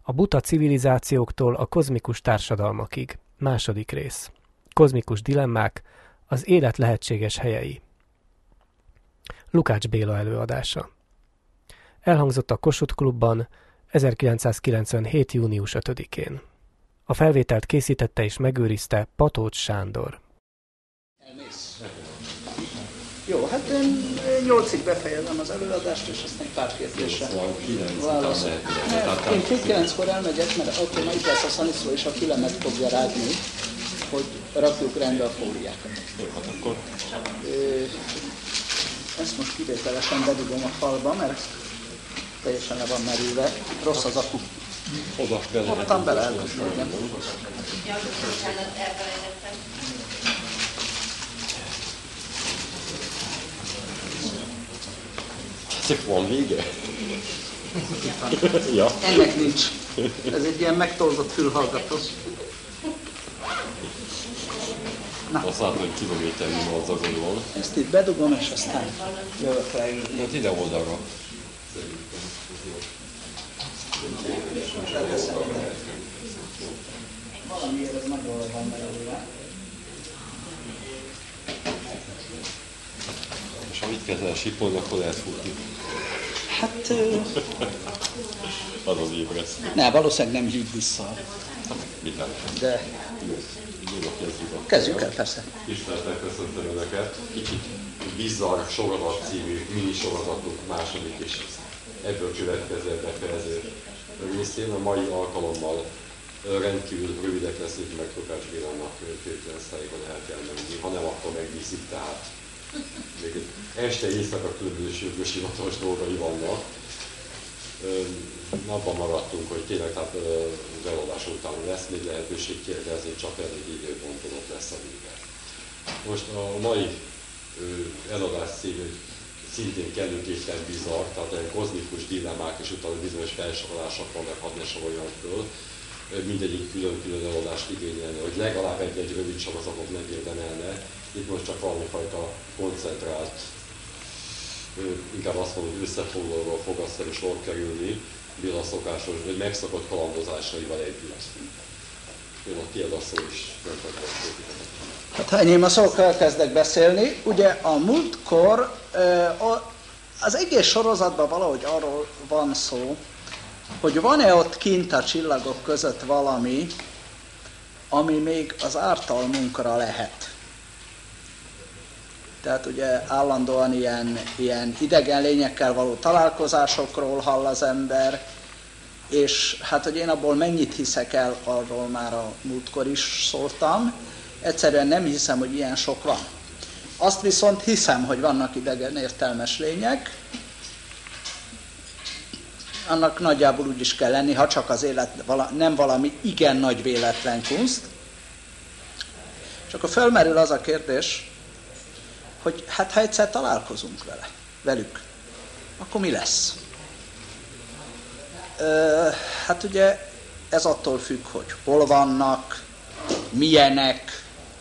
A buta civilizációktól a kozmikus társadalmakig. Második rész. Kozmikus dilemmák, az élet lehetséges helyei. Lukács Béla előadása. Elhangzott a Kossuth Klubban 1997. június 5-én. A felvételt készítette és megőrizte Patócs Sándor. Jó, hát én 8-ig befejezem az előadást, és aztán pár kérdésre válaszol. Én 9-kor elmegyek, mert akkor már itt lesz a Szaniszló, és a Kilemet fogja rágni, hogy rakjuk rendbe a fóliákat. Ezt most kivételesen bedugom a falba, mert teljesen le van merülve. Rossz az akku. Ottan bele elköszönjem. Csak van vége? Ja. Ennek nincs. Ez egy ilyen megtolzott fülhallgató. Azt látom, hogy kilométernyi madzagod van. Ezt itt bedugom, és aztán jövök leülni. Hát ide oldalra. Valamiért ez nagyon van merülve. És ha mit kezdene sipolni, akkor lehet futni. Hát... Az az ébresz. Ne, valószínűleg nem hív vissza. Minden. De... Kezdjük el, persze. Tisztelettel köszöntöm Önöket. Kicsit bizarr sorozat című minisorozatunk második és ebből következő befejező részén. A mai alkalommal rendkívül rövidek leszünk, meg Lukács Bélának 9-ig el kell menni, ha nem, akkor megviszik, tehát még este éjszaka különböző sürgős hivatalos dolgai vannak. Abban maradtunk, hogy tényleg tehát az eladás után lesz még lehetőség kérdezni, csak elég időponton ott lesz a vége. Most a mai eladás cím szintén kellőképpen bizarr, tehát egy kozmikus dilemmák és utána bizonyos felsorolások vannak, hadd ne soroljam föl. Mindegyik külön-külön eladást igényelne, hogy legalább egy rövid sorozatot megérdemelne. Itt most csak valamifajta koncentrált, inkább azt mondom, hogy összefoglalóval fog aztán sor kerülni, Béla szokásos, vagy megszokott kalandozásaival együtt. Jön a tiéd a szó is, nem tudok. Hát ha enyém a szókkal elkezdek beszélni, ugye a múltkor az egész sorozatban valahogy arról van szó, hogy van-e ott kint a csillagok között valami, ami még az ártalmunkra lehet. Tehát ugye állandóan ilyen idegen lényekkel való találkozásokról hall az ember, és hát, hogy én abból mennyit hiszek el, arról már a múltkor is szóltam. Egyszerűen nem hiszem, hogy ilyen sok van. Azt viszont hiszem, hogy vannak idegen értelmes lények. Annak nagyjából úgy is kell lenni, ha csak az élet nem valami igen nagy véletlen kunst. És akkor felmerül az a kérdés, hogy hát ha egyszer találkozunk velük, akkor mi lesz? Hát ugye ez attól függ, hogy hol vannak, milyenek.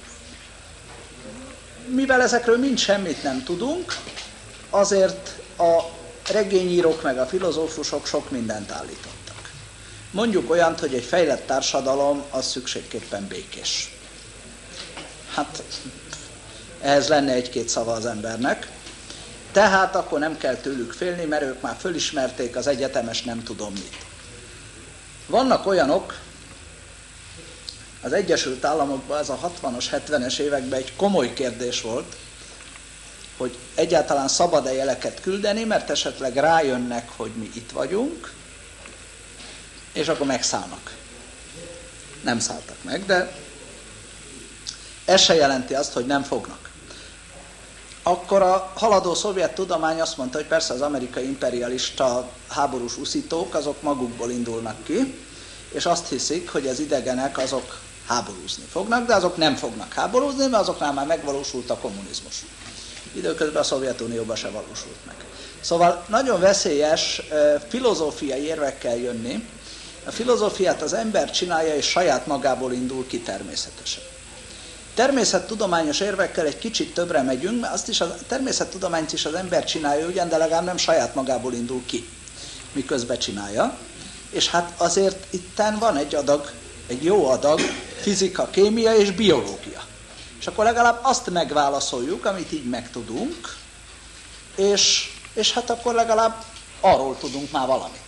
Mivel ezekről mind semmit nem tudunk, azért a regényírók meg a filozófusok sok mindent állítottak. Mondjuk olyant, hogy egy fejlett társadalom az szükségképpen békés. Hát ehhez lenne egy-két szava az embernek. Tehát akkor nem kell tőlük félni, mert ők már fölismerték az egyetemes nem tudom mit. Vannak olyanok, az Egyesült Államokban ez a 60-as, 70-es években egy komoly kérdés volt, hogy egyáltalán szabad-e jeleket küldeni, mert esetleg rájönnek, hogy mi itt vagyunk, és akkor megszállnak. Nem szálltak meg, de ez se jelenti azt, hogy nem fognak. Akkor a haladó szovjet tudomány azt mondta, hogy persze az amerikai imperialista háborús uszítók, azok magukból indulnak ki, és azt hiszik, hogy az idegenek azok háborúzni fognak, de azok nem fognak háborúzni, mert azoknál már megvalósult a kommunizmus. Időközben a Szovjetunióban se valósult meg. Szóval nagyon veszélyes filozófiai érvekkel jönni. A filozófiát az ember csinálja, és saját magából indul ki természetesen. Természettudományos érvekkel egy kicsit többre megyünk, mert azt is a természettudományt is az ember csinálja ugyan, de legalább nem saját magából indul ki, miközben csinálja. És hát azért itten van egy jó adag fizika, kémia és biológia. És akkor legalább azt megválaszoljuk, amit így megtudunk, és hát akkor legalább arról tudunk már valamit.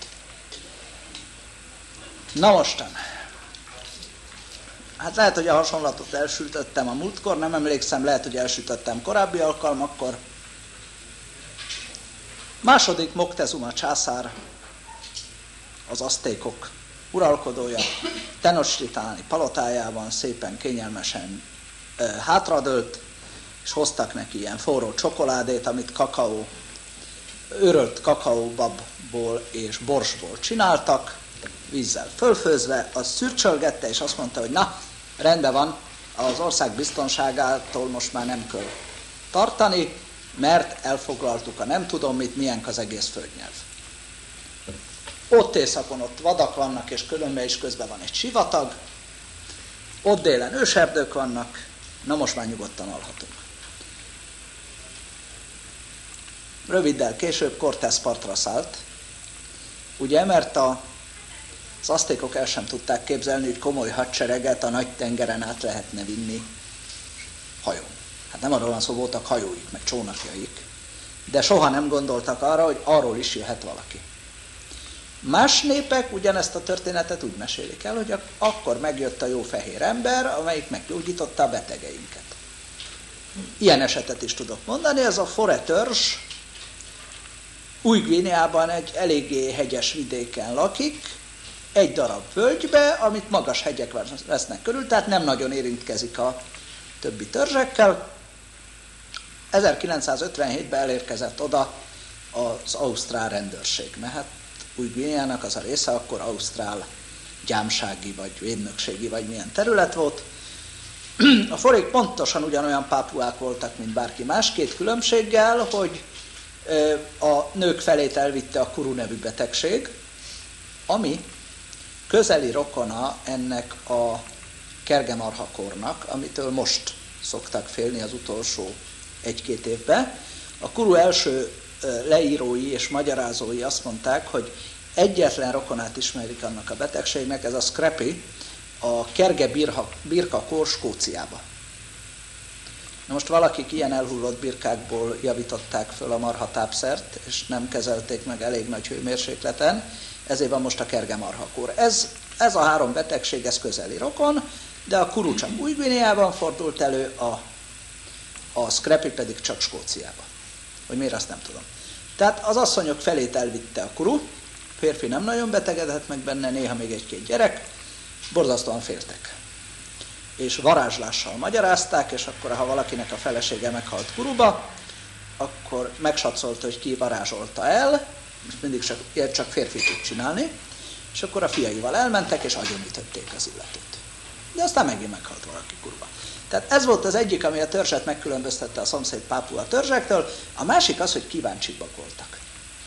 Na mostan, hát lehet, hogy a hasonlatot elsütöttem a múltkor, nem emlékszem, lehet, hogy elsütöttem korábbi alkalmakkor. Második Moctezuma császár, az aztékok uralkodója, Tenochtitláni palotájában szépen, kényelmesen hátradőlt, és hoztak neki ilyen forró csokoládét, amit őrölt kakaóbabból és borsból csináltak, vízzel fölfőzve, az szürcsölgette, és azt mondta, hogy na, rendben van, az ország biztonságától most már nem kell tartani, mert elfoglaltuk a nem tudom mit, milyen az egész földnyelv. Ott északon ott vadak vannak, és különben is közben van egy sivatag, ott délen őserdők vannak, na most már nyugodtan alhatunk. Röviddel később Cortés partra szállt, ugye, mert az aztékok el sem tudták képzelni, hogy komoly hadsereget a nagy tengeren át lehetne vinni hajón. Hát nem arról van szó, voltak hajóik, meg csónakjaik, de soha nem gondoltak arra, hogy arról is jöhet valaki. Más népek ugyanezt a történetet úgy mesélik el, hogy akkor megjött a jó fehér ember, amelyik meggyógyította a betegeinket. Ilyen esetet is tudok mondani, ez a Forêt törzs Új-Guineában egy eléggé hegyes vidéken lakik, egy darab völgybe, amit magas hegyek vesznek körül, tehát nem nagyon érintkezik a többi törzsekkel. 1957-ben elérkezett oda az ausztrál rendőrség, mert hát Új-Guineának az a része akkor ausztrál gyámsági, vagy védnökségi, vagy milyen terület volt. A forék pontosan ugyanolyan pápuák voltak, mint bárki más, két különbséggel, hogy a nők felét elvitte a kuru nevű betegség, ami közeli rokona ennek a kergemarhakornak, amitől most szoktak félni az utolsó 1-2 évben. A kuru első leírói és magyarázói azt mondták, hogy egyetlen rokonát ismerik annak a betegségnek, ez a scrappy, a kerge birka kór Skóciába. Na most valakik ilyen elhullott birkákból javították föl a marhatápszert, és nem kezelték meg elég nagy hőmérsékleten, ezért van most a kergemarhakór. Ez a 3 betegség, ez közeli rokon, de a kuru csak Új-Guineában fordult elő, a scrappy pedig csak Skóciában. Hogy miért, azt nem tudom. Tehát az asszonyok felét elvitte a kuru, férfi nem nagyon betegedett meg benne, néha még 1-2 gyerek, borzasztóan féltek. És varázslással magyarázták, és akkor, ha valakinek a felesége meghalt kuruba, akkor megsatszolta, hogy ki varázsolta el, most mindig csak férfi tud csinálni, és akkor a fiaival elmentek, és agyonütötték az illetőt. De aztán megint meghalt valaki kuruba. Tehát ez volt az egyik, ami a törzset megkülönböztette a szomszéd Pápua törzsektől, a másik az, hogy kíváncsibbak voltak.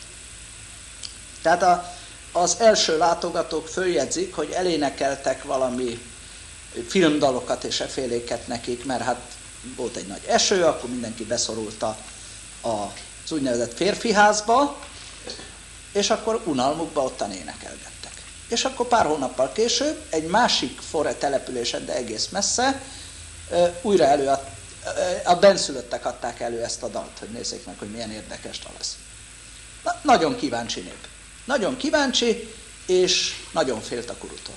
Tehát az első látogatók följegyzik, hogy elénekeltek valami filmdalokat és efféléket nekik, mert hát volt egy nagy eső, akkor mindenki beszorult az úgynevezett férfiházba, és akkor unalmukba ottan énekelgettek. És akkor pár hónappal később egy másik Forêt településen, de egész messze, újra a benszülöttek adták elő ezt a dalt, hogy nézzék meg, hogy milyen érdekes dal ez. Nagyon kíváncsi nép. Nagyon kíváncsi, és nagyon félt a kurutól.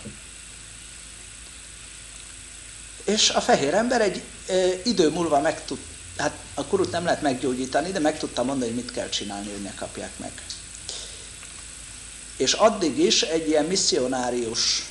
És a fehér ember egy idő múlva hát a kurut nem lehet meggyógyítani, de meg tudta mondani, hogy mit kell csinálni, hogy ne kapják meg. És addig is egy ilyen misszionárius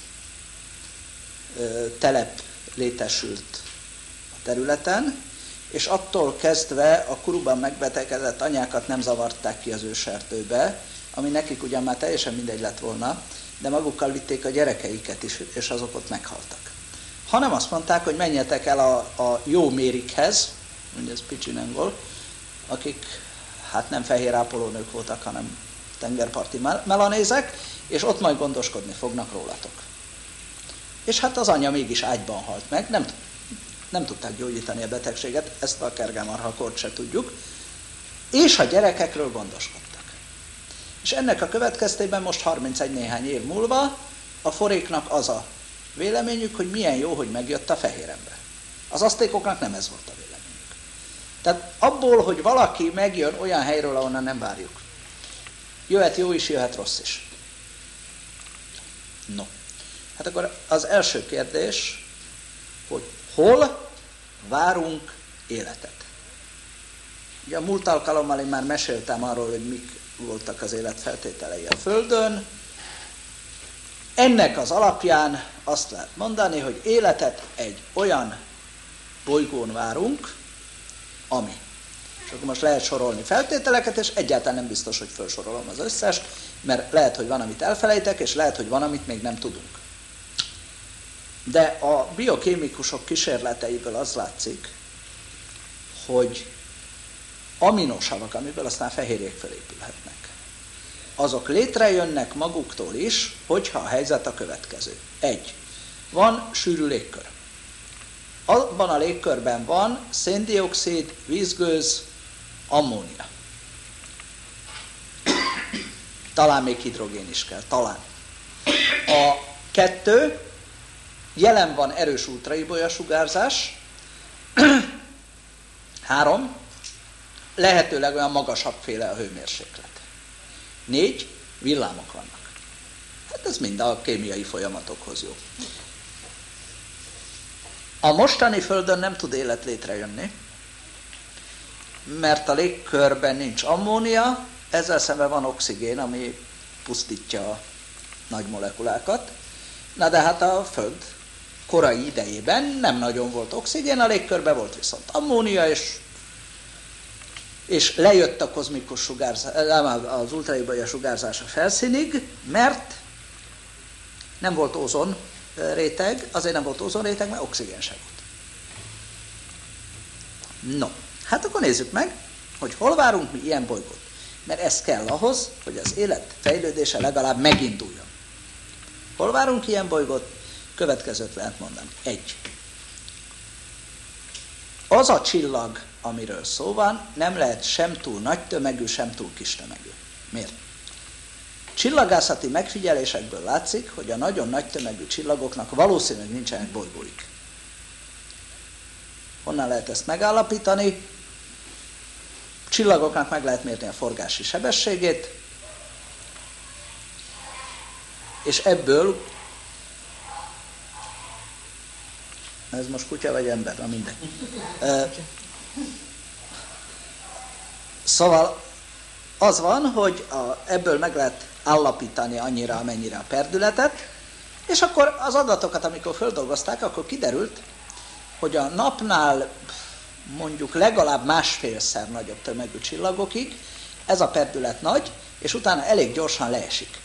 telep létesült a területen, és attól kezdve a kuruban megbetegedett anyákat nem zavarták ki az őserdőbe, ami nekik ugyan már teljesen mindegy lett volna, de magukkal vitték a gyerekeiket is, és azok ott meghaltak. Hanem azt mondták, hogy menjetek el a jó mérikhez, mondja ez Picsinengol, akik hát nem fehér ápolónők voltak, hanem tengerparti melanézek, és ott majd gondoskodni fognak rólatok. És hát az anya mégis ágyban halt meg, nem tudták gyógyítani a betegséget, ezt a kergemarhakort se tudjuk, és a gyerekekről gondoskodtak. És ennek a következtében most 31 néhány év múlva a foréknak az a véleményük, hogy milyen jó, hogy megjött a fehér ember. Az aztékoknak nem ez volt a véleményük. Tehát abból, hogy valaki megjön olyan helyről, ahonnan nem várjuk. Jöhet jó is, jöhet rossz is. No. Hát akkor az első kérdés, hogy hol várunk életet. Ugye a múlt alkalommal én már meséltem arról, hogy mik voltak az életfeltételei a Földön. Ennek az alapján azt lehet mondani, hogy életet egy olyan bolygón várunk, ami. És akkor most lehet sorolni feltételeket, és egyáltalán nem biztos, hogy felsorolom az összest, mert lehet, hogy van, amit elfelejtek, és lehet, hogy van, amit még nem tudunk. De a biokémikusok kísérleteiből az látszik, hogy aminosavak, amiből aztán fehérjék felépülhetnek, azok létrejönnek maguktól is, hogyha a helyzet a következő. 1. Van sűrű légkör. Abban a légkörben van széndioxid, vízgőz, ammónia. Talán még hidrogén is kell, talán. A 2. Jelen van erős ultraibolya-sugárzás. 3. Lehetőleg olyan magasabb féle a hőmérséklet. 4. Villámok vannak. Hát ez mind a kémiai folyamatokhoz jó. A mostani Földön nem tud élet létrejönni, mert a légkörben nincs ammónia, ezzel szemben van oxigén, ami pusztítja a nagy molekulákat. Na de hát a Föld korai idejében nem nagyon volt oxigén, a légkörben volt viszont ammónia, és lejött a kozmikus sugárzás, az ultraibolya sugárzás a felszínig, mert nem volt ózon réteg, azért nem volt ózon réteg, mert oxigén sem volt. No, hát akkor nézzük meg, hogy hol várunk mi ilyen bolygót. Mert ez kell ahhoz, hogy az élet fejlődése legalább meginduljon. Hol várunk ilyen bolygót? Következőt lehet mondani. 1. Az a csillag, amiről szó van, nem lehet sem túl nagy tömegű, sem túl kis tömegű. Miért? Csillagászati megfigyelésekből látszik, hogy a nagyon nagy tömegű csillagoknak valószínűleg nincsenek bolygóik. Honnan lehet ezt megállapítani? Csillagoknak meg lehet mérni a forgási sebességét, és ebből, ez most kutya vagy ember? Na mindegy. Szóval az van, hogy ebből meg lehet állapítani annyira, amennyire a perdületet, és akkor az adatokat, amikor földolgozták, akkor kiderült, hogy a napnál mondjuk legalább másfélszer nagyobb tömegű csillagokig ez a perdület nagy, és utána elég gyorsan leesik.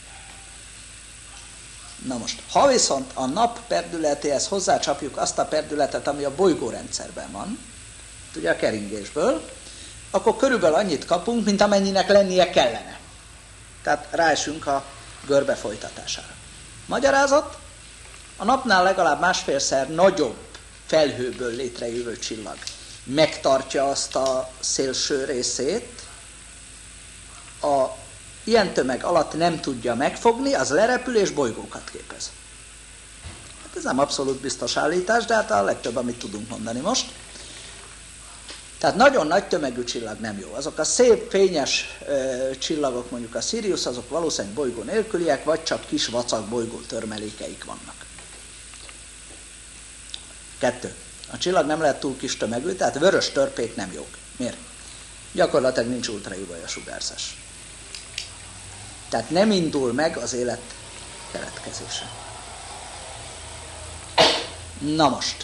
Na most, ha viszont a nap perdületéhez hozzácsapjuk azt a perdületet, ami a bolygórendszerben van, ugye a keringésből, akkor körülbelül annyit kapunk, mint amennyinek lennie kellene. Tehát ráesünk a görbe folytatására. Magyarázat, a napnál legalább másfélszer nagyobb felhőből létrejövő csillag megtartja azt a szélső részét, a ilyen tömeg alatt nem tudja megfogni, az lerepül és bolygókat képez. Hát ez nem abszolút biztos állítás, de hát a legtöbb, amit tudunk mondani most. Tehát nagyon nagy tömegű csillag nem jó. Azok a szép, fényes csillagok, mondjuk a Sirius, azok valószínűleg bolygó nélküliek, vagy csak kis vacak bolygó törmelékeik vannak. 2. A csillag nem lehet túl kis tömegű, tehát vörös törpék nem jók. Miért? Gyakorlatilag nincs ultraibolya sugárzás. Tehát nem indul meg az élet keletkezése. Na most.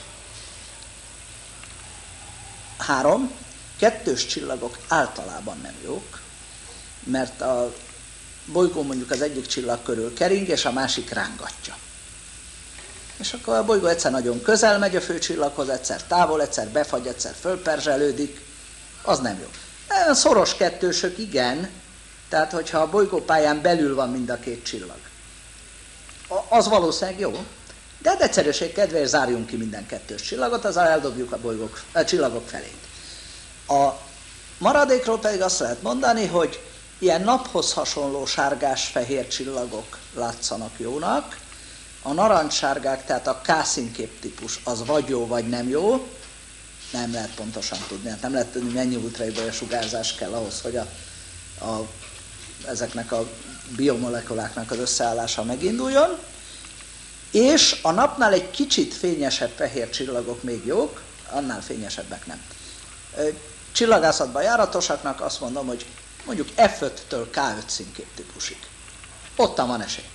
3. Kettős csillagok általában nem jók, mert a bolygó mondjuk az egyik csillag körül kering, és a másik rángatja. És akkor a bolygó egyszer nagyon közel megy a főcsillaghoz, egyszer távol, egyszer befagy, egyszer fölperzselődik. Az nem jó. Szoros kettősök igen, tehát hogyha a bolygópályán belül van mind a két csillag. Az valószínűleg jó, de hát egyszerűség kedvéért zárjunk ki minden kettős csillagot, azzal eldobjuk a csillagok felét. A maradékról pedig azt lehet mondani, hogy ilyen naphoz hasonló sárgás-fehér csillagok látszanak jónak. A narancssárgák, tehát a K-színkép típus, az vagy jó, vagy nem jó. Nem lehet pontosan tudni. Hát nem lehet tudni, mennyi ultraviolet sugárzás kell ahhoz, hogy ezeknek a biomolekuláknak az összeállása meginduljon. És a napnál egy kicsit fényesebb fehér csillagok még jók, annál fényesebbek nem. Csillagászatban járatosaknak azt mondom, hogy mondjuk F5-től K5 színkép típusig. Ottan van esély.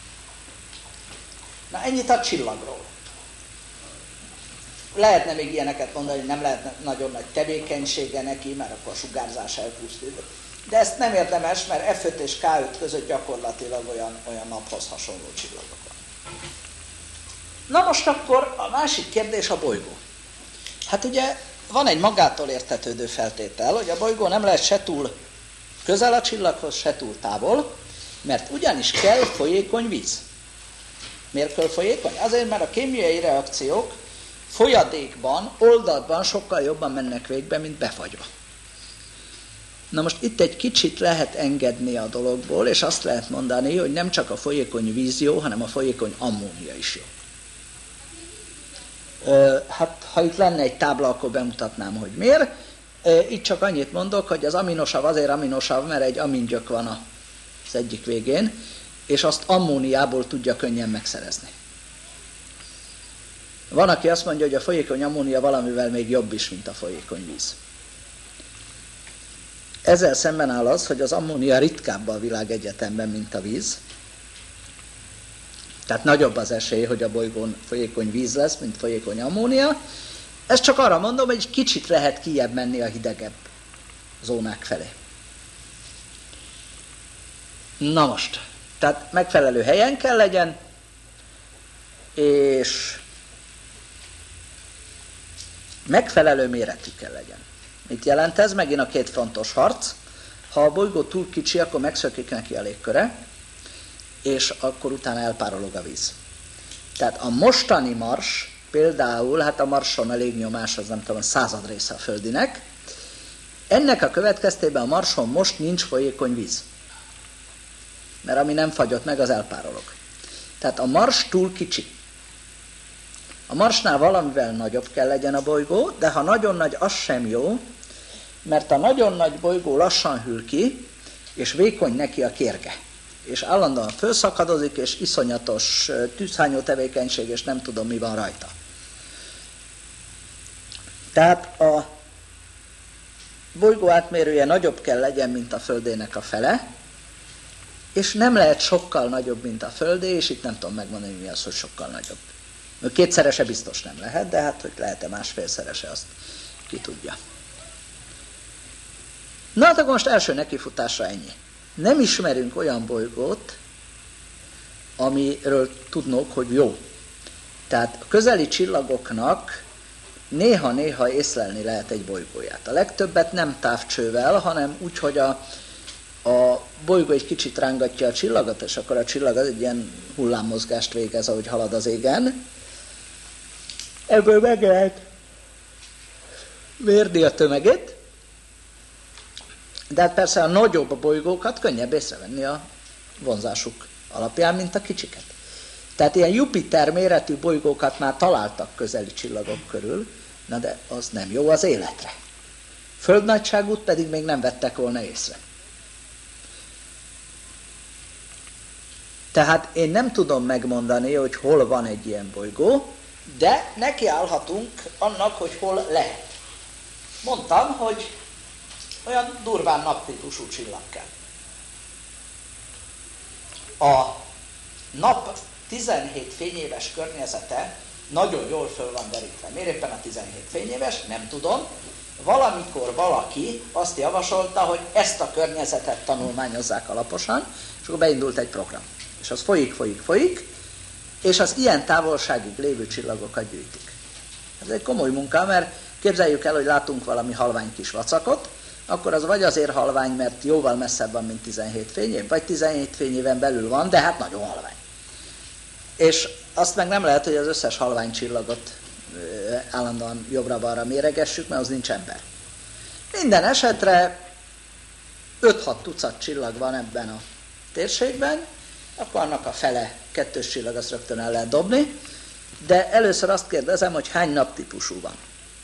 Na ennyit a csillagról. Lehetne még ilyeneket mondani, hogy nem lehetne nagyon nagy tevékenysége neki, mert akkor a sugárzás elpusztít. De ezt nem érdemes, mert F5 és K5 között gyakorlatilag olyan naphoz hasonló csillagok van. Na most akkor a másik kérdés a bolygó. Hát ugye van egy magától értetődő feltétel, hogy a bolygó nem lehet se túl közel a csillaghoz, se túl távol, mert ugyanis kell folyékony víz. Miért kell folyékony? Azért, mert a kémiai reakciók folyadékban, oldatban sokkal jobban mennek végbe, mint befagyva. Na most itt egy kicsit lehet engedni a dologból, és azt lehet mondani, hogy nem csak a folyékony víz jó, hanem a folyékony ammónia is jó. Hát, ha itt lenne egy tábla, akkor bemutatnám, hogy miért. Itt csak annyit mondok, hogy az aminosav azért aminosav, mert egy amingyök van az egyik végén, és azt ammóniából tudja könnyen megszerezni. Van, aki azt mondja, hogy a folyékony ammónia valamivel még jobb is, mint a folyékony víz. Ezzel szemben áll az, hogy az ammónia ritkább a világegyetemben, mint a víz. Tehát nagyobb az esély, hogy a bolygón folyékony víz lesz, mint folyékony ammónia. Ezt csak arra mondom, hogy egy kicsit lehet kijjebb menni a hidegebb zónák felé. Na most, tehát megfelelő helyen kell legyen, és megfelelő méretű kell legyen. Mit jelent ez? Megint a két frontos harc. Ha a bolygó túl kicsi, akkor megszökik neki a légköre, és akkor utána elpárolog a víz. Tehát a mostani Mars, például, hát a Marson a légnyomás az nem tudom, 100 része a Földinek, ennek a következtében a Marson most nincs folyékony víz. Mert ami nem fagyott meg, az elpárolog. Tehát a Mars túl kicsi. A Marsnál valamivel nagyobb kell legyen a bolygó, de ha nagyon nagy, az sem jó, mert a nagyon nagy bolygó lassan hűl ki, és vékony neki a kérge. És állandóan fölszakadozik, és iszonyatos tűzhányó tevékenység, és nem tudom, mi van rajta. Tehát a bolygó átmérője nagyobb kell legyen, mint a Földének a fele, és nem lehet sokkal nagyobb, mint a Földé, és itt nem tudom megmondani, mi az, hogy sokkal nagyobb. Kétszerese biztos nem lehet, de hát, hogy lehet-e másfélszerese, azt ki tudja. Na, hát akkor most első nekifutásra ennyi. Nem ismerünk olyan bolygót, amiről tudnunk, hogy jó. Tehát a közeli csillagoknak néha-néha észlelni lehet egy bolygóját. A legtöbbet nem távcsővel, hanem úgy, hogy a bolygó egy kicsit rángatja a csillagot, és akkor a csillag az egy ilyen hullámmozgást végez, ahogy halad az égen. Ebből meg lehet mérni a tömegét, de hát persze a nagyobb bolygókat könnyebb észrevenni a vonzásuk alapján, mint a kicsiket. Tehát ilyen Jupiter méretű bolygókat már találtak közeli csillagok körül, na de az nem jó az életre. Földnagyságút pedig még nem vettek volna észre. Tehát én nem tudom megmondani, hogy hol van egy ilyen bolygó, de nekiállhatunk annak, hogy hol lehet. Mondtam, hogy olyan durván naptípusú csillag kell. A nap 17 fényéves környezete nagyon jól föl van derítve. Miért éppen a 17 fényéves? Nem tudom. Valamikor valaki azt javasolta, hogy ezt a környezetet tanulmányozzák alaposan, és akkor beindult egy program. És az folyik, és az ilyen távolságig lévő csillagokat gyűjtik. Ez egy komoly munka, mert képzeljük el, hogy látunk valami halvány kis vacakot, akkor az vagy azért halvány, mert jóval messzebb van, mint 17 fényév, vagy 17 fényéven belül van, de hát nagyon halvány. És azt meg nem lehet, hogy az összes halvány csillagot állandóan jobbra-balra méregessük, mert az nincs ember. Minden esetre 5-6 tucat csillag van ebben a térségben, akkor annak a fele 2 csillag, azt rögtön el lehet dobni, de először azt kérdezem, hogy hány naptípusú van.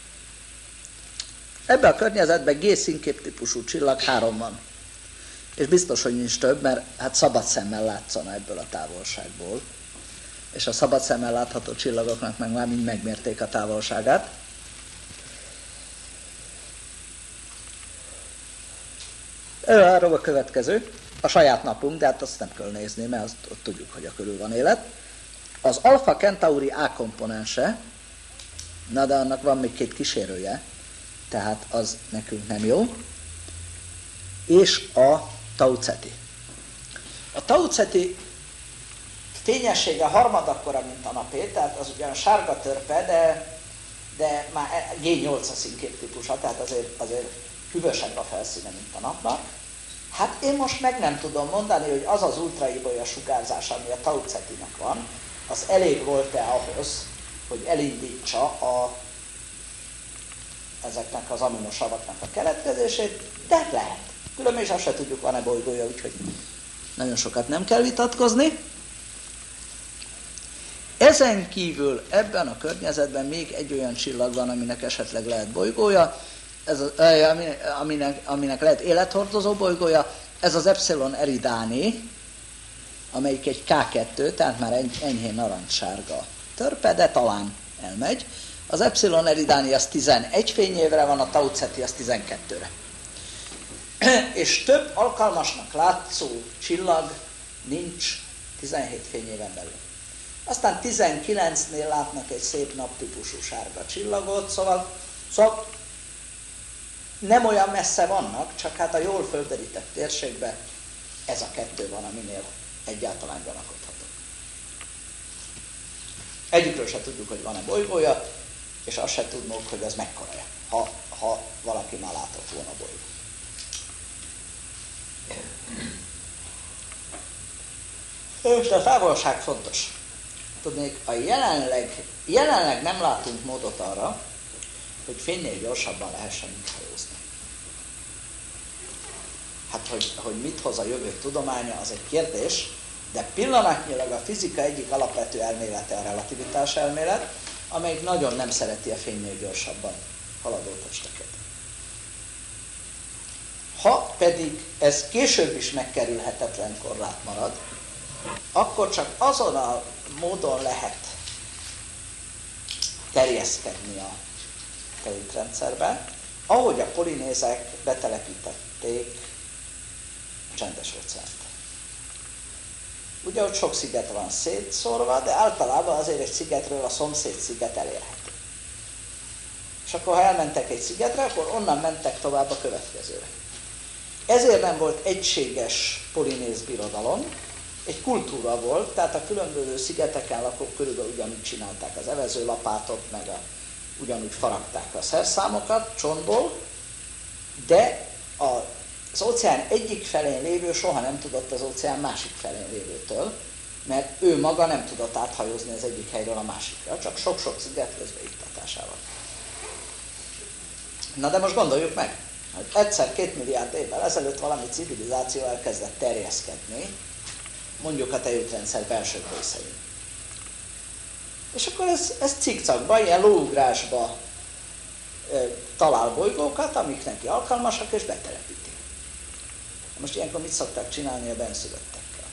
Ebben a környezetben G-színkép típusú csillag 3 van. És biztos, hogy nincs több, mert hát szabad szemmel látszana ebből a távolságból. És a szabad szemmel látható csillagoknak meg már mind megmérték a távolságát. Előállom a következő, a saját napunk, de hát azt nem kell nézni, mert azt ott tudjuk, hogy a körül van élet. Az Alpha Centauri A komponense, na de annak van még 2 kísérője, tehát az nekünk nem jó, és a Tau Ceti. A Tau Ceti fényessége harmadakkora, mint a napé, tehát az ugyan sárga törpe, de már G8 a színkép típusa, tehát azért hűvösebb a felszíne, mint a napnak. Hát én most meg nem tudom mondani, hogy az az ultraibolya sugárzás, ami a Tau Cetinek van, az elég volt-e ahhoz, hogy elindítsa ezeknek az aminosavaknak a keletkezését, de lehet. Különben is azt se tudjuk, van-e bolygója, úgyhogy nagyon sokat nem kell vitatkozni. Ezen kívül ebben a környezetben még egy olyan csillag van, aminek esetleg lehet bolygója, aminek lehet élethordozó bolygója, ez az Epsilon Eridani, amelyik egy K2, tehát már enyhén narancssárga törpe, de talán elmegy. Az Epsilon Eridani az 11 fényévre van, a Tau Ceti az 12-re. És több alkalmasnak látszó csillag nincs 17 fényéven belül. Aztán 19-nél látnak egy szép naptípusú sárga csillagot, szóval nem olyan messze vannak, csak hát a jól földerített térségben ez a 2 van, aminél egyáltalán gyanakodhatok. Egyikről se tudjuk, hogy van-e bolygója, és azt se tudnunk, hogy ez mekkora-e, ha valaki már látott volna bolygót. És a távolság fontos. Tudnék, jelenleg nem látunk módot arra, hogy fénynél gyorsabban lehessen mit hajózni. Hát, hogy mit hoz a jövő tudománya, az egy kérdés, de pillanatnyilag a fizika egyik alapvető elmélete a relativitás elmélet, amelyik nagyon nem szereti a fénynél gyorsabban haladó testeket. Ha pedig ez később is megkerülhetetlen korlát marad, akkor csak azon a módon lehet terjeszkedni a tejútrendszerbe, ahogy a polinézek betelepítették a Csendes óceánt. Ugye ott sok sziget van szétszórva, de általában azért egy szigetről a szomszéd sziget elérhető. És akkor ha elmentek egy szigetre, akkor onnan mentek tovább a következőre. Ezért nem volt egységes polinéz birodalom, egy kultúra volt, tehát a különböző szigeteken lakók körülbelül ugyanúgy csinálták az evezőlapátot, meg ugyanúgy faragták a szerszámokat csontból, de az óceán egyik felén lévő soha nem tudott az óceán másik felén lévőtől, mert ő maga nem tudott áthajózni az egyik helyről a másikra, csak sok-sok sziget közbeiktatásával. Na de most gondoljuk meg, hogy egyszer 2 milliárd évvel ezelőtt valami civilizáció elkezdett terjeszkedni, mondjuk a tejútrendszer belső részein. És akkor ez cikcakba, ilyen lóugrásba talál bolygókat, amik neki alkalmasak, és betelepíti. Most ilyenkor mit szokták csinálni a benszülöttekkel?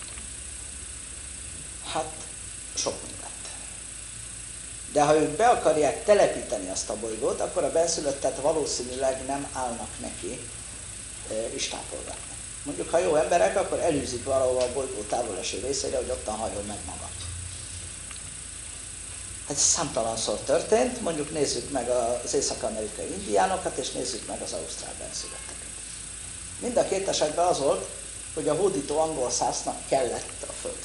Hát sok mindent. De ha ők be akarják telepíteni azt a bolygót, akkor a benszülöttet valószínűleg nem állnak neki istápolgatni. Mondjuk, ha jó emberek, akkor elűzik valahol a bolygó távoleső részére, hogy ottan hajol meg maga. Ez számtalanszor történt, mondjuk nézzük meg az észak-amerikai indiánokat, és nézzük meg az ausztrál benszülötteket. Mind a 2 esetben az volt, hogy a hódító angol szásznak kellett a föld.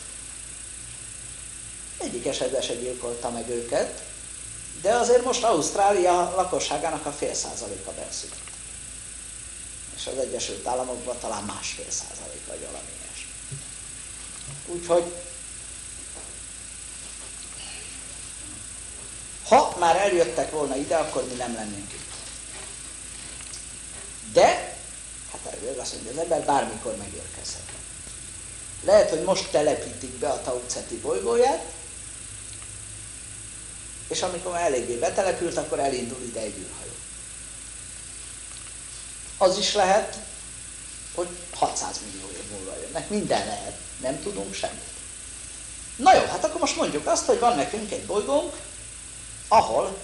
Egyik esetben se gyilkolta meg őket, de azért most Ausztrália lakosságának a 0,5%-a benszülött. És az Egyesült Államokban talán 1,5% vagy valami ilyesmi. Úgyhogy ha már eljöttek volna ide, akkor mi nem lennénk itt. De hát mestervileg azt mondja, az ember bármikor megérkezhet. Lehet, hogy most telepítik be a Tau Ceti bolygóját, és amikor már eléggé betelepült, akkor elindul ide egy űrhajó. Az is lehet, hogy 600 millió év múlva jönnek. Minden lehet. Nem tudunk semmit. Na jó, hát akkor most mondjuk azt, hogy van nekünk egy bolygónk, ahol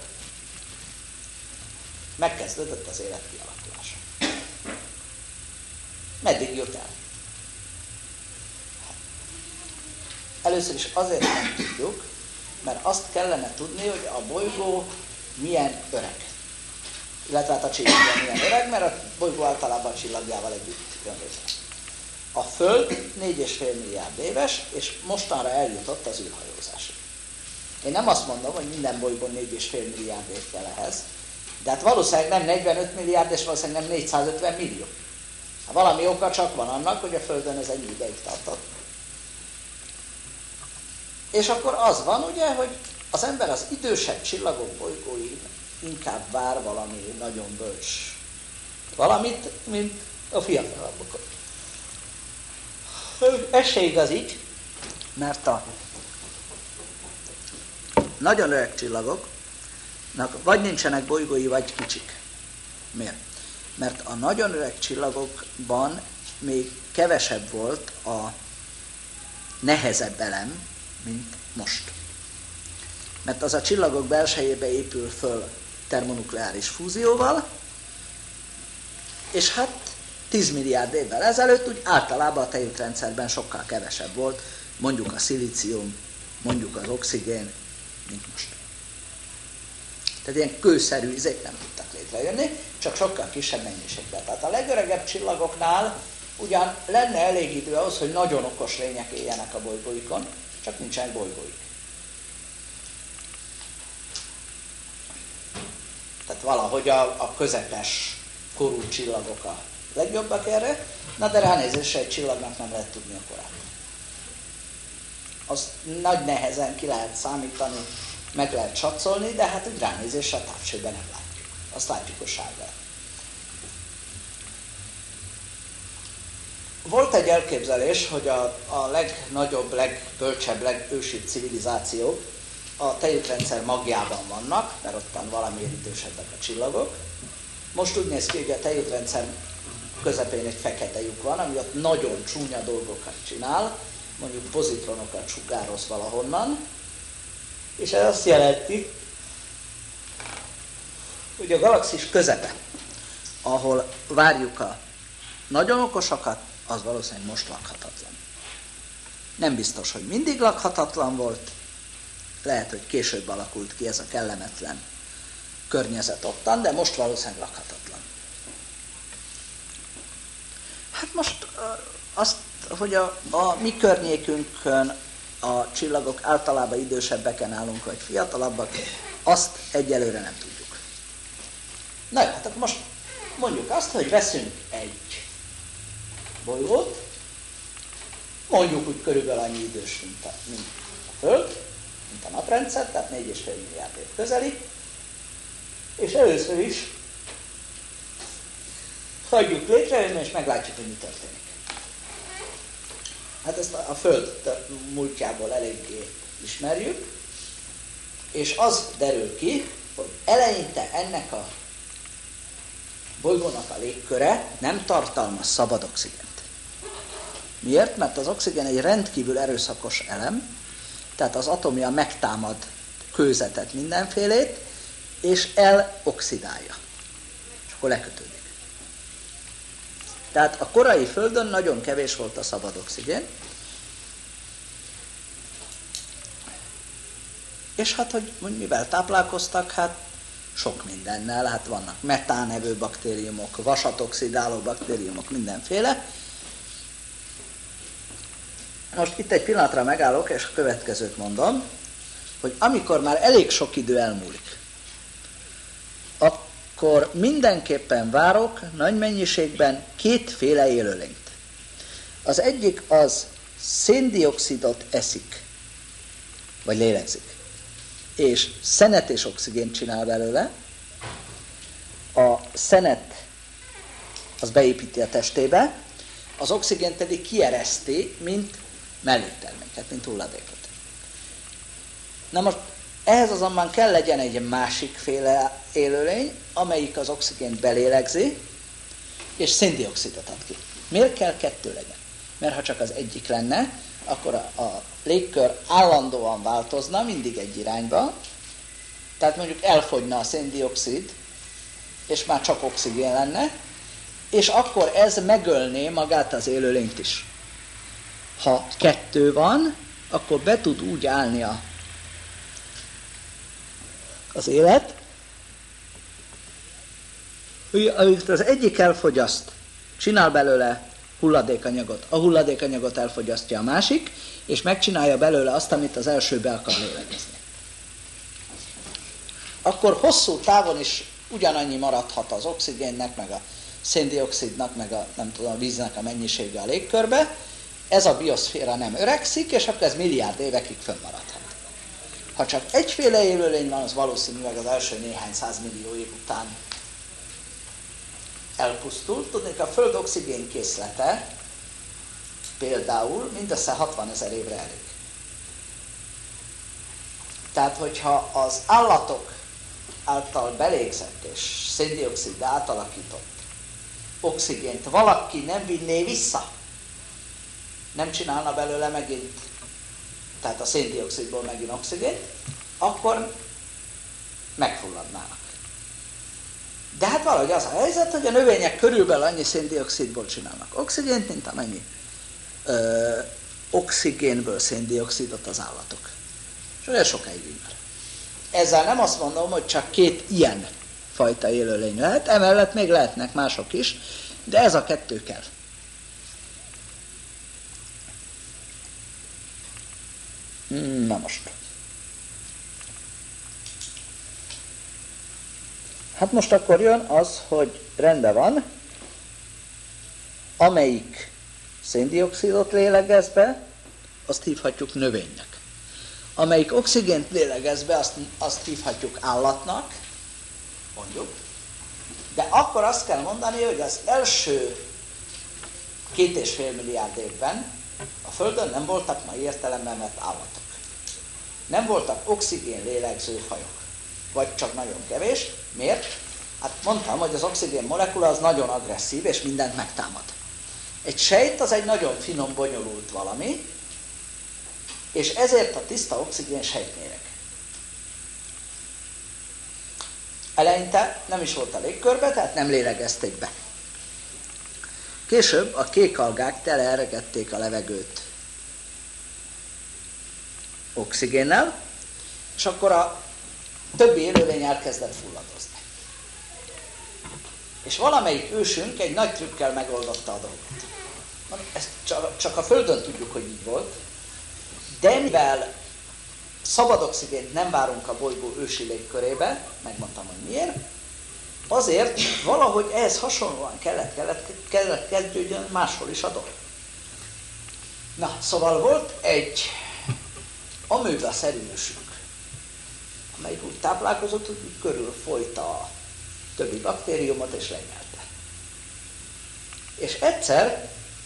megkezdődött az élet kialakulása. Meddig jut el? Először is azért nem tudjuk, mert azt kellene tudni, hogy a bolygó milyen öreg. Illetve hát a csillagja milyen öreg, mert a bolygó általában a csillagjával együtt jön létre. A Föld 4,5 milliárd éves, és mostanra eljutott az űrhajózásig. Én nem azt mondom, hogy minden bolygón 4,5 milliárd év kell ehhez, de hát valószínűleg nem 45 milliárd, és valószínűleg nem 450 millió. Hát valami oka csak van annak, hogy a Földön ez ennyi ideig tartott. És akkor az van ugye, hogy az ember az idősebb csillagok bolygóin inkább vár valami nagyon bölcs valamit, mint a fiatalabbakon. Ez se igaz így, mert a nagyon öreg csillagoknak vagy nincsenek bolygói, vagy kicsik. Miért? Mert a nagyon öreg csillagokban még kevesebb volt a nehezebb elem, mint most. Mert az a csillagok belsejébe épül föl termonukleáris fúzióval, és hát 10 milliárd évvel ezelőtt úgy általában a tejútrendszerben sokkal kevesebb volt, mondjuk a szilícium, mondjuk az oxigén, mint most. Tehát ilyen kőszerű izék nem tudtak létrejönni, csak sokkal kisebb mennyiségben. Tehát a legöregebb csillagoknál ugyan lenne elég idő ahhoz, hogy nagyon okos lények éljenek a bolygóikon, csak nincsenek bolygóik. Tehát valahogy a közepes korú csillagok a legjobbak erre, na de ránézésre egy csillagnak nem lehet tudni a korát. Azt nagy nehezen ki lehet számítani, meg lehet satszolni, de hát úgy ránézésre a távcsőben nem látjuk. Azt látjuk, hogy sárga. Volt egy elképzelés, hogy a legnagyobb, legbölcsebb, legősibb civilizációk a tejútrendszer magjában vannak, mert ottan valamiért idősebbek a csillagok. Most úgy néz ki, hogy a tejútrendszer közepén egy fekete lyuk van, ami ott nagyon csúnya dolgokat csinál, mondjuk pozitronokat sugároz valahonnan, és ez azt jelenti, hogy a galaxis közepe, ahol várjuk a nagyon okosakat, az valószínűleg most lakhatatlan. Nem biztos, hogy mindig lakhatatlan volt, lehet, hogy később alakult ki ez a kellemetlen környezet ottan, de most valószínűleg lakhatatlan. Hát most azt, hogy a mi környékünkön a csillagok általában idősebbeken állunk, vagy fiatalabbak, azt egyelőre nem tudjuk. Na jó, hát akkor most mondjuk azt, hogy veszünk egy bolygót, mondjuk úgy körülbelül annyi idős, mint a Föld, mint a naprendszer, tehát 4,5 milliárd év közeli, és először is hagyjuk létrejönni, és meglátjuk, hogy mi történik. Hát ezt a Föld múltjából eléggé ismerjük, és az derül ki, hogy eleinte ennek a bolygónak a légköre nem tartalmaz szabad oxigént. Miért? Mert az oxigén egy rendkívül erőszakos elem, tehát az atomja megtámad kőzetet, mindenfélét, és eloxidálja. És akkor lekötődik. Tehát a korai Földön nagyon kevés volt a szabad oxigén, és hát, hogy mivel táplálkoztak, hát sok mindennel, hát vannak metánevő baktériumok, vasat oxidáló baktériumok, mindenféle. Most itt egy pillanatra megállok, és a következőt mondom, hogy amikor már elég sok idő elmúlik, akkor mindenképpen várok nagy mennyiségben kétféle élőlényt. Az egyik az széndioxidot eszik, vagy lélegzik, és szenet és oxigént csinál belőle. A szenet az beépíti a testébe, az oxigént pedig kiereszti, mint mellékterméket, mint hulladékot. Na most ehhez azonban kell legyen egy másikféle élőlény, amelyik az oxigént belélegzi, és széndioxidot ad ki. Miért kell kettő legyen? Mert ha csak az egyik lenne, akkor a légkör állandóan változna, mindig egy irányba, tehát mondjuk elfogyna a széndioxid, és már csak oxigén lenne, és akkor ez megölné magát az élőlényt is. Ha kettő van, akkor be tud úgy állni az élet, hogy az egyik elfogyaszt, csinál belőle hulladékanyagot, a hulladékanyagot elfogyasztja a másik, és megcsinálja belőle azt, amit az első be akar lélegezni. Akkor hosszú távon is ugyanannyi maradhat az oxigénnek, meg a széndioxidnak, meg a víznek a mennyisége a légkörbe, ez a bioszféra nem öregszik, és akkor ez milliárd évekig fönnmaradhat. Ha csak egyféle élőlény van, az valószínűleg az első néhány százmillió év után elpusztul. Tudnék, a Föld oxigénkészlete például mindössze 60 000 évre elég. Tehát, hogyha az állatok által belégzett és széndioxidbe átalakított oxigént valaki nem vinné vissza, nem csinálna belőle megint, tehát a széndioxidból megint oxigént, akkor megfulladnának. De hát valahogy az a helyzet, hogy a növények körülbelül annyi széndioxidból csinálnak oxigént, mint amennyi oxigénből széndioxidot az állatok. És olyan sokáig így már. Ezzel nem azt mondom, hogy csak két ilyen fajta élőlény lehet, emellett még lehetnek mások is, de ez a kettő kell. Na most. Hát most akkor jön az, hogy rendben van, amelyik széndioxidot lélegez be, azt hívhatjuk növénynek. Amelyik oxigént lélegez be, azt hívhatjuk állatnak, mondjuk. De akkor azt kell mondani, hogy az első 2,5 milliárd évben a Földön nem voltak mai értelemben vett állatok. Nem voltak oxigén lélegző fajok. Vagy csak nagyon kevés. Miért? Hát mondtam, hogy az oxigén molekula az nagyon agresszív, és mindent megtámad. Egy sejt az egy nagyon finom, bonyolult valami, és ezért a tiszta oxigén sejtméreg. Eleinte nem is volt a légkörbe, tehát nem lélegezték be. Később a kék algák teleeregették a levegőt oxigénnel, és akkor a többi élőlény elkezdett fulladozni. És valamelyik ősünk egy nagy trükkel megoldotta a dolgot. Ezt csak a Földön tudjuk, hogy így volt, de mivel szabad oxigént nem várunk a bolygó ősi légkörébe, megmondtam, hogy miért, azért valahogy ehhez hasonlóan kellett kezdődjön máshol is a dolog. Na, szóval volt egy amöba-szerű ősünk, amelyik úgy táplálkozott, hogy körül folyta a többi baktériumot és lenyelte. És egyszer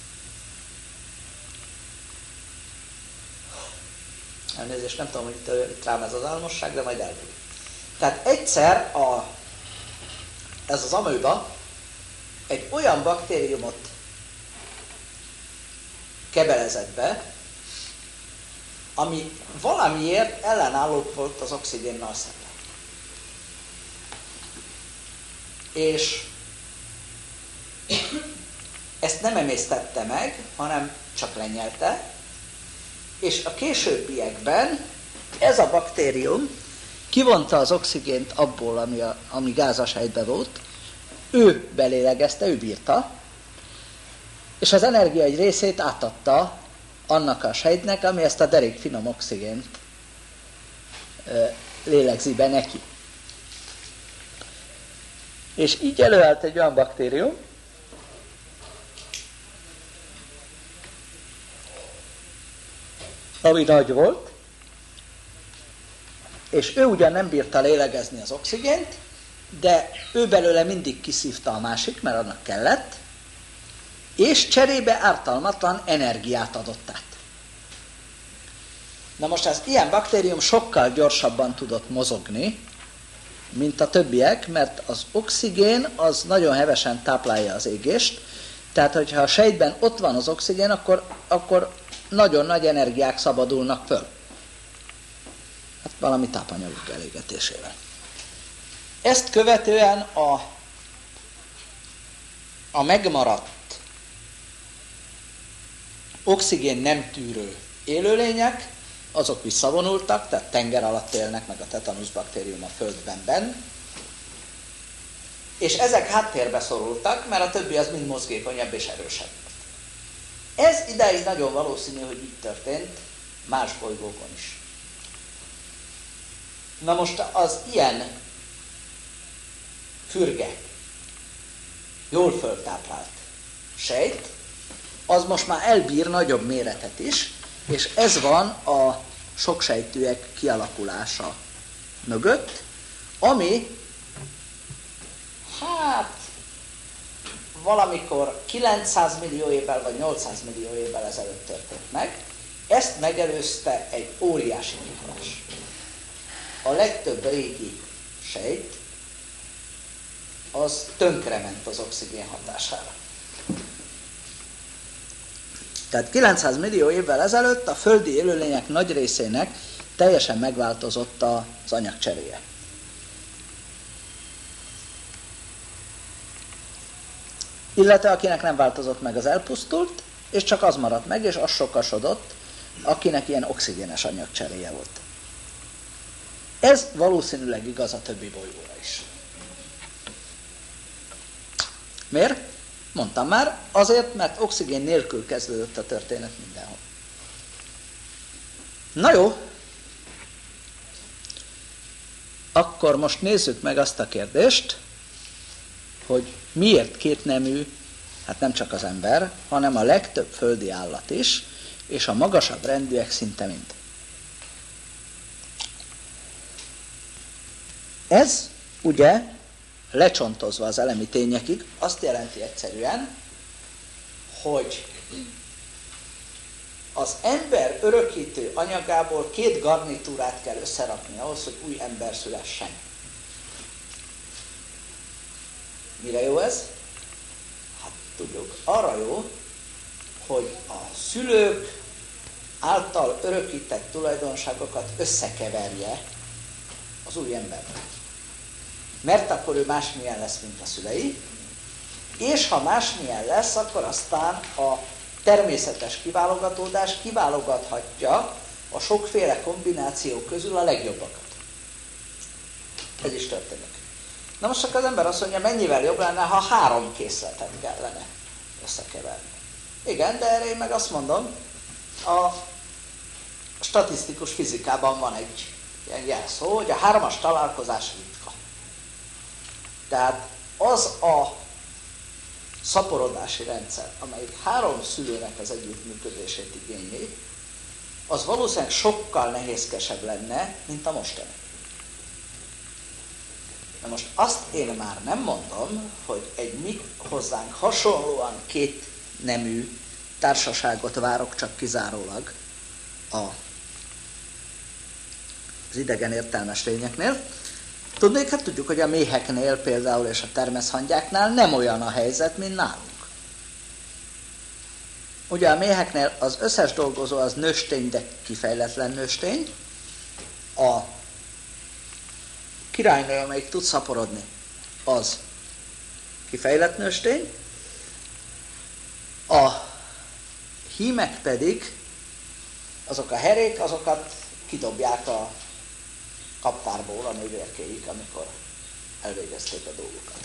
elnézést, nem tudom, hogy itt rám ez az álmosság, de majd elmondjuk. Tehát egyszer ez az amöba egy olyan baktériumot kebelezett be, ami valamiért ellenálló volt az oxigénnal szemben. És ezt nem emésztette meg, hanem csak lenyelte, és a későbbiekben ez a baktérium kivonta az oxigént abból, ami gázasejtben volt, ő belélegezte, ő bírta, és az energia egy részét átadta annak a sejtnek, ami ezt a derék finom oxigént lélegzi be neki. És így előállt egy olyan baktérium, ami nagy volt, és ő ugyan nem bírta lélegezni az oxigént, de ő belőle mindig kiszívta a másik, mert annak kellett, és cserébe ártalmatlan energiát adott át. Na most az ilyen baktérium sokkal gyorsabban tudott mozogni, mint a többiek, mert az oxigén az nagyon hevesen táplálja az égést, tehát hogyha a sejtben ott van az oxigén, akkor nagyon nagy energiák szabadulnak föl. Hát valami tápanyagok elégetésével. Ezt követően a megmaradt oxigén nem tűrő élőlények, azok visszavonultak, tehát tenger alatt élnek, meg a tetanus baktérium a földben benn, és ezek háttérbe szorultak, mert a többi az mind mozgékonyabb és erősebb. Ez idáig nagyon valószínű, hogy így történt más bolygókon is. Na most az ilyen fürge, jól föltáplált sejt, az most már elbír nagyobb méretet is, és ez van a soksejtűek kialakulása mögött, ami valamikor 900 millió évvel vagy 800 millió évvel ezelőtt történt meg. Ezt megelőzte egy óriási kihívás. A legtöbb régi sejt az tönkrement az oxigén hatására. Tehát 900 millió évvel ezelőtt a földi élőlények nagy részének teljesen megváltozott az anyagcseréje. Illetve akinek nem változott meg, az elpusztult, és csak az maradt meg, és az sokasodott, akinek ilyen oxigénes anyagcseréje volt. Ez valószínűleg igaz a többi bolygóra is. Miért? Mondtam már, azért, mert oxigén nélkül kezdődött a történet mindenhol. Na jó, akkor most nézzük meg azt a kérdést, hogy miért kétnemű, hát nem csak az ember, hanem a legtöbb földi állat is, és a magasabb rendűek szinte mind. Ez ugye lecsontozva az elemi tényekig azt jelenti egyszerűen, hogy az ember örökítő anyagából 2 garnitúrát kell összerakni ahhoz, hogy új ember szülessen. Mire jó ez? Hát tudjuk, arra jó, hogy a szülők által örökített tulajdonságokat összekeverje az új emberben. Mert akkor ő másmilyen lesz, mint a szülei, és ha másmilyen lesz, akkor aztán a természetes kiválogatódás kiválogathatja a sokféle kombináció közül a legjobbakat. Ez is történik. Na most csak az ember azt mondja, mennyivel jobb lenne, ha 3 készletet kellene összekeverni. Igen, de erre én meg azt mondom, a statisztikus fizikában van egy ilyen jelszó, hogy a 3-as találkozás ritka. Tehát az a szaporodási rendszer, amelyik 3 szülőnek az együttműködését igényli, az valószínűleg sokkal nehézkesebb lenne, mint a mostani. Na most azt én már nem mondom, hogy egy mi hozzánk hasonlóan 2 nemű társaságot várok csak kizárólag az idegen értelmes lényeknél. Tudnék, hát tudjuk, hogy a méheknél például és a termeszhangyáknál nem olyan a helyzet, mint nálunk. Ugye a méheknél az összes dolgozó az nőstény, de kifejletlen nőstény. A királynő, amelyik tud szaporodni, az kifejlett nőstény. A hímek pedig, azok a herék, azokat kidobják a kaptárból a nővérkéik, amikor elvégezték a dolgokat.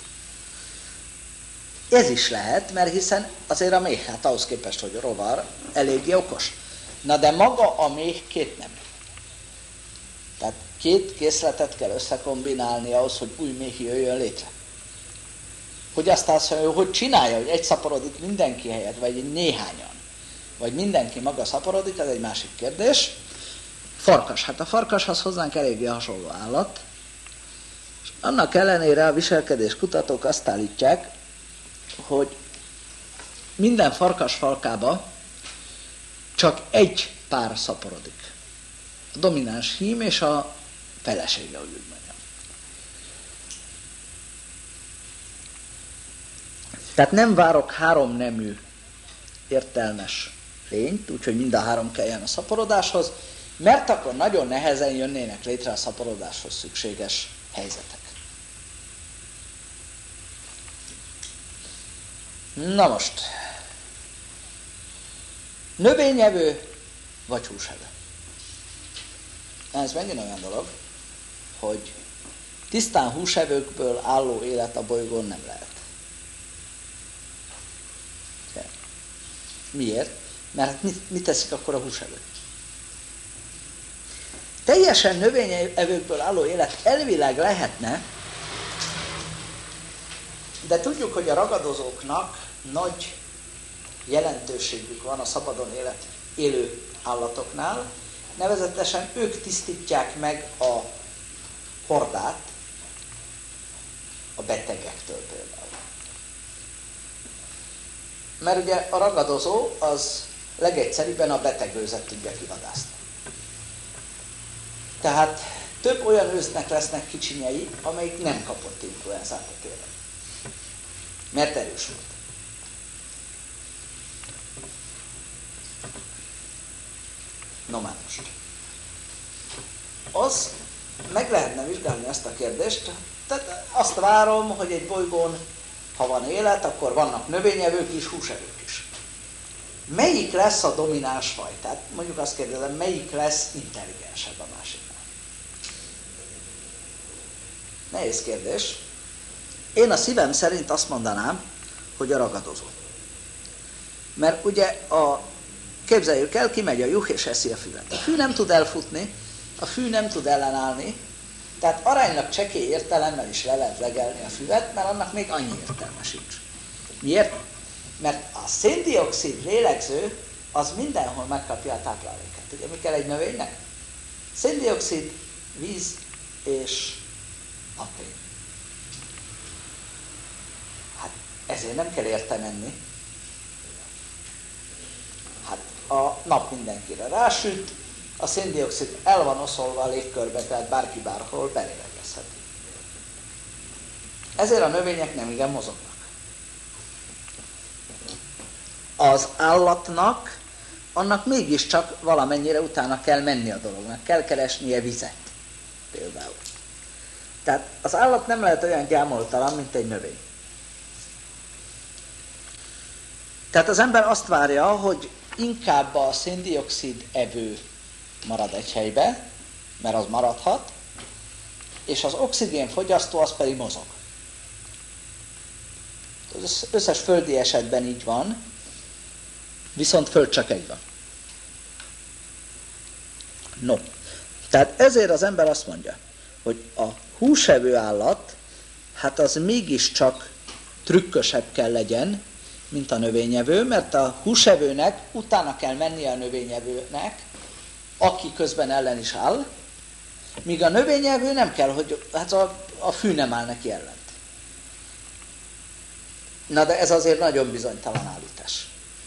Ez is lehet, mert hiszen azért a méh, hát ahhoz képest, hogy rovar, eléggé okos. Na de maga a méh 2 nem. Tehát 2 készletet kell összekombinálni ahhoz, hogy új méh jöjjön létre. Hogy aztán hogy csinálja, hogy egy szaporodik mindenki helyett, vagy néhányan, vagy mindenki maga szaporodik, ez egy másik kérdés. Farkas. Hát a farkashoz hozzánk eléggé hasonló állat. És annak ellenére a viselkedés kutatók azt állítják, hogy minden farkasfalkába csak egy pár szaporodik. A domináns hím és a felesége, hogy úgy mondjam. Tehát nem várok 3 nemű értelmes lényt, úgyhogy mind a 3 kelljen a szaporodáshoz, mert akkor nagyon nehezen jönnének létre a szaporodáshoz szükséges helyzetek. Na most, növényevő vagy húsevő? Ez megint olyan dolog, hogy tisztán húsevőkből álló élet a bolygón nem lehet. Miért? Mert mit teszik akkor a húsevők? Teljesen növényevőkből álló élet elvileg lehetne, de tudjuk, hogy a ragadozóknak nagy jelentőségük van a szabadon élő állatoknál, nevezetesen ők tisztítják meg a hordát a betegektől például. Mert ugye a ragadozó az legegyszerűbben a beteg őzet tudja kivadászni. Tehát több olyan őznek lesznek kicsinyei, amelyik nem kapott influenzát a télen. Mert erős volt. No már most. Az meg lehetne vizsgálni ezt a kérdést, tehát azt várom, hogy egy bolygón, ha van élet, akkor vannak növényevők is, húsevők is. Melyik lesz a domináns faj? Tehát mondjuk azt kérdezem, melyik lesz intelligensebb a másiknál? Nehéz kérdés. Én a szívem szerint azt mondanám, hogy a ragadozó. Mert ugye képzeljük el, kimegy a juh és eszi a füvet. A fű nem tud elfutni, a fű nem tud ellenállni, tehát aránylag csekély értelemmel is le lehet legelni a füvet, mert annak még annyi értelme sincs. Miért? Mert a széndioxid lélegző az mindenhol megkapja a táplálékát. Ugye mi kell egy növénynek? Széndioxid, víz és napfény. Hát ezért nem kell érte menni. Hát a nap mindenkire rásüt, a széndioxid el van oszolva a légkörbe, tehát bárki bárhol belélegezhet. Ezért a növények nem igen mozognak. Az állatnak, annak mégiscsak valamennyire utána kell menni a dolognak, kell keresnie vizet például. Tehát az állat nem lehet olyan gyámoltalan, mint egy növény. Tehát az ember azt várja, hogy inkább a széndioxid evő marad egy helybe, mert az maradhat, és az oxigén fogyasztó az pedig mozog. Az összes földi esetben így van, viszont föld csak egy van. No, tehát ezért az ember azt mondja, hogy a húsevő állat, hát az mégiscsak trükkösebb kell legyen, mint a növényevő, mert a húsevőnek utána kell mennie a növényevőnek, aki közben ellen is áll, míg a növényevő nem kell, hogy hát a fű nem áll neki ellent. Na de ez azért nagyon bizonytalan állítás.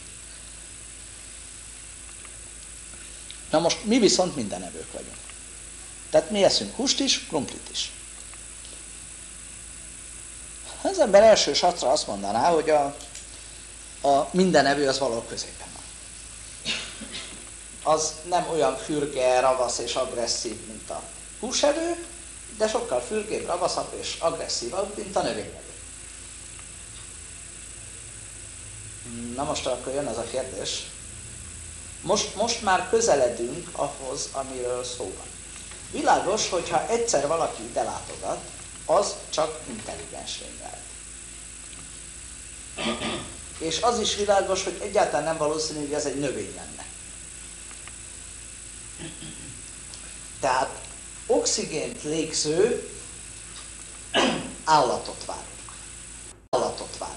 Na most mi viszont mindenevők vagyunk. Tehát mi eszünk húst is, krumplit is. Az ember első satra azt mondaná, hogy a mindenevő az valahol középen van. Az nem olyan fürge, ravasz és agresszív, mint a húsevő, de sokkal fürgébb, ravaszabb és agresszívabb, mint a növényevő. Na most akkor jön az a kérdés. Most már közeledünk ahhoz, amiről szó van. Világos, hogyha egyszer valaki ide látogat, az csak intelligens lény lehet. És az is világos, hogy egyáltalán nem valószínű, hogy ez egy növény lenne. Tehát oxigént légző állatot várunk. Állatot várunk.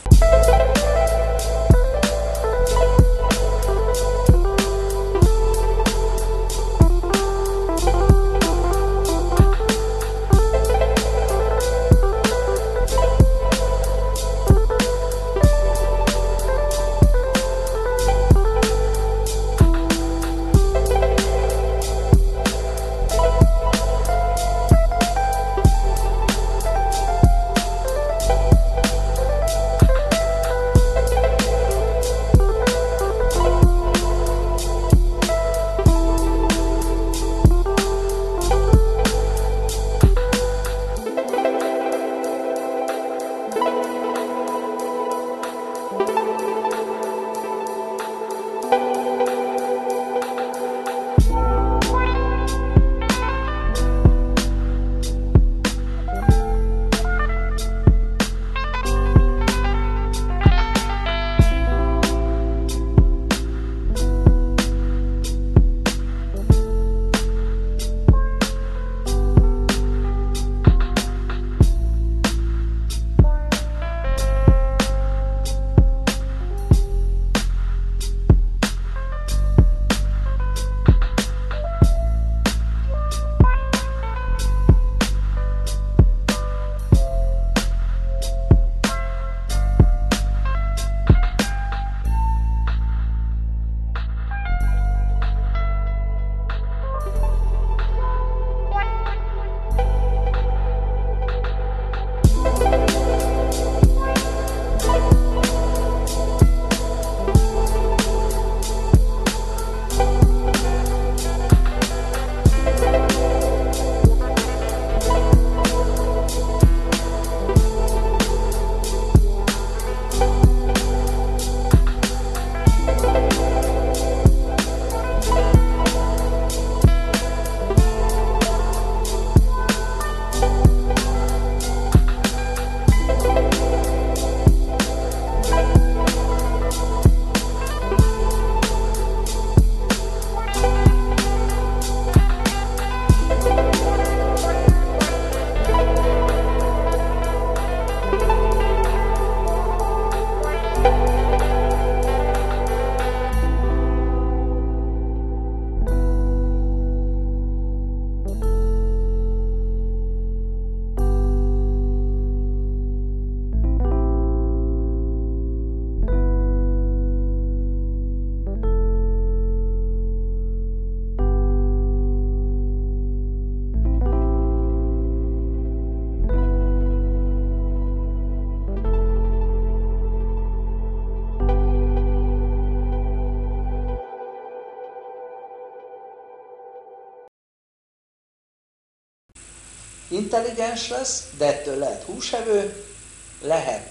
intelligens lesz, de ettől lehet húsevő, lehet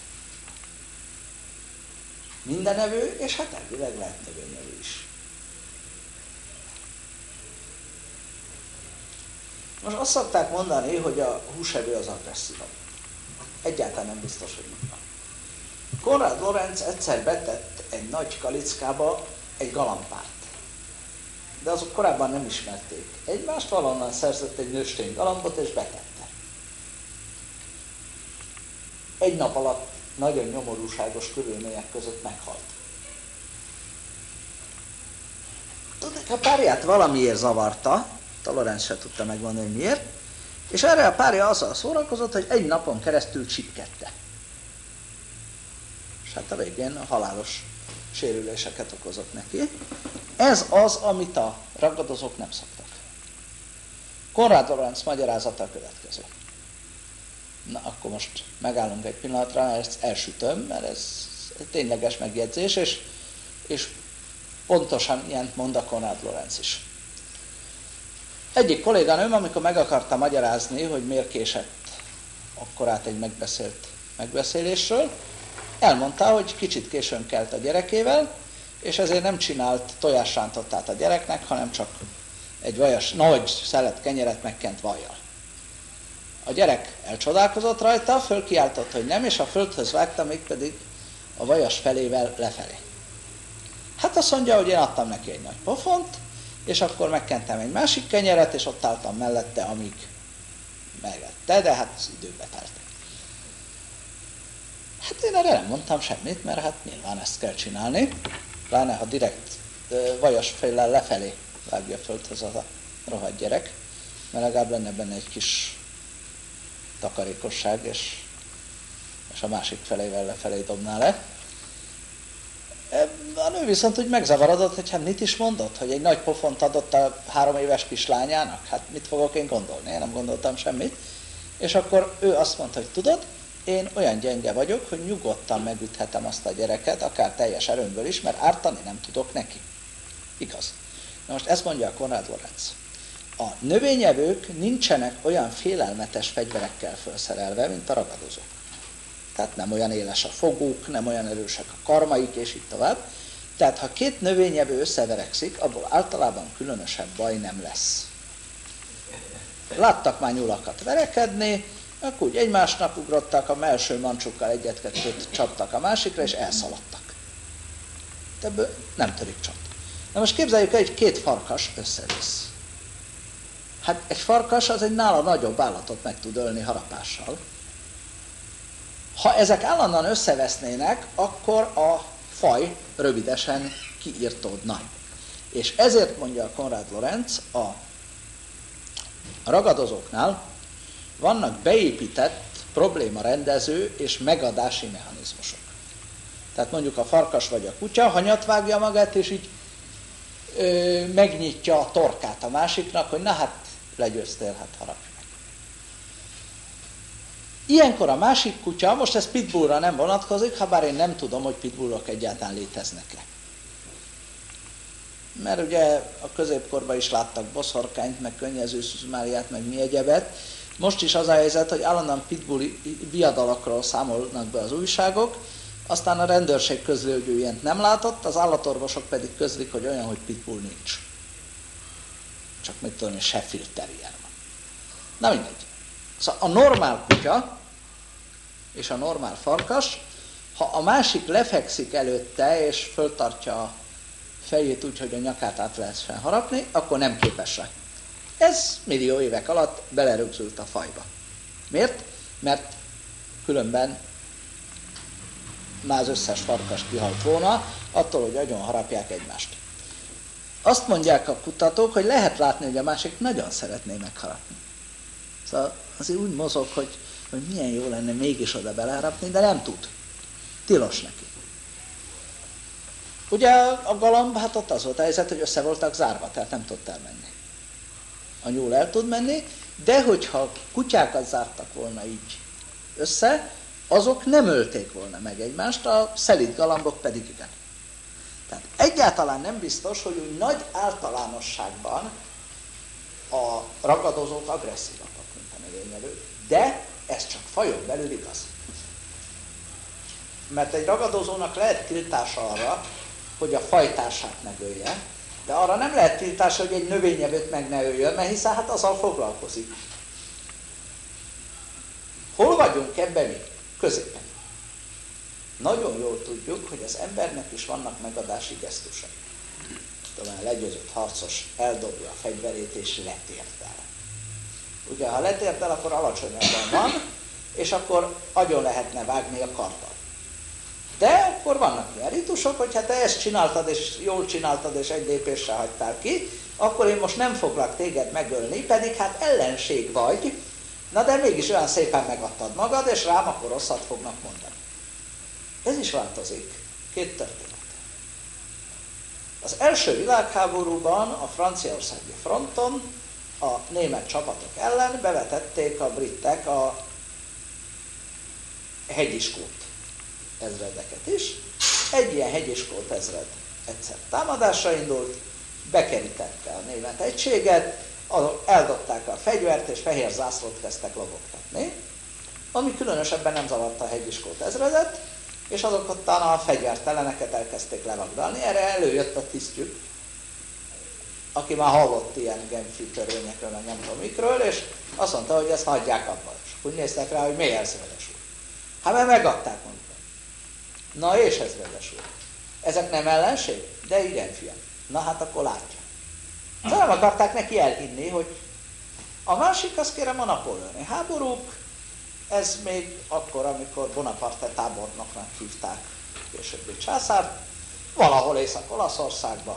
mindenevő, és hát elvileg lehet növényevő is. Most azt szokták mondani, hogy a húsevő az agresszívabb. Egyáltalán nem biztos, hogy így van. Konrad Lorenz egyszer betett egy nagy kalickába egy galambárt. De azok korábban nem ismerték egymást, valonnan szerzett egy nőstény galambot és betette. Egy nap alatt nagyon nyomorúságos körülmények között meghalt. Tudnék, a párját valamiért zavarta, a Lorenz se tudta megmondani, hogy miért, és erre a párja azzal szórakozott, hogy egy napon keresztül csipkedte. És hát a végén a halálos sérüléseket okozott neki. Ez az, amit a ragadozók nem szoktak. Konrad Lorenz magyarázata a következő. Na, akkor most megállunk egy pillanatra, ezt elsütöm, mert ez egy tényleges megjegyzés, és pontosan ilyent mond a Konrad Lorenz is. Egyik kolléganőm, amikor meg akarta magyarázni, hogy miért késett akkorát egy megbeszélt megbeszélésről, elmondta, hogy kicsit későn kelt a gyerekével, és ezért nem csinált tojásrántottát a gyereknek, hanem csak egy vajas, nagy szelet kenyeret megkent vajjal. A gyerek elcsodálkozott rajta, fölkiáltott, hogy nem, és a földhöz vágta, mégpedig a vajas felével lefelé. Hát azt mondja, hogy én adtam neki egy nagy pofont, és akkor megkentem egy másik kenyeret, és ott álltam mellette, amíg megette, de hát az időbe telt. Hát én erre nem mondtam semmit, mert hát nyilván ezt kell csinálni, pláne ha direkt vajas fejjel lefelé vágja földhöz az a rohadt gyerek, mert legalább lenne benne egy kis takarékosság, és a másik felével lefelé dobná le. A nő viszont úgy megzavarodott, hogy hát mit is mondott, hogy egy nagy pofont adott a 3 éves kislányának, hát mit fogok én gondolni, én nem gondoltam semmit. És akkor ő azt mondta, hogy tudod, én olyan gyenge vagyok, hogy nyugodtan megüthetem azt a gyereket, akár teljes erőmből is, mert ártani nem tudok neki. Igaz. Na most ezt mondja a Konrad Lorenz. A növényevők nincsenek olyan félelmetes fegyverekkel felszerelve, mint a ragadozók. Tehát nem olyan éles a foguk, nem olyan erősek a karmaik, és így tovább. Tehát ha 2 növényevő összeverekszik, abból általában különösebb baj nem lesz. Láttak már nyulakat verekedni, akkor úgy egymásnak ugrottak, a első mancsukkal egyet-kettőt csaptak a másikra, és elszaladtak. De ebből nem törik csont. Na most képzeljük el, hogy 2 farkas összevisz. Hát egy farkas az egy nála nagyobb állatot meg tud ölni harapással. Ha ezek állandóan összevesznének, akkor a faj rövidesen kiirtódna. És ezért mondja a Konrad Lorenz, a ragadozóknál vannak beépített problémarendező és megadási mechanizmusok. Tehát mondjuk a farkas vagy a kutya hanyat vágja magát, és így megnyitja a torkát a másiknak, hogy na hát legyőztél, hát harapj meg. Ilyenkor a másik kutya, most ez pitbullra nem vonatkozik, ha bár én nem tudom, hogy pitbullok egyáltalán léteznek-e. Mert ugye a középkorban is láttak boszorkányt, meg könnyező szuzmáliát, meg mi egyebet. Most is az a helyzet, hogy állandóan pitbull viadalakról számolnak be az újságok, aztán a rendőrség közli, hogy ő ilyent nem látott, az állatorvosok pedig közlik, hogy olyan, hogy pitbull nincs. Csak mit tudom, hogy Sheffield Terrier van. Na mindegy. Szóval a normál kutya és a normál farkas, ha a másik lefekszik előtte és föltartja a fejét úgy, hogy a nyakát át lehessen harapni, akkor nem képes rá. Ez millió évek alatt belerögzült a fajba. Miért? Mert különben már az összes farkas kihalt volna, attól, hogy agyon harapják egymást. Azt mondják a kutatók, hogy lehet látni, hogy a másik nagyon szeretné megharapni. Szóval azért úgy mozog, hogy milyen jó lenne mégis oda beleharapni, de nem tud. Tilos neki. Ugye a galamb, hát ott az volt a helyzet, hogy össze voltak zárva, tehát nem tudott elmenni. A nyúl el tud menni, de hogyha kutyákat zártak volna így össze, azok nem ölték volna meg egymást, a szelíd galambok pedig igen. Tehát egyáltalán nem biztos, hogy úgy nagy általánosságban a ragadozók agresszívabbak, mint a növényevő, de ez csak fajon belül igaz. Mert egy ragadozónak lehet tiltása arra, hogy a fajtársát megölje, de arra nem lehet tiltása, hogy egy növényevőt meg ne öljön, mert hiszen hát azzal foglalkozik. Hol vagyunk ebben mi? Középen. Nagyon jól tudjuk, hogy az embernek is vannak megadási gesztusai. Talán a legyőzött harcos eldobja a fegyverét és letérdel. Ugye, ha letérdel, akkor alacsonyabban van, és akkor agyon lehetne vágni a karddal. De akkor vannak ilyen ritusok, hogy hát te ezt csináltad, és jól csináltad, és egy lépéssel hagytál ki, akkor én most nem foglak téged megölni, pedig hát ellenség vagy, na de mégis olyan szépen megadtad magad, és rám akkor rosszat fognak mondani. Ez is változik. Két történet. Az első világháborúban a franciaországi fronton a német csapatok ellen bevetették a britek a hegyiskót ezredeket is. Egy ilyen hegyiskót ezred egyszer támadásra indult, bekerítette a német egységet, eldobták a fegyvert, és fehér zászlót kezdtek lobogtatni, ami különösebben nem zavarta a hegyiskót ezredet, és azok ottan a fegyverteleneket elkezdték levagdalni. Erre előjött a tisztjük, aki már hallott ilyen Genfi törvényekről, meg nem tudom mikről, és azt mondta, hogy ezt hagyják abba. És úgy néztek rá, hogy miért ezredes úr. Hát mert megadták, mondta. Na és ezredes úr. Ezek nem ellenség? De igen, fiam. Na hát akkor látja. De nem akarták neki elhinni, hogy a másik, azt kérem, a napóleoni háborúk, ez még akkor, amikor Bonaparte tábornoknak hívták későbbi császárt, valahol Észak-Olaszországban.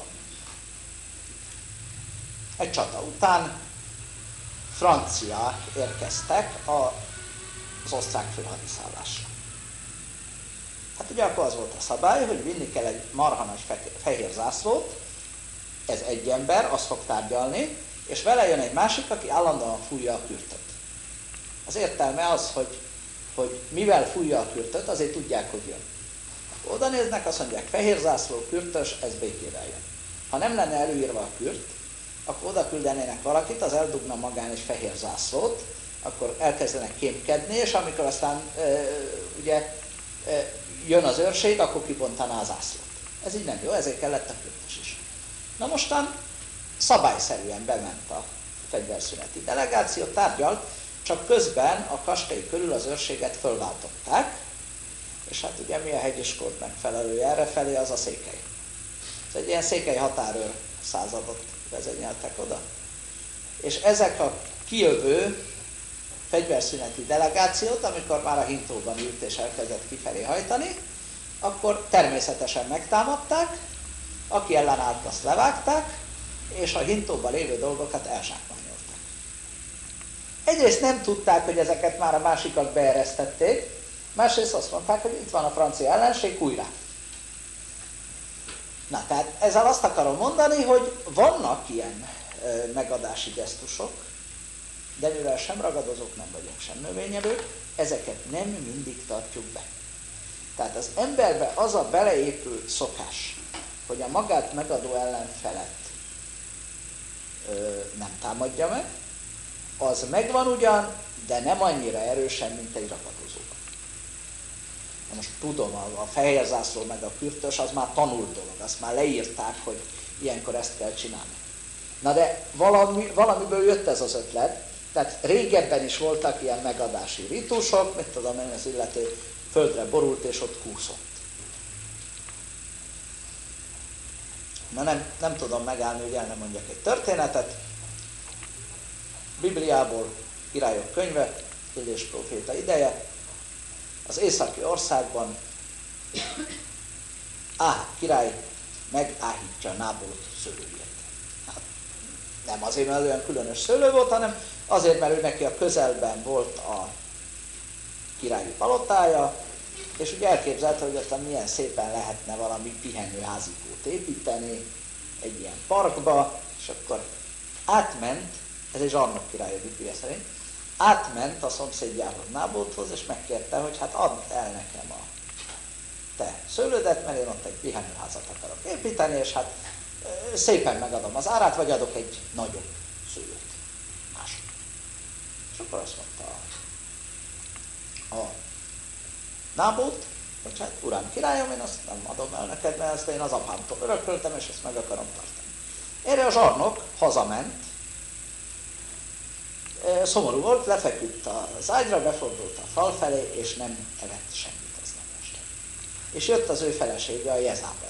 Egy csata után franciák érkeztek az osztrák főhadiszállásra. Hát ugye akkor az volt a szabály, hogy vinni kell egy marha nagy fehér zászlót, ez egy ember, azt fog tárgyalni, és vele jön egy másik, aki állandóan fújja a kürtöt. Az értelme az, hogy mivel fújja a kürtöt, azért tudják, hogy jön. Akkor oda néznek, azt mondják, fehér zászló, kürtös, ez békével jön. Ha nem lenne előírva a kürt, akkor oda küldenének valakit, az eldugna magán egy fehér zászlót, akkor elkezdenek kémkedni, és amikor aztán jön az őrség, akkor kibontaná a zászlót. Ez így nem jó, ezért kellett a kürtös is. Na mostan szabályszerűen bement a fegyverszüneti delegáció, tárgyalt, csak közben a kastély körül az őrséget fölváltották, és hát ugye mi a hegyiskót megfelelője errefelé, az a székely. Ez egy ilyen székely határőr századot vezényeltek oda. És ezek a kijövő fegyverszüneti delegációt, amikor már a hintóban ült és elkezdett kifelé hajtani, akkor természetesen megtámadták, aki ellenállt, azt levágták, és a hintóban lévő dolgokat elzsákmányolták. Egyrészt nem tudták, hogy ezeket már a másikat beeresztették, másrészt azt mondták, hogy itt van a francia ellenség, újra. Na, tehát ezzel azt akarom mondani, hogy vannak ilyen megadási gesztusok, de mivel sem ragadozók nem vagyunk, sem növényevők, ezeket nem mindig tartjuk be. Tehát az emberbe az a beleépült szokás, hogy a magát megadó ellenfelet nem támadja meg, az megvan ugyan, de nem annyira erősen, mint egy ragadozóban. Na most tudom, a fehér zászló meg a kürtös, az már tanult dolog, azt már leírták, hogy ilyenkor ezt kell csinálni. Na de valamiből jött ez az ötlet, tehát régebben is voltak ilyen megadási ritusok, mit tudom én, az illető földre borult és ott kúszott. Na nem tudom megállni, hogy el nem mondjak egy történetet. Bibliából, Királyok könyve, Illés próféta ideje, az északi országban Áháb király megáhítja Nábót szőlőjét. Hát, nem azért, mert olyan különös szőlő volt, hanem azért, mert ő neki a közelben volt a királyi palotája, és ugye elképzelte, hogy aztán milyen szépen lehetne valami pihenőházikót építeni egy ilyen parkba, és akkor átment, ez egy zsarnok király a Biblia szerint, átment a szomszédjához Nábóthoz, és megkérte, hogy hát add el nekem a te szőlődet, mert én ott egy pihenőházat akarok építeni, és hát szépen megadom az árát, vagy adok egy nagyobb szőlőt. Mások. És akkor azt mondta a Nábót, hogy hát uram, királyom, én azt nem adom el neked, mert ezt én az apámtól örököltem, és ezt meg akarom tartani. Erre a zsarnok hazament, szomorú volt, lefeküdt az ágyra, befordult a fal felé, és nem evett semmit aznap este. És jött az ő felesége, a Jezábel.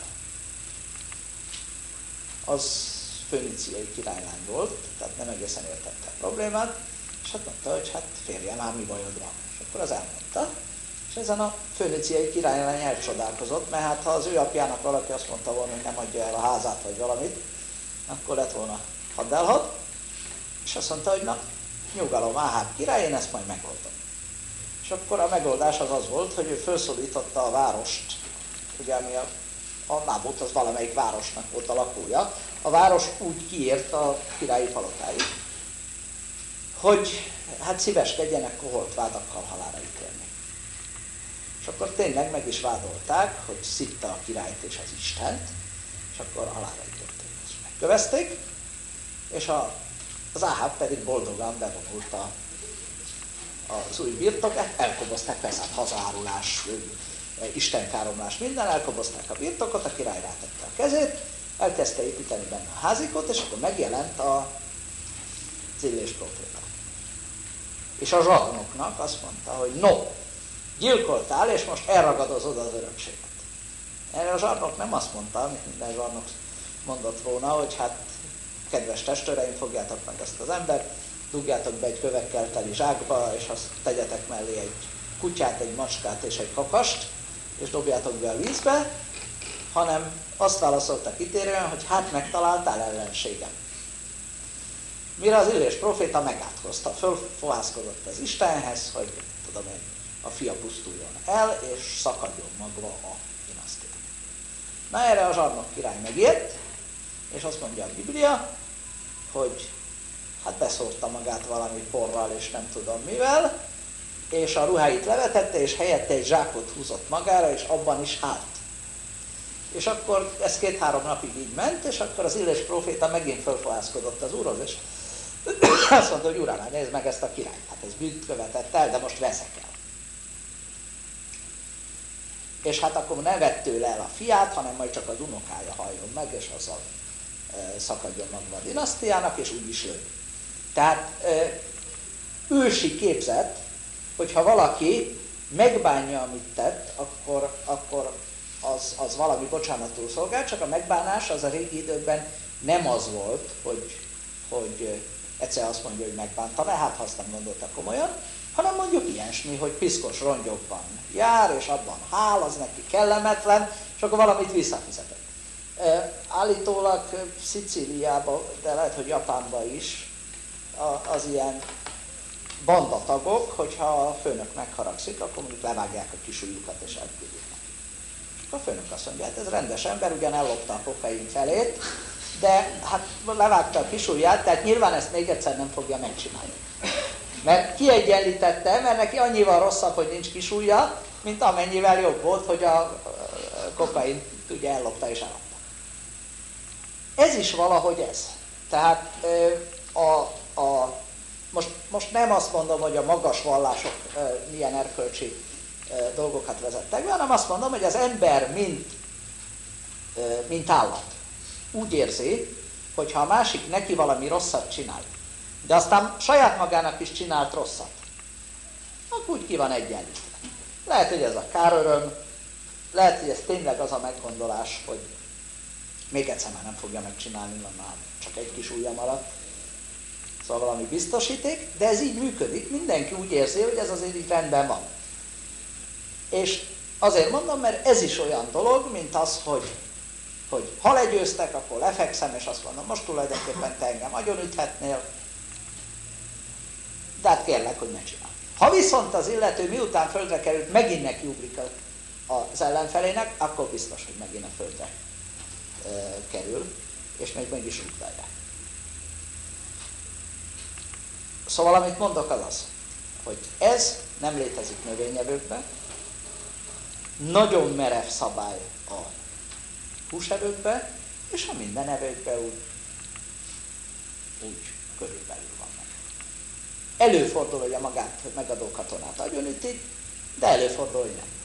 Az föníciai királylány volt, tehát nem egészen értette a problémát, és hát mondta, hogy hát férjem, ám mi bajod van. És akkor az elmondta, és ezen a föníciai királylány elcsodálkozott, mert hát ha az ő apjának valaki azt mondta volna, hogy nem adja el a házát vagy valamit, akkor lett volna hadd elhadd, és azt mondta, hogy na, nyugalom, Áháb király, én ezt majd megoldom. És akkor a megoldás az volt, hogy ő felszólította a várost, ugye ami a Nábót az valamelyik városnak volt a lakója, a város úgy kiért a királyi palotáig, hogy hát szíveskedjenek koholt vádakkal halálra ítélni. És akkor tényleg meg is vádolták, hogy szitta a királyt és az Istent, és akkor halálra ítélték. Ezt megkövezték, és az Áháb pedig boldogan bevonult az új birtok, elkobozták persze hazaárulás, istenkáromlás, minden, elkobozták a birtokot, a király rátette a kezét, elkezdte építeni benne a házikot, és akkor megjelent az Illés próféta. És a zsarnoknak azt mondta, hogy no, gyilkoltál, és most elragadozod az örökséget. Erre a zsarnok nem azt mondta, amit minden zsarnok mondott volna, hogy hát kedves testőreim, fogjátok meg ezt az embert, dugjátok be egy kövekkel teli zsákba, és azt tegyetek mellé egy kutyát, egy macskát és egy kakast, és dobjátok be a vízbe, hanem azt válaszoltak kitérően, hogy hát megtaláltál ellenségem. Mire az Illés próféta megátkozta, fölfohászkodott az Istenhez, hogy tudom én, a fia pusztuljon el, és szakadjon magva a dinasztia. Na erre a zsarnok király megért, és azt mondja a Biblia, hogy hát beszórta magát valami porral, és nem tudom mivel, és a ruháit levetette, és helyette egy zsákot húzott magára, és abban is hált. És akkor ez 2-3 napig így ment, és akkor az Illés próféta megint fölfohászkodott az úrhoz, és azt mondta, hogy uram, nézd meg ezt a királyt, hát ez bűnt követett el, de most veszek el. És hát akkor ne vett tőle el a fiát, hanem majd csak az unokája halljon meg, és azzal szakadjon magva a dinasztiának, és úgy is lő. Tehát ősi képzet, hogyha valaki megbánja, amit tett, akkor az valami bocsánatul szolgál, csak a megbánás az a régi időkben nem az volt, hogy egyszer azt mondja, hogy megbánta, hát ha azt nem gondolta komolyan, hanem mondjuk ilyesmi, hogy piszkos rongyokban jár, és abban hál, az neki kellemetlen, és akkor valamit visszafizetett. Állítólag Szicíliában, de lehet, hogy Japánban is az ilyen bandatagok, hogyha a főnök megharagszik, akkor mondjuk levágják a kisujjukat és elküldik neki. És akkor a főnök azt mondja, hát ez rendes ember, ugyan ellopta a kokain felét, de hát levágta a kisujját, tehát nyilván ezt még egyszer nem fogja megcsinálni. Mert kiegyenlítette, mert neki annyival rosszabb, hogy nincs kisujja, mint amennyivel jobb volt, hogy a kokain ugye ellopta és eladta. Ez is valahogy ez. Tehát most nem azt mondom, hogy a magas vallások milyen erkölcsi dolgokat vezettek be, hanem azt mondom, hogy az ember mint állat úgy érzi, hogy ha a másik neki valami rosszat csinál, de aztán saját magának is csinált rosszat, akkor úgy ki van egyenlítve. Lehet, hogy ez a káröröm, lehet, hogy ez tényleg az a meggondolás, hogy még egyszer már nem fogja megcsinálni, mert már csak egy kis ujja maradt. Szóval valami biztosíték, de ez így működik, mindenki úgy érzi, hogy ez azért így rendben van. És azért mondom, mert ez is olyan dolog, mint az, hogy ha legyőztek, akkor lefekszem, és azt mondom, most tulajdonképpen te engem agyonüthetnél, de hát kérlek, hogy ne csinálj. Ha viszont az illető miután földre került, megint nekiugrik az ellenfelének, akkor biztos, hogy megint a földre kerül, és még meg is rúgdálják. Szóval amit mondok az, hogy ez nem létezik növényevőkben, nagyon merev szabály a húsevőkben, és a minden evőkben úgy körülbelül vannak. Előfordul, hogy a magát megadó katonát agyonütik, de előfordul, hogy nem.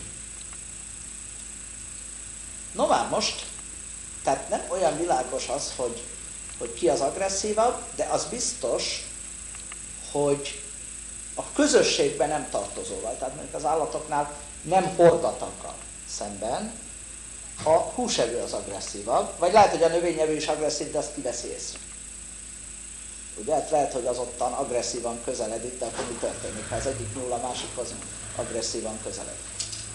No már most, tehát nem olyan világos az, hogy ki az agresszívabb, de az biztos, hogy a közösségben nem tartozóval, tehát mondjuk az állatoknál nem hordatakkal szemben a húsevő az agresszívabb, vagy lehet, hogy a növényevő is agresszív, de azt kiveszi észre. Ugye, lehet, hogy az ottan agresszívan közeledik, de akkor mi történik, ha az egyik nyúl a másikhoz agresszívan közeledik.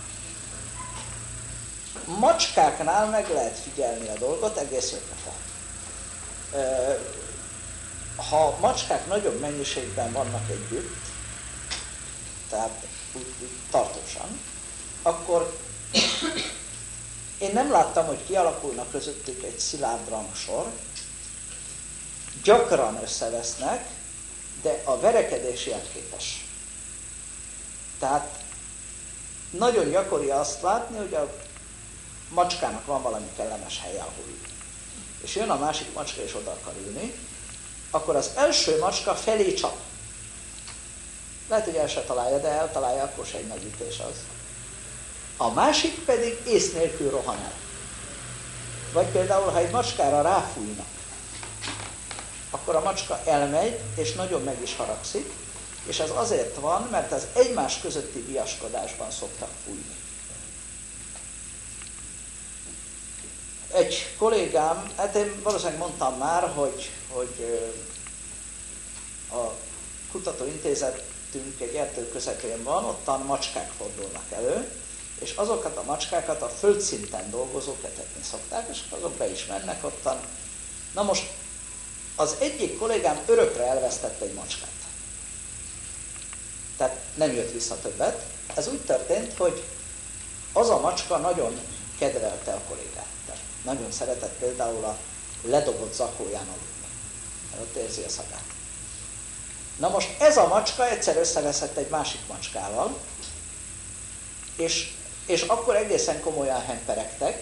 Macskáknál meg lehet figyelni a dolgot, egész jókra fel. Ha macskák nagyobb mennyiségben vannak együtt, tehát úgy tartósan, akkor én nem láttam, hogy kialakulna közöttük egy szilárd rangsor, gyakran összevesznek, de a verekedés képes. Tehát nagyon gyakori azt látni, hogy a macskának van valami kellemes helye, ahol ül. És jön a másik macska, és oda akar ülni, akkor az első macska felé csap. Lehet, hogy el se találja, de eltalálja, akkor se egy nagy ütés az. A másik pedig ész nélkül rohan el. Vagy például, ha egy macskára ráfújnak, akkor a macska elmegy, és nagyon meg is haragszik, és ez azért van, mert az egymás közötti viaskodásban szoktak fújni. Egy kollégám, hát én valószínűleg mondtam már, hogy a kutatóintézetünk egy erdő közepén van, ottan macskák fordulnak elő, és azokat a macskákat a földszinten dolgozók etetni szokták, és azok be is mennek ottan. Na most az egyik kollégám örökre elvesztett egy macskát. Tehát nem jött vissza többet. Ez úgy történt, hogy az a macska nagyon kedvelte a kollégát. Tehát nagyon szeretett például a ledobott zakóján aludni, mert ott érzi a szagát. Na most ez a macska egyszer összeveszett egy másik macskával, és akkor egészen komolyan hemperegtek.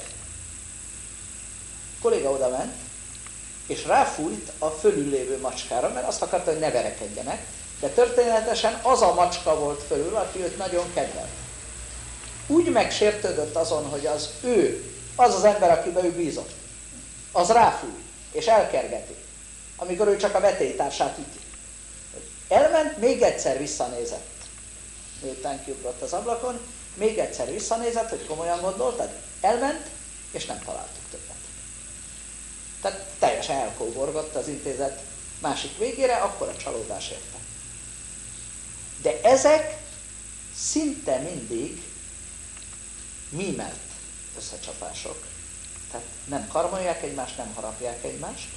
A kolléga oda ment, és ráfújt a fölül lévő macskára, mert azt akarta, hogy ne verekedjenek, de történetesen az a macska volt fölül, aki őt nagyon kedvelt. Úgy megsértődött azon, hogy az az ember, akiben ő bízott, az ráfúj, és elkergeti, amikor ő csak a vetélytársát üti. Elment, még egyszer visszanézett, miután kiugrott az ablakon, még egyszer visszanézett, hogy komolyan gondoltad, elment, és nem találtuk többet. Tehát teljesen elkóborgott az intézet másik végére, akkor a csalódás érte. De ezek szinte mindig mímelt összecsapások. Tehát nem karmolják egymást, nem harapják egymást.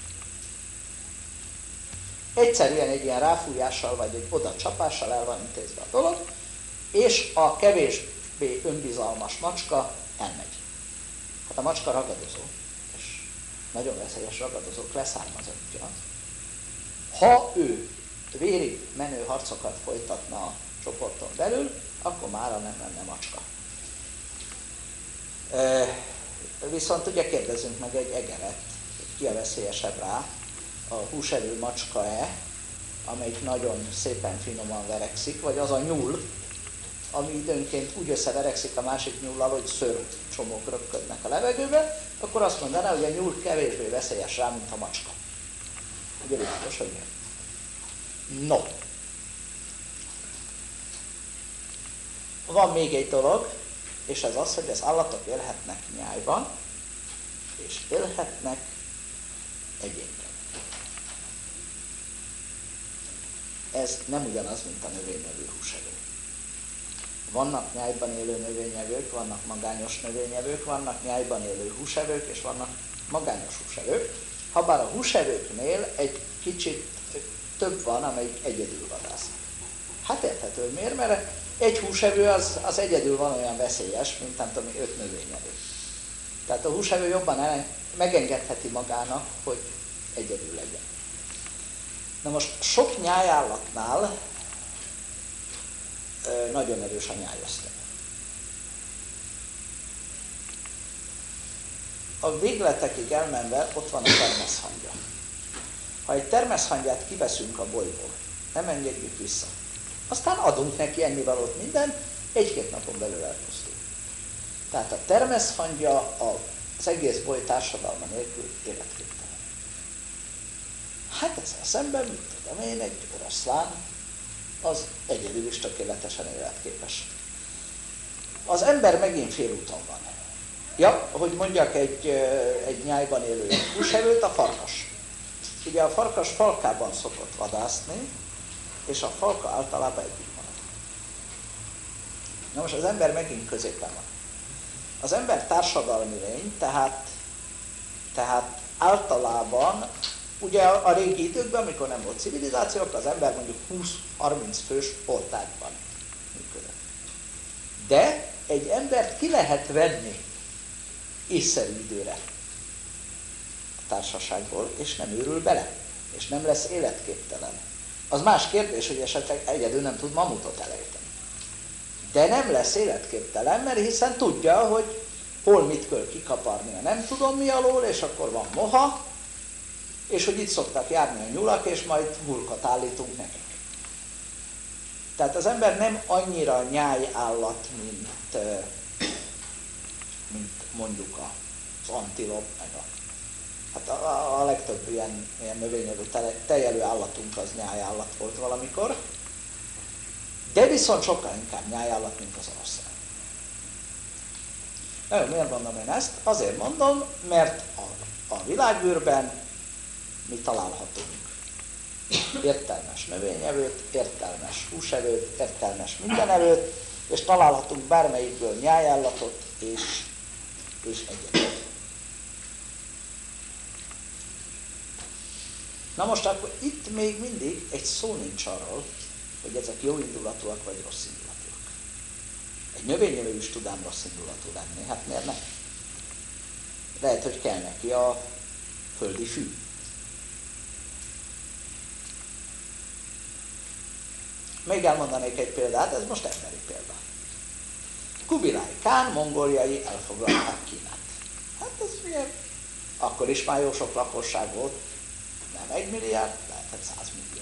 Egyszerűen egy ilyen ráfújással vagy egy oda csapással el van intézve a dolog, és a kevésbé önbizalmas macska elmegy. Hát a macska ragadozó, és nagyon veszélyes ragadozók leszármazottja. Ha ő vérig menő harcokat folytatna a csoporton belül, akkor mára nem lenne macska. Viszont ugye kérdezzünk meg egy egeret, ki a veszélyesebb rá, a húsevő macska-e, amelyik nagyon szépen finoman verekszik, vagy az a nyúl, ami időnként úgy összeverekszik a másik nyúllal, hogy szőrcsomók röpködnek a levegőbe, akkor azt mondaná, hogy a nyúl kevésbé veszélyes rá, mint a macska. Ugye világos, hogy mi? No. Van még egy dolog, és ez az, hogy az állatok élhetnek nyájban, és élhetnek egyébként. Ez nem ugyanaz, mint a növényevő húsevő. Vannak nyájban élő növényevők, vannak magányos növényevők, vannak nyájban élő húsevők, és vannak magányos húsevők. Habár a húsevőknél egy kicsit több van, amelyik egyedül vadász. Hát érthető, miért? Mert egy húsevő az egyedül van olyan veszélyes, mint nem tudom, 5 növényevő. Tehát a húsevő jobban megengedheti magának, hogy egyedül legyen. Na most sok nyájállatnál nagyon erős a nyájöztem. A végletekig elmenve ott van a termeszhangya. Ha egy termeszhangyát kiveszünk a bolyból, nem engedjük vissza. Aztán adunk neki ennivalót minden, 1-2 napon belül elpusztul. Tehát a termeszfandja az egész boly társadalma nélkül életképtelen. Hát ezzel szemben, mit tudom én, egy oroszlán, az egyedül is tökéletesen életképes. Az ember megint félúton van. Ja, hogy mondjak egy nyájban élő húsevőt, a farkas. Ugye a farkas falkában szokott vadászni, és a falka általában együtt marad. Na most az ember megint középen van. Az ember társadalmi lény, tehát általában, ugye a régi időkben, amikor nem volt civilizációk, az ember mondjuk 20-30 fős oltákban működött. De egy embert ki lehet venni észszerű időre a társaságból, és nem őrül bele, és nem lesz életképtelen. Az más kérdés, hogy esetleg egyedül nem tud mamutot elejteni. De nem lesz életképtelen, mert hiszen tudja, hogy hol mit kell kikaparnia, nem tudom mi alól, és akkor van moha, és hogy itt szoktak járni a nyulak, és majd hurkot állítunk nekik. Tehát az ember nem annyira nyájállat, mint mondjuk az antilop, meg a legtöbb ilyen növényevő tejelő állatunk az nyájállat volt valamikor, de viszont sokkal inkább nyájállat, mint az oroszlán. Nagyon miért mondom én ezt? Azért mondom, mert a világűrben mi találhatunk értelmes növényevőt, értelmes húsevőt, értelmes mindenevőt, és találhatunk bármelyikből nyájállatot és egyebet. Na most akkor itt még mindig egy szó nincs arról, hogy ezek jó indulatúak vagy rossz indulatúak. Egy növényevő is tud ám rossz indulatú lenni, hát miért nem? Lehet, hogy kell neki a földi fű. Még elmondanék egy példát, ez most emberi példa. Kubilai Kán mongóliai elfoglalták Kínát. Hát ez ugye, akkor is már jó sok lakosság volt, nem 1 milliárd, lehetett 100 millió.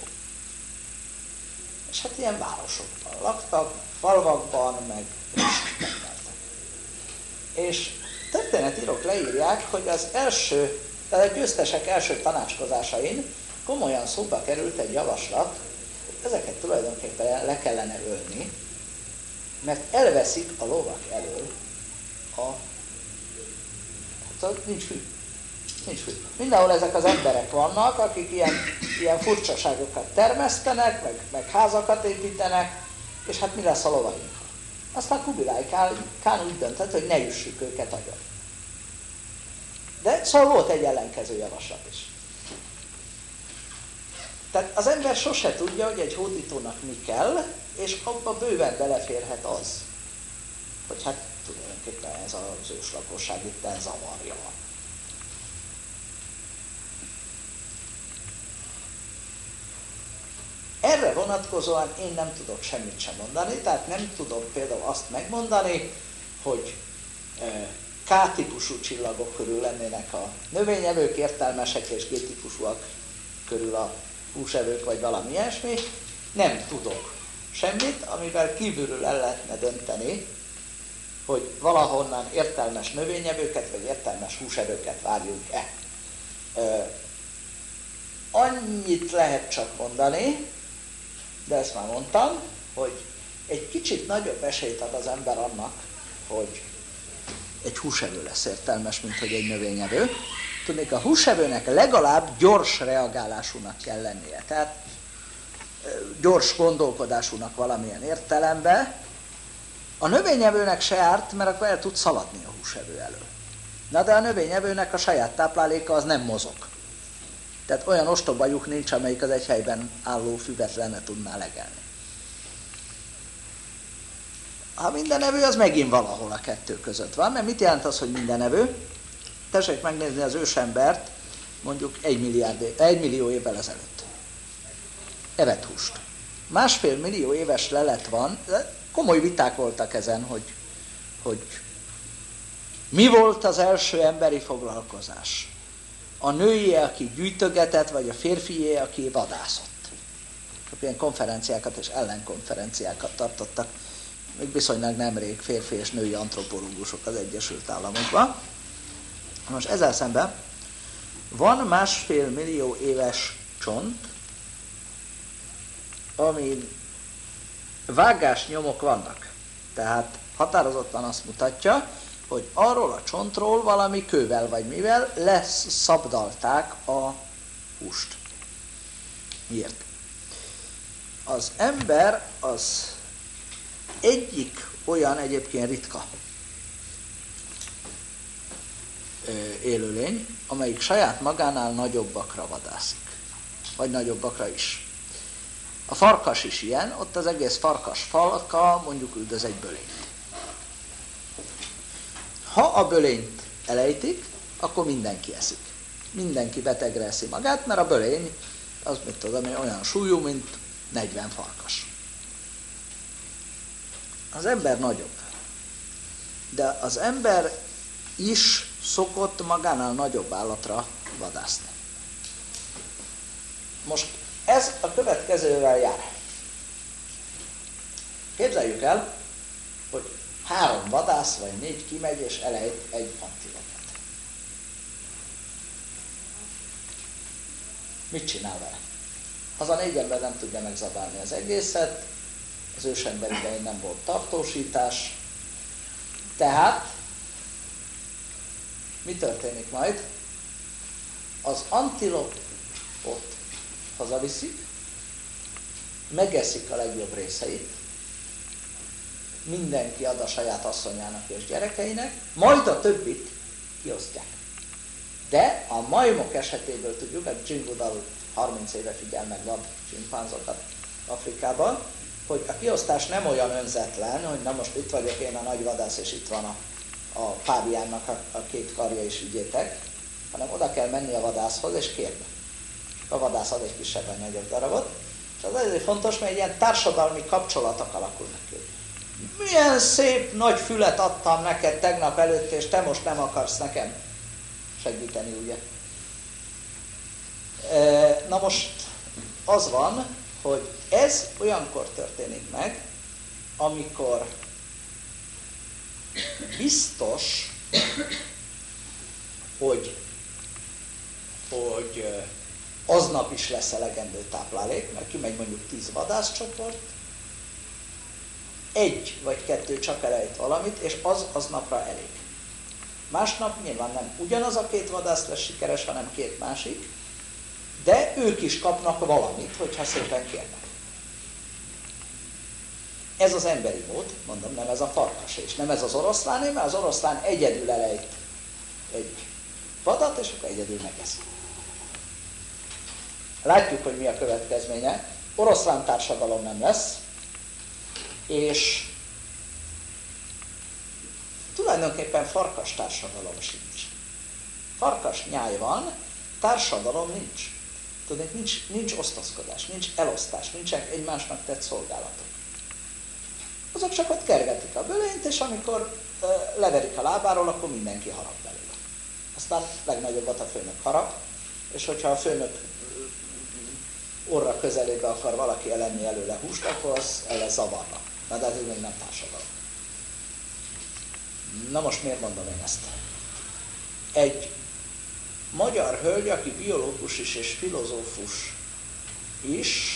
És hát ilyen városokban laktak, falvakban, meg menteltek. És történetírók leírják, hogy az első, tehát a győztesek első tanácskozásain komolyan szóba került egy javaslat, hogy ezeket tulajdonképpen le kellene ölni, mert elveszik a lovak elől nincs fű. Nincs fű. Mindenhol ezek az emberek vannak, akik ilyen furcsaságokat termesztenek, meg házakat építenek, és hát mi lesz a lovainkkal? Aztán Kubilai Kán úgy döntött, hogy ne üssük őket agyon. De szóval volt egy ellenkező javaslat is. Tehát az ember sose tudja, hogy egy hódítónak mi kell, és abba bőven beleférhet az, hogy hát tulajdonképpen ez az őslakosság itten zavarja. Erre vonatkozóan én nem tudok semmit sem mondani, tehát nem tudom például azt megmondani, hogy K-típusú csillagok körül lennének a növényevők, értelmesek, és G-típusúak körül a húsevők, vagy valami ilyesmi. Nem tudok semmit, amivel kívülről el lehetne dönteni, hogy valahonnan értelmes növényevőket, vagy értelmes húsevőket várjunk-e. Annyit lehet csak mondani, de ezt már mondtam, hogy egy kicsit nagyobb esélyt ad az ember annak, hogy egy húsevő lesz értelmes, mint hogy egy növényevő. Tudnék, a húsevőnek legalább gyors reagálásúnak kell lennie. Tehát gyors gondolkodásúnak valamilyen értelemben. A növényevőnek se árt, mert akkor el tud szaladni a húsevő elől. Na de a növényevőnek a saját tápláléka az nem mozog. Tehát olyan ostoba lyuk nincs, amelyik az egy helyben álló füvet lenne tudná legelni. Ha mindenevő, az megint valahol a kettő között van. Mert mit jelent az, hogy mindenevő? Tessék megnézni az ősembert mondjuk 1 millió évvel ezelőtt. Evett húst. 1,5 millió éves lelet van, komoly viták voltak ezen, hogy mi volt az első emberi foglalkozás. A nőjé, aki gyűjtögetett, vagy a férfié, aki vadászott. ilyen konferenciákat és ellenkonferenciákat tartottak még viszonylag nemrég férfi és női antropológusok az Egyesült Államokban. Most ezzel szemben van 1,5 millió éves csont, amin vágásnyomok vannak. Tehát határozottan azt mutatja, hogy arról a csontról valami kővel vagy mivel leszabdalták a húst. Miért? Az ember az egyik olyan egyébként ritka élőlény, amelyik saját magánál nagyobbakra vadászik. Vagy nagyobbakra is. A farkas is ilyen, ott az egész farkas falka mondjuk üldöz egy bölényt. Ha a bölényt elejtik, akkor mindenki eszik. Mindenki betegre eszi magát, mert a bölény az, mit tudom, olyan súlyú, mint 40 farkas. Az ember nagyobb. De az ember is szokott magánál nagyobb állatra vadászni. Most ez a következővel jár. Képzeljük el, hogy 3 vadász vagy 4 kimegy és elejt egy antilopot. Mit csinál vele? Az a 4 ember nem tudja megzabálni az egészet, az ősember idején nem volt tartósítás, tehát mi történik majd? Az antilopot hazaviszik, megeszik a legjobb részeit, mindenki ad a saját asszonyának és gyerekeinek, majd a többit kiosztják. De a majmok esetéből tudjuk, hogy Jim Goodall 30 éve figyel meg vad csimpánzokat Afrikában, hogy a kiosztás nem olyan önzetlen, hogy na most itt vagyok én a nagy vadász, és itt van a páviánnak a 2 karja is vigyétek, hanem oda kell menni a vadászhoz és kérni. A vadász ad egy kisebb vagy nagyobb darabot, és az azért fontos, mert ilyen társadalmi kapcsolatok alakulnak ki. Milyen szép nagy fület adtam neked tegnap előtt, és te most nem akarsz nekem segíteni, ugye? Na most az van, hogy ez olyankor történik meg, amikor biztos, hogy aznap is lesz elegendő táplálék, mert kimegy mondjuk 10 vadászcsoport, 1 vagy 2 csak elejt valamit, és az aznapra elég. Másnap nyilván nem ugyanaz a 2 vadász lesz sikeres, hanem 2 másik, de ők is kapnak valamit, hogyha szépen kérnek. Ez az emberi mód, mondom, nem ez a farkas, és nem ez az oroszláné, mert az oroszlán egyedül elejt egy vadat, és akkor egyedül megeszi. Látjuk, hogy mi a következménye. Oroszlán társadalom nem lesz, és tulajdonképpen farkas társadalom sincs. Farkas nyáj van, társadalom nincs. Tudod, nincs osztozkodás, nincs elosztás, nincsenek egymásnak tett szolgálatok. Azok csak ott kergetik a bölényt, és amikor leverik a lábáról, akkor mindenki harap belőle. Aztán legnagyobbat a főnök harap, és hogyha a főnök orra közelébe akar valaki elenni előle húst, akkor az el zavarna. Na, de ez még nem társadalom. Na most miért mondom én ezt? Egy magyar hölgy, aki biológus is és filozófus is,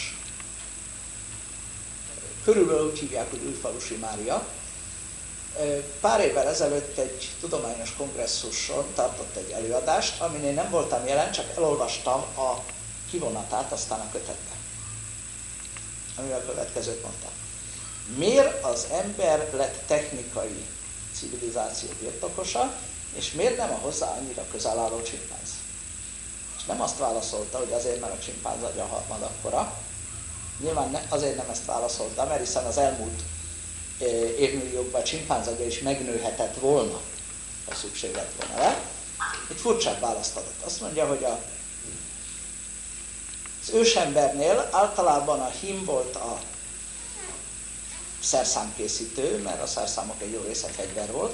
körülbelül úgy hívják, hogy Újfalusi Mária, pár évvel ezelőtt egy tudományos kongresszuson tartott egy előadást, amin én nem voltam jelen, csak elolvastam a kivonatát, aztán a kötetben. Amivel a következőt mondtam. Miért az ember lett technikai civilizáció birtokosa, és miért nem a hozzá annyira közel álló csimpánz? És nem azt válaszolta, hogy azért, mert a csimpánz agya harmad akkora. Nyilván azért nem ezt válaszolta, mert hiszen az elmúlt évmilliókban a csimpánz agya is megnőhetett volna, ha szükség lett volna rá. Egy furcsább választ adott. Azt mondja, hogy az ősembernél általában a hím volt a szerszámkészítő, mert a szerszámok egy jó része fegyver volt,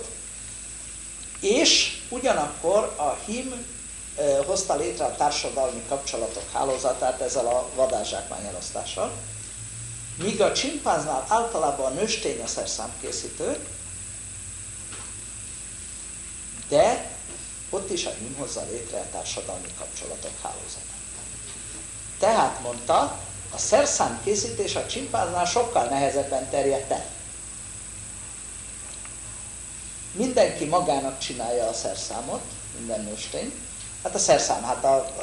és ugyanakkor a hím hozta létre a társadalmi kapcsolatok hálózatát ezzel a vadászsákmány elosztással, míg a csimpánznál általában a nőstény a szerszámkészítő, de ott is a hím hozza létre a társadalmi kapcsolatok hálózatát. Tehát mondta, a szerszámkészítés a csimpánznál sokkal nehezebben terjedt el. Mindenki magának csinálja a szerszámot, minden nőstény. Hát a szerszám,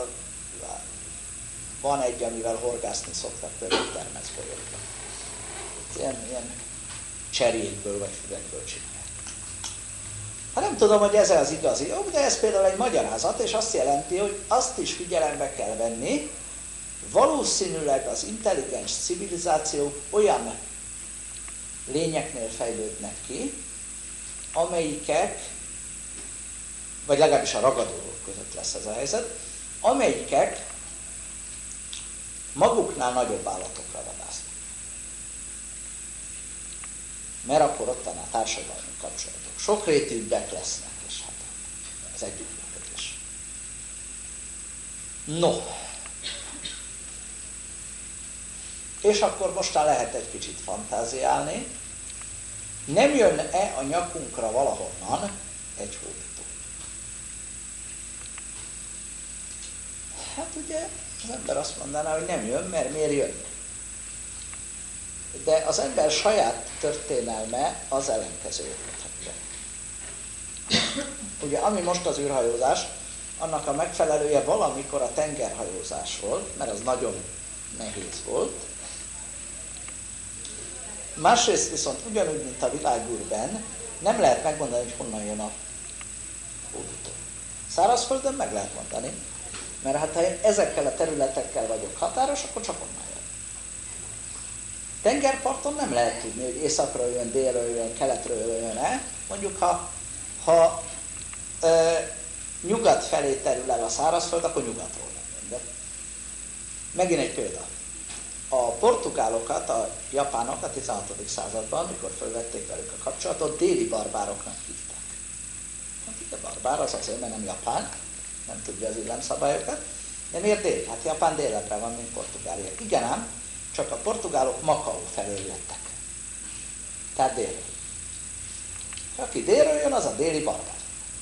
van egy, amivel horgászni szoktak, például termeszbolyokban. Ilyen cserjékből vagy füvekből csinálják. Hát nem tudom, hogy ez az igazi ok, de ez például egy magyarázat, és azt jelenti, hogy azt is figyelembe kell venni, valószínűleg az intelligens civilizációk olyan lényeknél fejlődnek ki, amelyikek, vagy legalábbis a ragadozók között lesz ez a helyzet, amelyikek maguknál nagyobb állatokra vadásznak. Mert akkor ott a társadalmi kapcsolatok sokrétűbbek lesznek, és hát az együttműködés. No. És akkor mostan lehet egy kicsit fantáziálni. Nem jön-e a nyakunkra valahonnan egy hódító? Hát ugye az ember azt mondaná, hogy nem jön, mert miért jön? De az ember saját történelme az ellenkezőjét mutatja. Ugye ami most az űrhajózás, annak a megfelelője valamikor a tengerhajózás volt, mert az nagyon nehéz volt. Másrészt viszont ugyanúgy, mint a világűrben, nem lehet megmondani, hogy honnan jön a hódító. Szárazföldön meg lehet mondani, mert hát ha én ezekkel a területekkel vagyok határos, akkor csak onnan jön. Tengerparton nem lehet tudni, hogy északról jön, délről jön, keletről jön-e. Mondjuk, ha nyugat felé terül el a szárazföld, akkor nyugatról jön. De megint egy példa. A portugálokat, a japánok a 16. században, mikor felvették velük a kapcsolatot, déli barbároknak hívták. Hát ugye barbár az azért, mert nem japán, nem tudja az illemszabályokat. De miért dél? Hát Japán délebbre van, mint Portugália. Igen ám, csak a portugálok Macau felől jöttek. Tehát délről. Aki délről jön, az a déli barbár.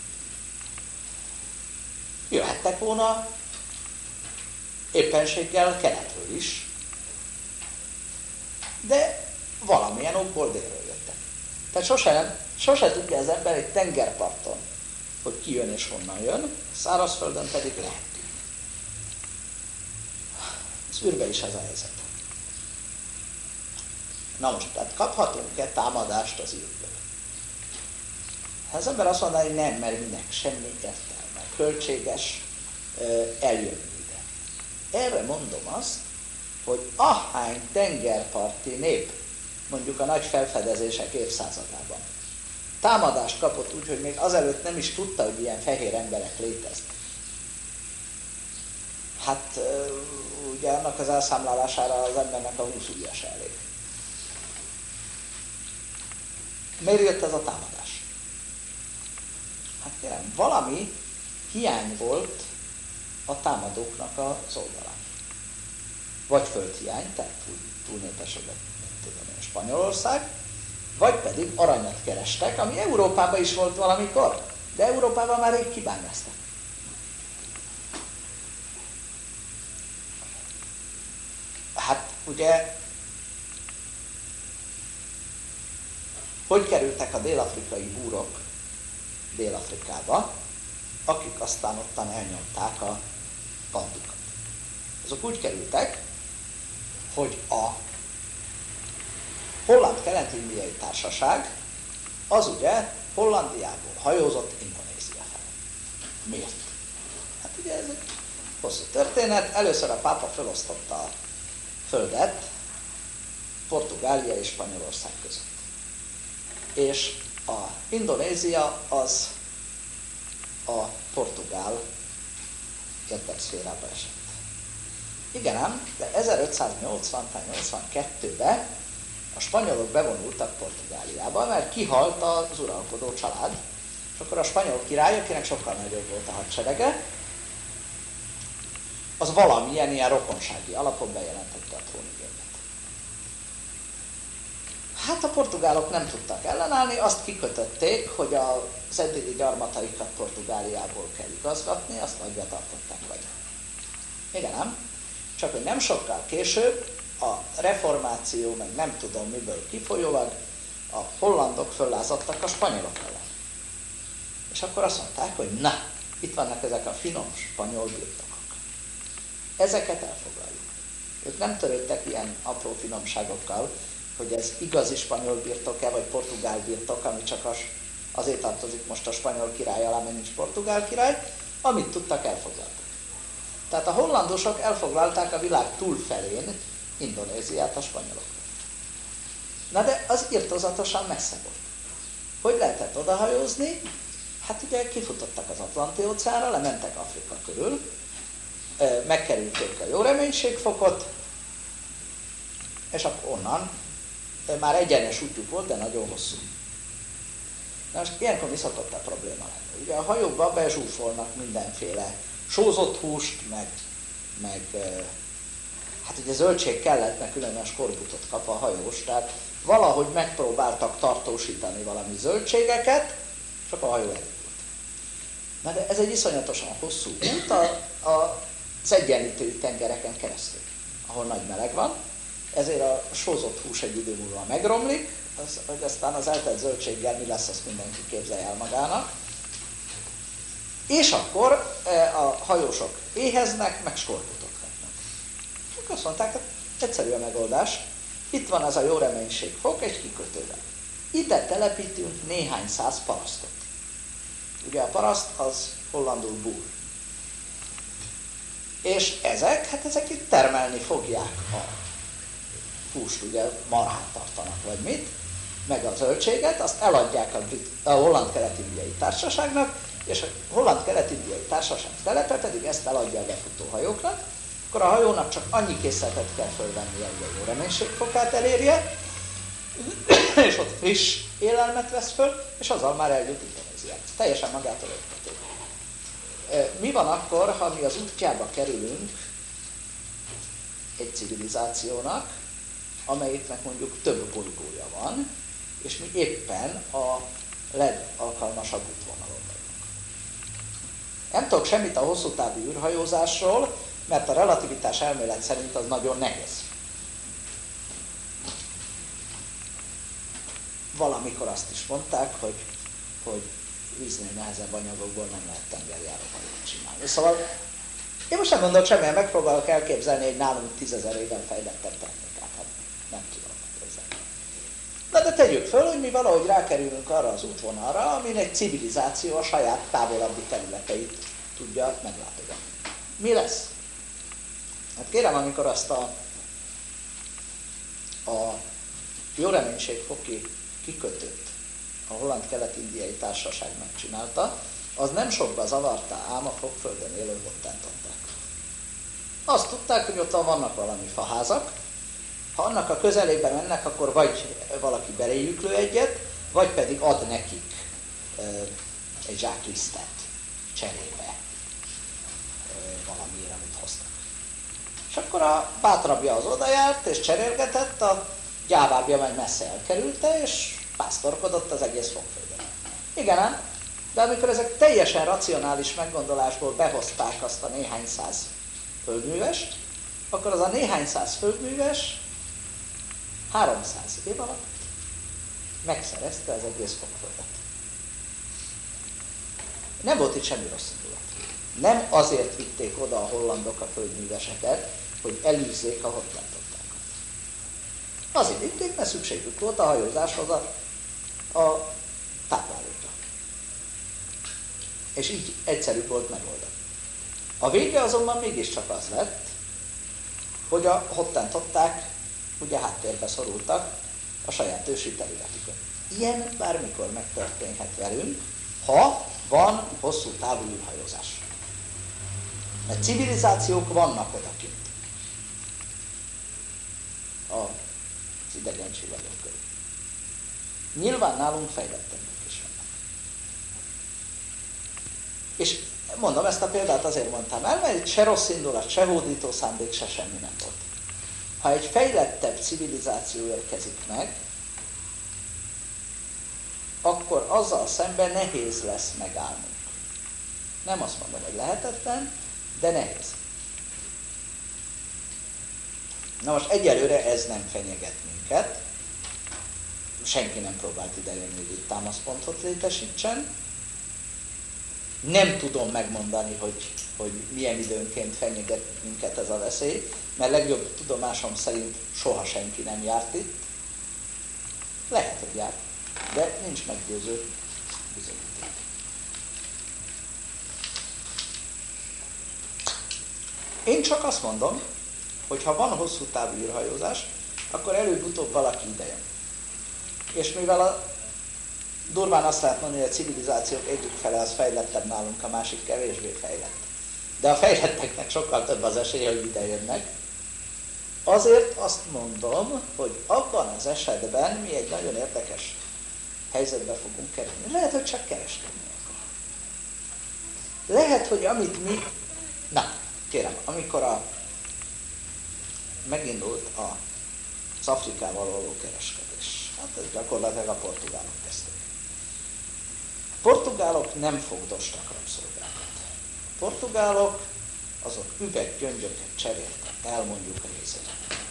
Jöhettek volna éppenséggel keletről is, de valamilyen okból délről jöttek. Tehát sose tudja az ember egy tengerparton, hogy ki jön és honnan jön, szárazföldön pedig lehet. Az űrben is ez a helyzet. Na most, tehát kaphatunk-e támadást az űrből? Ha az ember azt mondaná, hogy nem, mert minek semmi értelme, költséges eljönni ide. Erre mondom azt, hogy ahány tengerparti nép, mondjuk a nagy felfedezések évszázadában, támadást kapott úgy, hogy még azelőtt nem is tudta, hogy ilyen fehér emberek léteznek. Hát ugye annak az elszámlálására az embernek a 20 ujja se elég. Miért jött ez a támadás? Hát kérem, valami hiány volt a támadóknak az oldalán. Vagy földhiány, tehát túlnépesedett, tudom én, Spanyolország, vagy pedig aranyat kerestek, ami Európában is volt valamikor, de Európában már rég kibányáztak. Hát ugye, hogy kerültek a dél-afrikai búrok Dél-Afrikába, akik aztán ottan elnyomták a bandukat. Azok úgy kerültek, hogy a Holland-Kelet-Indiai Társaság az ugye Hollandiából hajózott Indonézia felé. Miért? Hát ugye ez egy hosszú történet. Először a pápa felosztotta a földet Portugália és Spanyolország között. És a Indonézia az a portugál érdekszférába esett. Igen ám, de 1580-82-ben a spanyolok bevonultak Portugáliába, mert kihalt az uralkodó család, és akkor a spanyol király, akinek sokkal nagyobb volt a hadserege, az valamilyen ilyen rokonsági alapon bejelentette a trónigényet. Hát a portugálok nem tudtak ellenállni, azt kikötötték, hogy az eddigi gyarmataikat Portugáliából kell igazgatni, azt vagy betartották, vagy nem. Igen, nem? Csak hogy nem sokkal később a reformáció, meg nem tudom miből kifolyólag, a hollandok föllázadtak a spanyolok ellen. És akkor azt mondták, hogy na, itt vannak ezek a finom spanyol birtokok. Ezeket elfoglaljuk. Ők nem törődtek ilyen apró finomságokkal, hogy ez igazi spanyol birtok-e, vagy portugál birtok, ami csak azért tartozik most a spanyol király alá, mert nincs portugál király, amit tudtak, elfoglaltak. Tehát a hollandosok elfoglalták a világ túlfelén Indonéziát a spanyolok. Na de az irtózatosan messze volt. Hogy lehetett odahajózni? Hát ugye kifutottak az Atlanti-óceánra, lementek Afrika körül, megkerülték a jó reménységfokot, és akkor onnan már egyenes útjuk volt, de nagyon hosszú. Na most ilyenkor mi szokott a probléma lenni? Ugye a hajókban bezsúfolnak mindenféle sózott húst, meg hát ugye zöldség kellett, mert különös skorbutot kap a hajós, tehát valahogy megpróbáltak tartósítani valami zöldségeket, és akkor a hajó elindult. Na de ez egy iszonyatosan hosszú út az egyenlítő tengereken keresztül, ahol nagy meleg van, ezért a sózott hús egy idő múlva megromlik, hogy aztán az eltelt zöldséggel mi lesz, azt mindenki képzelje el magának. És akkor a hajósok éheznek, meg skorbutot kapnak. Akkor azt mondták, hogy egyszerű a megoldás. Itt van az a jó reménységfok egy kikötővel. Ide telepítünk néhány száz parasztot. Ugye a paraszt az hollandul búr. És ezek itt termelni fogják a húst, ugye marhát tartanak, vagy mit, meg a zöldséget, azt eladják a Holland Kelet-Indiai Társaságnak, és a Holland Kelet-Indiai Társaság telepe pedig ezt eladja a befutó hajóknak, akkor a hajónak csak annyi készletet kell fölvennie, hogy a jó reménységfokát elérje, és ott friss élelmet vesz föl, és azzal már eljut Indonéziába. Teljesen magától értető. Mi van akkor, ha mi az útjába kerülünk egy civilizációnak, amelyiknek mondjuk több bolygója van, és mi éppen a legalkalmasabb útvonalon vagyunk. Nem tudok semmit a hosszú távú űrhajózásról, mert a relativitás elmélet szerint az nagyon nehéz. Valamikor azt is mondták, hogy víznél nehezebb anyagokból nem lehet tengerjáró hajót csinálni. Szóval én most nem mondok semmilyen, megpróbálok elképzelni egy nálunk 10 000 éven fejlettebb technikát. Hát nem tudom elképzelni. Na de tegyük föl, hogy mi valahogy rákerülünk arra az útvonalra, amin egy civilizáció a saját távolabbi területeit tudja meglátogatni. Mi lesz? Hát kérem, amikor azt a jó reménységfoki kikötőt a Holland Kelet-Indiai Társaság megcsinálta, az nem sokba zavarta ám a fogföldön élő hottentották. Azt tudták, hogy ott vannak valami faházak, ha annak a közelében mennek, akkor vagy valaki beléjük lő egyet, vagy pedig ad nekik egy zsák lisztet cserébe valamiért, amit hoztak. És akkor a bátrabbja az odajárt, és cserélgetett, a gyávábbja meg messze elkerülte, és pásztorkodott az egész fogföldön. Igen ám, de amikor ezek teljesen racionális meggondolásból behozták azt a néhány száz földművest, akkor az a néhány száz földműves 300 év alatt megszerezte az egész fogföldet. Nem volt itt semmi rossz indulat. Nem azért vitték oda a hollandok a földműveseket, hogy elűzzék a hottentottákat. Azért vitték, mert szükségük volt a hajózáshoz a táplálékra. És így egyszerű volt megoldani. A vége azonban mégiscsak az lett, hogy a hottentották ugye háttérbe szorultak a saját ősi területükön. Ilyen bármikor megtörténhet velünk, ha van hosszú távú űrhajózás. Mert civilizációk vannak odakint az idegen csillagok körül. Nyilván nálunk fejlettebbek is vannak. És mondom, ezt a példát azért mondtam el, mert se rossz indulat, se hódító szándék, se semmi nem volt. Ha egy fejlettebb civilizáció érkezik meg, akkor azzal szemben nehéz lesz megállnunk. Nem azt mondom, hogy lehetetlen, de nehéz. Na most egyelőre ez nem fenyeget minket. Senki nem próbált idejönni, hogy itt támaszpontot létesítsen. Nem tudom megmondani, hogy milyen időnként fenyeget minket ez a veszély, mert legjobb tudomásom szerint soha senki nem járt itt. Lehet, hogy járt, de nincs meggyőző bizonyíték. Én csak azt mondom, hogy ha van hosszú távú űrhajózás, akkor előbb-utóbb valaki idejön. És mivel durván azt lehet mondani, hogy a civilizációk egyik fele az fejlettebb nálunk, a másik kevésbé fejlett. De a fejletteknek sokkal több az esélye, hogy idejönnek. Azért azt mondom, hogy abban az esetben mi egy nagyon érdekes helyzetbe fogunk kerülni. Lehet, hogy csak kereskedni akar. Lehet, hogy amit mi... Na, kérem, amikor megindult az Afrikával való kereskedés, hát ez gyakorlatilag a portugálok kezdték. A portugálok nem fogdostak rabszolgákat. A portugálok azok üveggyöngyöket cseréltek el, mondjuk rézére.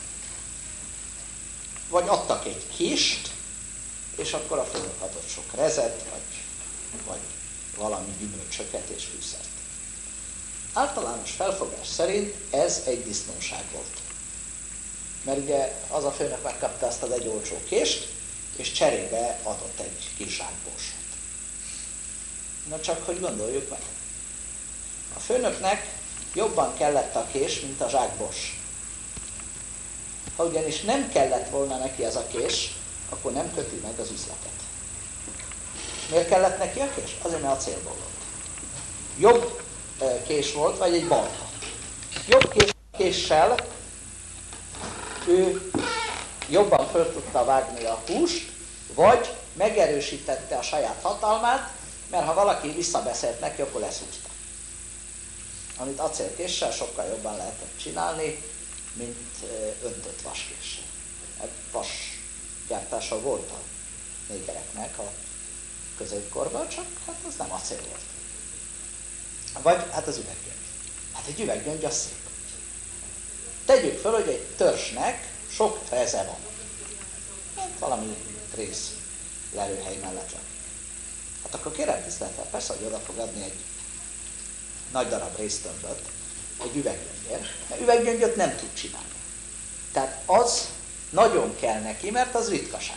Vagy adtak egy kést, és akkor a főnök adott sok rezet, vagy valami gyümölcsöket és fűszert. Általános felfogás szerint ez egy disznóság volt. Mert ugye az a főnök megkapta azt az egy olcsó kést, és cserébe adott egy kis zsákborsot. Na csak, hogy gondoljuk meg. A főnöknek jobban kellett a kés, mint a zsákbors. Ha ugyanis nem kellett volna neki ez a kés, akkor nem köti meg az üzletet. Miért kellett neki a kés? Azért, mert acélból volt. Jobb kés volt, vagy egy balta. Jobb késsel ő jobban föl tudta vágni a húst, vagy megerősítette a saját hatalmát, mert ha valaki visszabeszélt neki, akkor leszúzta. Amit acélkéssel sokkal jobban lehetett csinálni, mint öntött vaskéssel. Vasgyártása volt a négereknek a középkorban, csak hát az nem acél volt. Vagy hát az üveggyöngy. Hát egy üveggyöngy az szép. Tegyük föl, hogy egy törzsnek sok reze van. Hát valami rész lelőhely mellett van. Hát akkor kérem tisztelettel, persze, hogy oda fog adni egy nagy darab résztömböt egy üveggyöngyért, mert üveggyöngyöt nem tud csinálni. Tehát az nagyon kell neki, mert az ritkaság.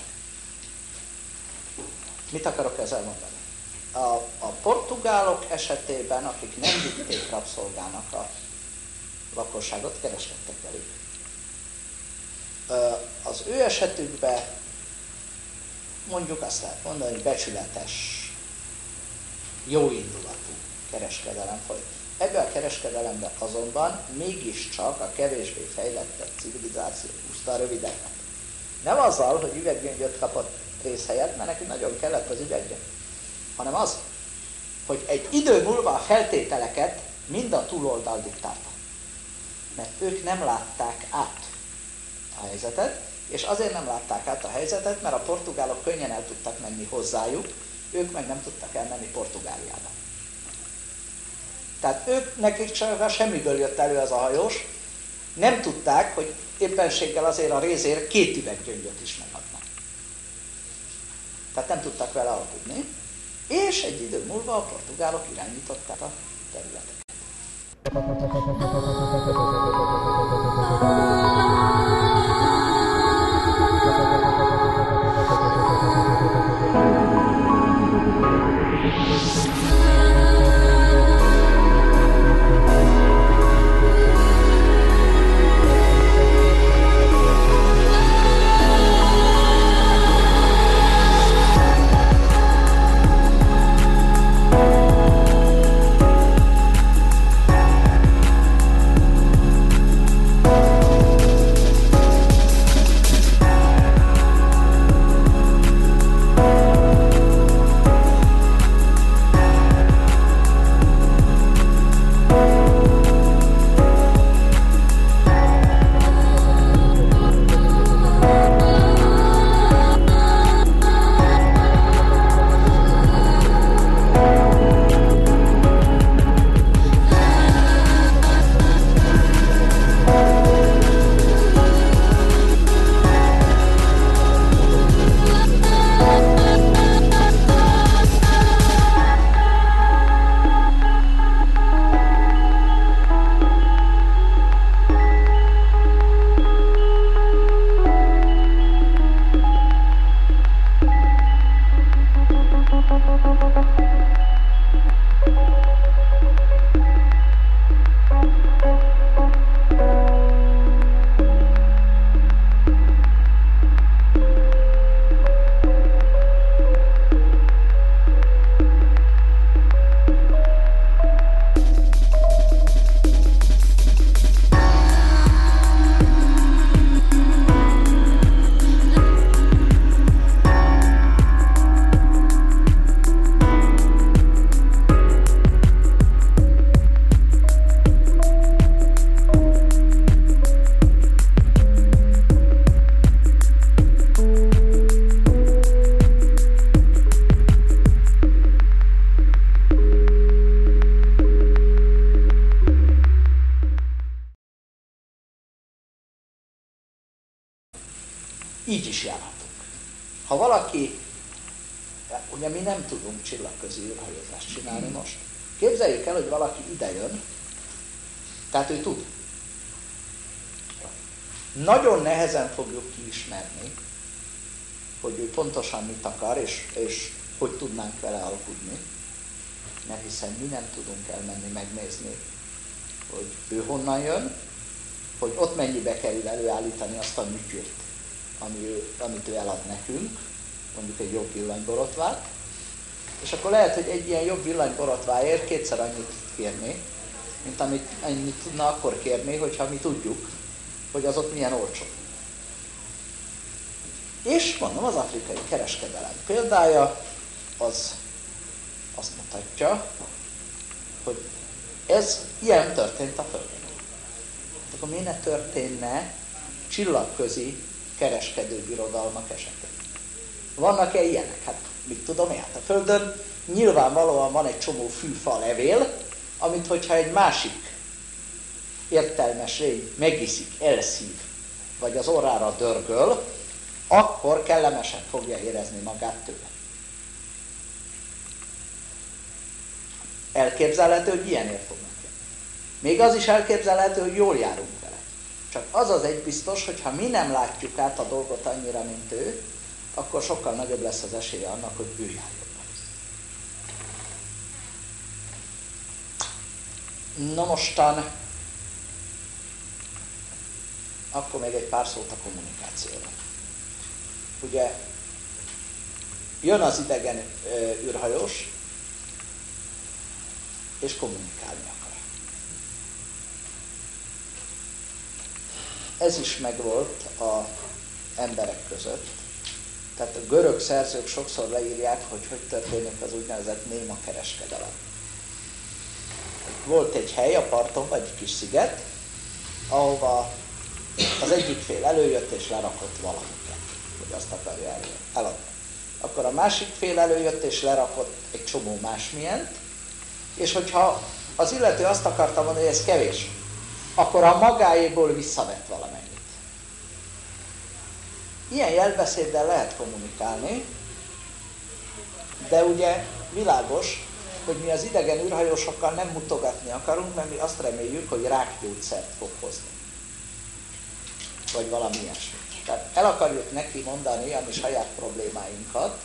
Mit akarok ezzel mondani? A portugálok esetében, akik nem vitték rabszolgának a lakosságot, kereskedtek velük. Az ő esetükben mondjuk azt lehet mondani, hogy becsületes, jóindulatú kereskedelem folyt. Ebben a kereskedelemben azonban mégiscsak a kevésbé fejlettebb civilizáció pusztán rövidebb. Nem azzal, hogy üveggyöngyöt kapott rész helyett, mert neki nagyon kellett az üveggyöngy, hanem az, hogy egy idő múlva a feltételeket mind a túloldal diktálta. Mert ők nem látták át a helyzetet, és azért nem látták át a helyzetet, mert a portugálok könnyen el tudtak menni hozzájuk, ők meg nem tudtak elmenni Portugáliába. Tehát ők, nekik csak semmiből jött elő az a hajós, nem tudták, hogy éppenséggel azért a rézért 2 üveggyöngyöt is megadnak. Tehát nem tudtak vele alkudni, és egy idő múlva a portugálok irányították a területeket. így is járhatunk. Ha valaki, ugye mi nem tudunk csillagközi űrhajózást csinálni most. Képzeljük el, hogy valaki idejön, tehát ő tud. Nagyon nehezen fogjuk kiismerni, hogy ő pontosan mit akar, és hogy tudnánk vele alkudni. Mert hiszen mi nem tudunk elmenni megnézni, hogy ő honnan jön, hogy ott mennyibe kerül előállítani azt a műtyűrt, amit ő elad nekünk, mondjuk egy jobb villanyborotvát, és akkor lehet, hogy egy ilyen jobb villanyborotványért kétszer annyit kérni, mint annyit tudna akkor kérni, hogyha mi tudjuk, hogy az ott milyen olcsó. És mondom, az afrikai kereskedelem példája az azt mutatja, hogy ez ilyen történt a Földön. Akkor miért ne történne csillagközi kereskedőbirodalmak esetén? Vannak-e ilyenek? Hát mit tudom én, hát a Földön nyilvánvalóan van egy csomó fűfa levél, amit hogyha egy másik értelmes lény megiszik, elszív, vagy az orrára dörgöl, akkor kellemesen fogja érezni magát tőle. Elképzelhető, hogy ilyenért fognak jönni. Még az is elképzelhető, hogy jól járunk vele. Csak az egy biztos, hogy ha mi nem látjuk át a dolgot annyira, mint ő, akkor sokkal nagyobb lesz az esélye annak, hogy ő járjon vele. Na mostan, akkor még egy pár szót a kommunikációra. Ugye jön az idegen űrhajós, és kommunikálni akar. Ez is megvolt az emberek között. Tehát a görög szerzők sokszor leírják, hogy történik az úgynevezett néma kereskedelem. Volt egy hely a parton, vagy egy kis sziget, ahova az egyik fél előjött és lerakott valamit, hogy azt akarja eladni. Akkor a másik fél előjött és lerakott egy csomó másmilyent, és hogyha az illető azt akarta mondani, hogy ez kevés, akkor a magáéból visszavett valamennyit. Ilyen jelbeszéddel lehet kommunikálni, de ugye világos, hogy mi az idegen űrhajósokkal nem mutogatni akarunk, mert mi azt reméljük, hogy rákgyógyszert fog hozni. Vagy valami ilyesmi. Tehát el akarjuk neki mondani a mi saját problémáinkat,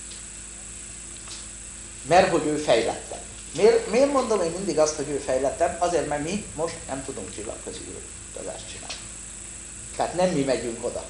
mert hogy ő fejlettebb. Miért mondom én mindig azt, hogy ő fejlettebb? Azért, mert mi most nem tudunk csillagközi utazást csinálni. Tehát nem mi megyünk oda.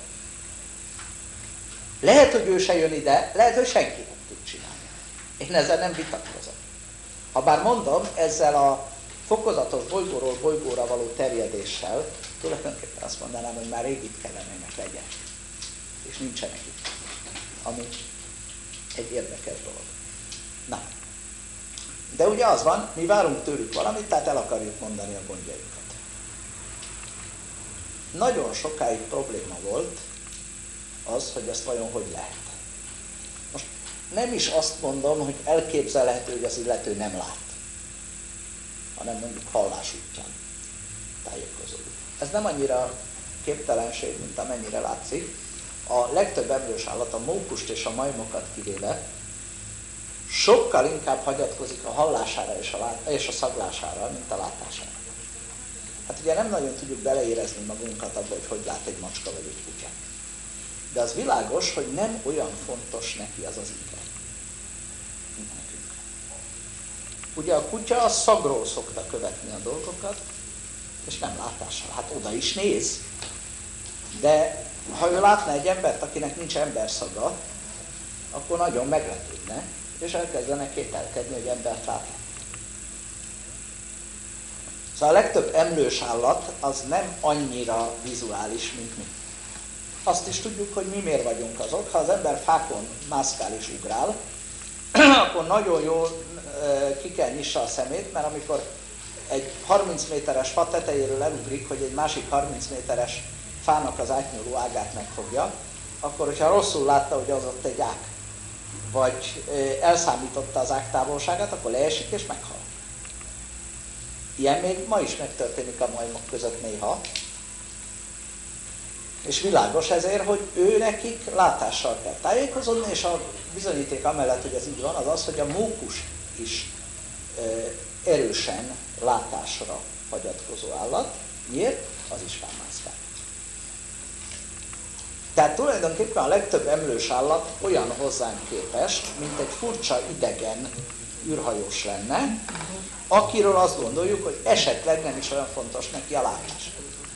Lehet, hogy ő se jön ide, lehet, hogy senki nem tud csinálni. Én ezzel nem vitatkozom. Habár mondom, ezzel a fokozatos bolygóról bolygóra való terjedéssel tulajdonképpen azt mondanám, hogy már rég itt kellenének legyen. És nincsenek itt. Ami egy érdekes dolog. Na. De ugye az van, mi várunk tőlük valamit, tehát el akarjuk mondani a gondjaikat. Nagyon sokáig probléma volt az, hogy ezt vajon hogy lehet. Most nem is azt mondom, hogy elképzelhető, hogy az illető nem lát, hanem mondjuk hallás útján tájékozódik. Ez nem annyira képtelenség, mint amennyire látszik. A legtöbb emlős állat, a mókust és a majmokat kivéve, sokkal inkább hagyatkozik a hallására és a szaglására, mint a látására. Hát ugye nem nagyon tudjuk beleérezni magunkat abba, hogy lát egy macska vagy egy kutya. De az világos, hogy nem olyan fontos neki az ige, mint nekünk. Ugye a kutya a szagról szokta követni a dolgokat, és nem látással. Hát oda is néz. De ha ő látna egy embert, akinek nincs emberszaga, akkor nagyon meglepődne, és elkezdene kételkedni, hogy embert lát. Szóval a legtöbb emlős állat az nem annyira vizuális, mint mi. Azt is tudjuk, hogy mi miért vagyunk azok. Ha az ember fákon mászkál és ugrál, akkor nagyon jól ki kell nyissa a szemét, mert amikor egy 30 méteres fa tetejéről elugrik, hogy egy másik 30 méteres fának az átnyúló ágát megfogja, akkor, hogyha rosszul látta, hogy az ott egy ág, vagy elszámította az ág távolságát, akkor leesik és meghal. Ilyen még ma is megtörténik a majmok között néha. És világos ezért, hogy ő nekik látással kell tájékozódni, és a bizonyíték amellett, hogy ez így van, az az, hogy a mókus is erősen látásra hagyatkozó állat. Miért? Az is felmászkál. Tehát tulajdonképpen a legtöbb emlős állat olyan hozzánk képest, mint egy furcsa idegen űrhajós lenne, akiről azt gondoljuk, hogy esetleg nem is olyan fontos neki a látás.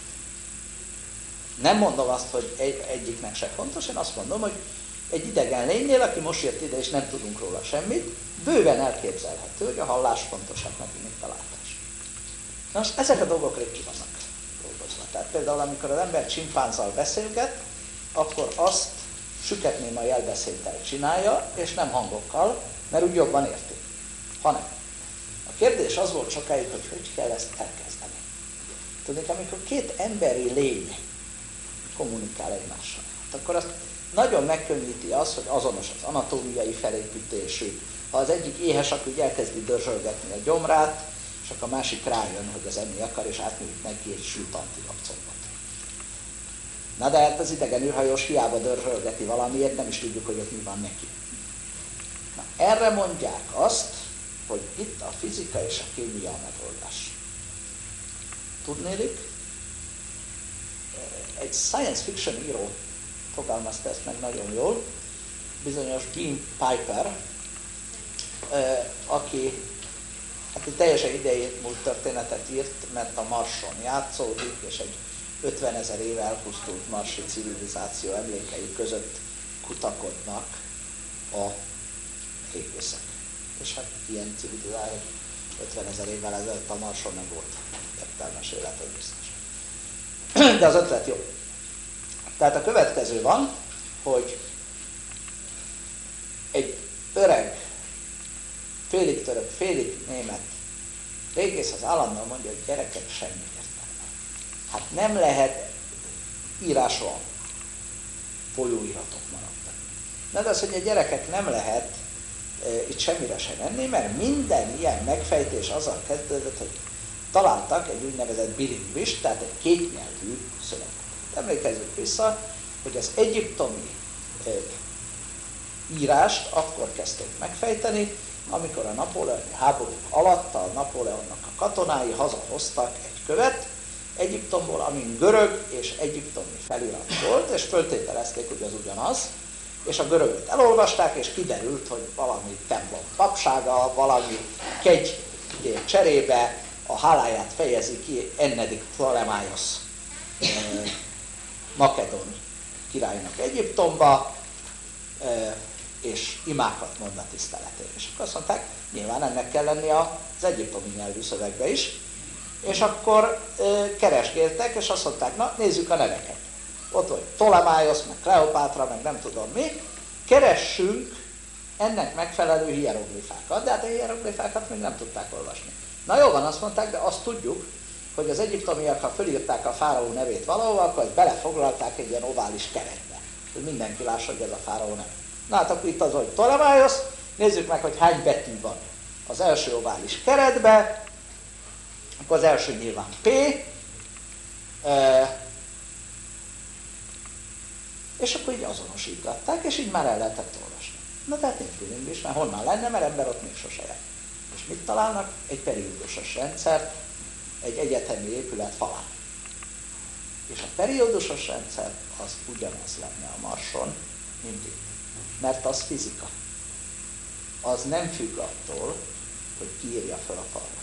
Nem mondom azt, hogy egyiknek se fontos, én azt mondom, hogy egy idegen lénynél, aki most jött ide és nem tudunk róla semmit, bőven elképzelhető, hogy a hallás fontosabb neki, mint a látás. Na most ezek a dolgok rég ki vannak dolgozva. Tehát például, amikor az ember csimpánzzal beszélget, akkor azt süketnéma jelbeszéddel csinálja, és nem hangokkal, mert úgy jobban érti. Hanem. A kérdés az volt sokáig, hogy kell ezt elkezdeni. Tudnék, amikor két emberi lény kommunikál egymással, akkor azt nagyon megkönnyíti az, hogy azonos az anatómiai felépítésük. Ha az egyik éhes, akkor úgy elkezdi dörzsölgetni a gyomrát, és akkor a másik rájön, hogy az enni akar, és átnyújt neki egy sült antilapcombot. Na de hát az idegen űrhajós hiába dörzsölgeti valamiért, nem is tudjuk, hogy ott mi van neki. Na, erre mondják azt, hogy itt a fizika és a kémia a megoldás. Tudnélik? Egy science fiction író fogalmazta ezt meg nagyon jól, bizonyos Beam Piper, aki hát egy teljesen idejét múlt történetet írt, mert a Marson játszódik, és egy 50 000 éve elpusztult marsi civilizáció emlékei között kutakodnak a régészek. És hát ilyen civilizáció 50 000 évvel ezelőtt a Marson nem volt értelmes élet, az biztos. De az ötlet jó. Tehát a következő van, hogy egy öreg, félig török, félig német régész az állandóan mondja, hogy gyerekek, semmi értelme. Hát nem lehet íráson folyóiratok maradtak. De az, hogy a gyerekek nem lehet itt semmire sem menni, mert minden ilyen megfejtés azzal kezdődött, hogy találtak egy úgynevezett bilingvist, tehát egy kétnyelvű szöveget. Emlékezzük vissza, hogy az egyiptomi írást akkor kezdték megfejteni, amikor a napóleoni háborúk alatt a Napóleonnak a katonái hazahoztak egy követ Egyiptomból, amin görög és egyiptomi felirat volt, és föltételezték, hogy az ugyanaz, és a görögöt elolvasták, és kiderült, hogy valami templom papsága, valami kegyért cserébe a háláját fejezi ki Ennedik Ptolemaios makedón királynak Egyiptomba, és imákat mond a tiszteletére. És akkor azt mondták, nyilván ennek kell lenni az egyiptomi nyelvű szövegbe is, és akkor keresgéltek, és azt mondták, na nézzük a neveket. Ott vagy Ptolemaios, meg Kleopátra, meg nem tudom mi, keressünk ennek megfelelő hieroglifákat, de hát a hieroglifákat még nem tudták olvasni. Na jó van, azt mondták, de azt tudjuk, hogy az egyiptomiak, ha fölírták a fáraó nevét valahol, akkor ezt belefoglalták egy ilyen ovális keretbe, hogy mindenki lássa, hogy ez a fáraó neve. Na hát akkor itt az, hogy Ptolemaios, nézzük meg, hogy hány betű van az első ovális keretbe, akkor az első nyilván P, és akkor így azonosították, és így már el lehetett olvasni. Na tehát nincs bilingvis, mert honnan lenne, mert ember ott még sose jár. És mit találnak? Egy periódusos rendszer, egy egyetemi épület falán. És a periódusos rendszer az ugyanaz lenne a Marson, mint itt. Mert az fizika. Az nem függ attól, hogy ki írja fel a falra.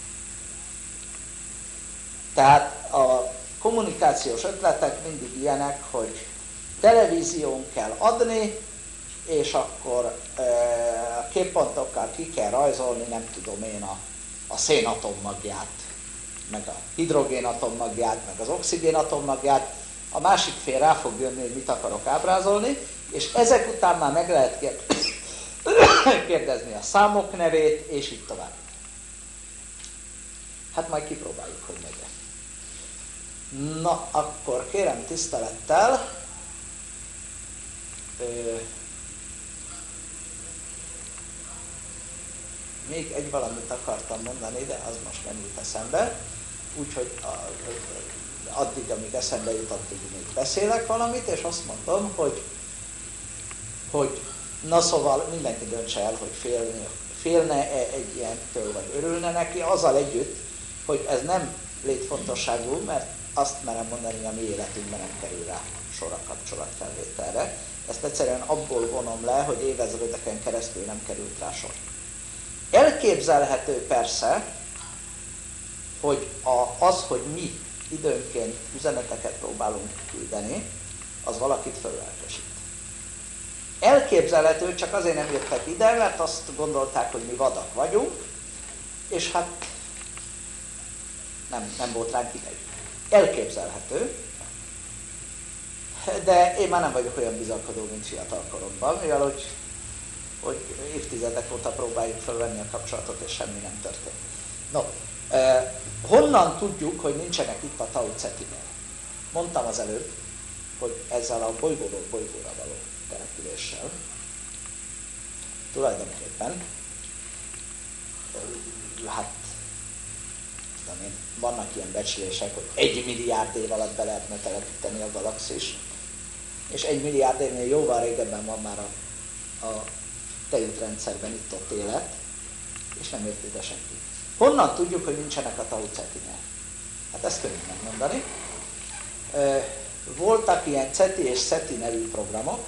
Tehát a kommunikációs ötletek mindig ilyenek, hogy televízión kell adni, és akkor a képpontokkal ki kell rajzolni, nem tudom én, a szénatommagját, meg a hidrogénatommagját, meg az oxigénatommagját. A másik fél rá fog jönni, hogy mit akarok ábrázolni, és ezek után már meg lehet kérdezni a számok nevét, és így tovább. Hát majd kipróbáljuk, hogy megy. Na, akkor kérem tisztelettel, még egy valamit akartam mondani, de az most nem jut eszembe, úgyhogy addig, amíg eszembe jut, addig még beszélek valamit, és azt mondom, hogy na szóval mindenki döntse el, hogy félne-e egy ilyentől, vagy örülne neki, azzal együtt, hogy ez nem létfontosságú, mert azt merem mondani, hogy a mi életünkben nem kerül rá sor a kapcsolatfelvételre. Ezt egyszerűen abból vonom le, hogy évezredeken keresztül nem került rá sor. Elképzelhető persze, hogy hogy mi időnként üzeneteket próbálunk küldeni, az valakit fölelkesít. Elképzelhető, csak azért nem jöttek ide, mert azt gondolták, hogy mi vadak vagyunk, és hát nem volt ránk idejük. Elképzelhető, de én már nem vagyok olyan bizakodó, mint fiatal koromban, mivel hogy évtizedek óta próbáljuk felvenni a kapcsolatot, és semmi nem történt. No, honnan tudjuk, hogy nincsenek itt a Tau Cetinél? Mondtam az előbb, hogy ezzel a bolygóról bolygóra való településsel tulajdonképpen hát vannak ilyen becslések, hogy 1 milliárd év alatt be lehetne telepíteni a galaxis, és 1 milliárd évnél jóval régebben van már a tejútrendszerben itt-ott élet, és nem jött ide senki. Honnan tudjuk, hogy nincsenek a Tau Cetinél? Hát ezt könnyű megmondani. Voltak ilyen CETI és SETI nevű programok,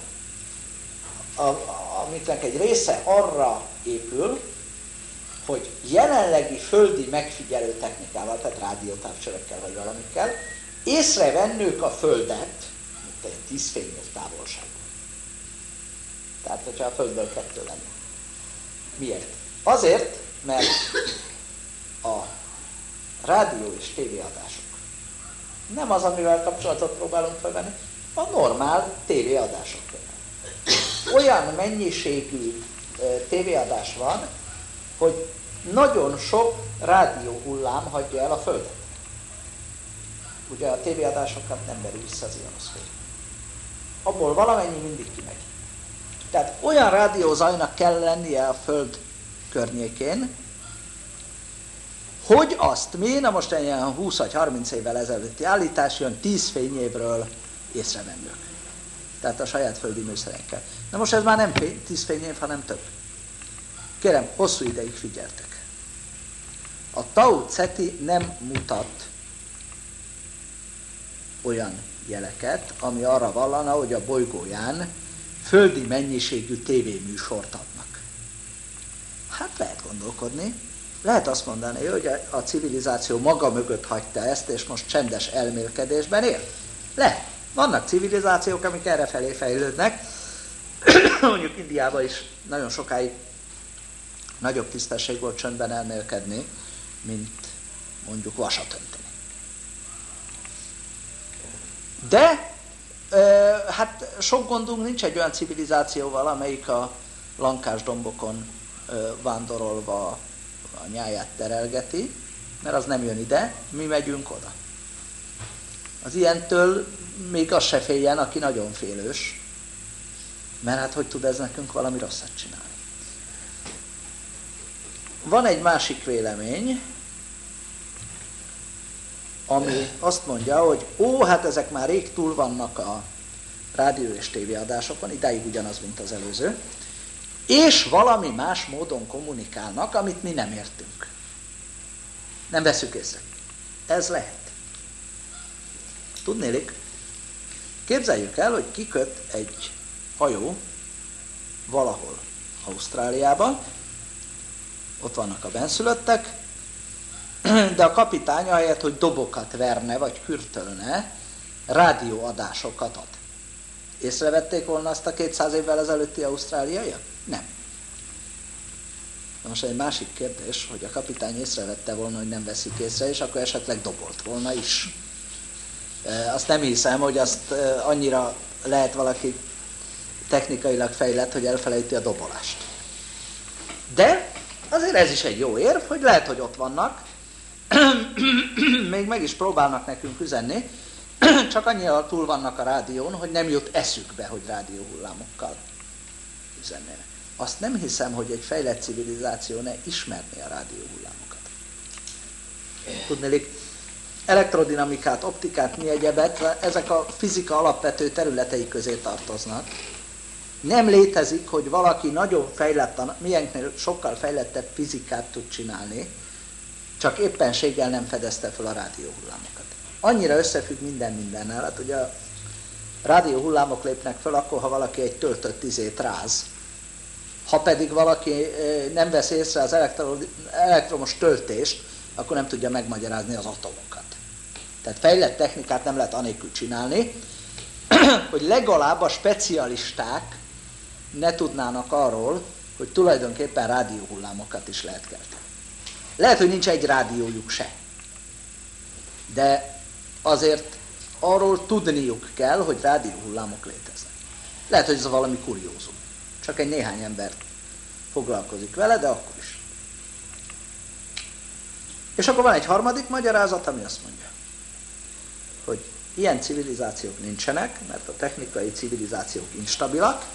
amiknek egy része arra épül, hogy jelenlegi földi megfigyelő technikával, tehát rádiótávcsövekkel vagy valamikkel, észrevennük a Földet, mint egy 10 fényév távolságban. Tehát, hogyha a Földből 2 lenne. Miért? Azért, mert a rádió és tévéadások nem az, amivel kapcsolatot próbálunk felvenni, a normál tévéadások. Olyan mennyiségű tévéadás van, hogy nagyon sok rádióhullám hagyja el a Földet. Ugye a tévéadásokat nem veri vissza az ionoszféra. Abból valamennyi mindig kimegy. Tehát olyan rádiózajnak kell lennie a Föld környékén, hogy azt mi, na most ilyen 20 vagy 30 évvel ezelőtti állítás jön 10 fényévről észrevennünk. Tehát a saját földi műszerekkel. Na most ez már nem 10 fényév, hanem több. Kérem, hosszú ideig figyeltek. A Tau Ceti nem mutat olyan jeleket, ami arra vallana, hogy a bolygóján földi mennyiségű tévéműsort adnak. Hát lehet gondolkodni. Lehet azt mondani, hogy a civilizáció maga mögött hagyta ezt, és most csendes elmélkedésben él. Lehet. Vannak civilizációk, amik errefelé fejlődnek. Mondjuk Indiában is nagyon sokáig nagyobb tisztesség volt csöndben elmélkedni, mint mondjuk vasat önteni. De hát sok gondunk nincs egy olyan civilizációval, amelyik a Lankás dombokon vándorolva a nyáját terelgeti, mert az nem jön ide, mi megyünk oda. Az ilyentől még az se féljen, aki nagyon félős, mert hát hogy tud ez nekünk valami rosszat csinálni. Van egy másik vélemény, ami azt mondja, hogy hát ezek már rég túl vannak a rádió és tévéadásokon, idáig ugyanaz, mint az előző, és valami más módon kommunikálnak, amit mi nem értünk. Nem veszük észre. Ez lehet. Tudnélik, képzeljük el, hogy kiköt egy hajó valahol Ausztráliában, ott vannak a benszülöttek, de a kapitány ahelyett, hogy dobokat verne vagy kürtölne, rádióadásokat ad. Észrevették volna azt a 200 évvel ezelőtti ausztráliaiak? Nem. Most egy másik kérdés, hogy a kapitány észrevette volna, hogy nem veszik észre, és akkor esetleg dobolt volna is. Azt nem hiszem, hogy azt annyira lehet valaki technikailag fejlett, hogy elfelejti a dobolást. De azért ez is egy jó érv, hogy lehet, hogy ott vannak, még meg is próbálnak nekünk üzenni, csak annyira túl vannak a rádión, hogy nem jut eszükbe, hogy rádióhullámokkal üzennének. Azt nem hiszem, hogy egy fejlett civilizáció ne ismerné a rádióhullámokat. Tudnélik, elektrodinamikát, optikát, mi egyebet, ezek a fizika alapvető területei közé tartoznak. Nem létezik, hogy valaki nagyon fejlett, milyenknél sokkal fejlettebb fizikát tud csinálni, csak éppenséggel nem fedezte fel a rádióhullámokat. Annyira összefügg minden mindennel, hát ugye a rádióhullámok lépnek fel akkor, ha valaki egy töltött izét ráz. Ha pedig valaki nem vesz észre az elektromos töltést, akkor nem tudja megmagyarázni az atomokat. Tehát fejlett technikát nem lehet anélkül csinálni, hogy legalább a specialisták ne tudnának arról, hogy tulajdonképpen rádióhullámokat is lehet kelteni. Lehet, hogy nincs egy rádiójuk se, de azért arról tudniuk kell, hogy rádióhullámok léteznek. Lehet, hogy ez valami kuriózum. Csak egy néhány ember foglalkozik vele, de akkor is. És akkor van egy harmadik magyarázat, ami azt mondja, hogy ilyen civilizációk nincsenek, mert a technikai civilizációk instabilak,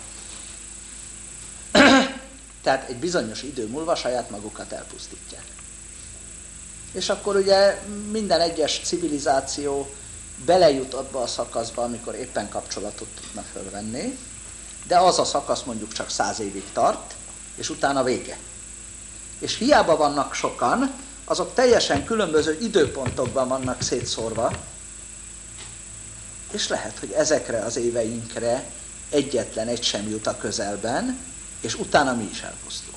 tehát egy bizonyos idő múlva saját magukat elpusztítják. És akkor ugye minden egyes civilizáció belejut abba a szakaszba, amikor éppen kapcsolatot tudna fölvenni, de az a szakasz mondjuk csak 100 évig tart, és utána vége. És hiába vannak sokan, azok teljesen különböző időpontokban vannak szétszórva, és lehet, hogy ezekre az éveinkre egyetlen egy sem jut a közelben, és utána mi is elpusztulunk.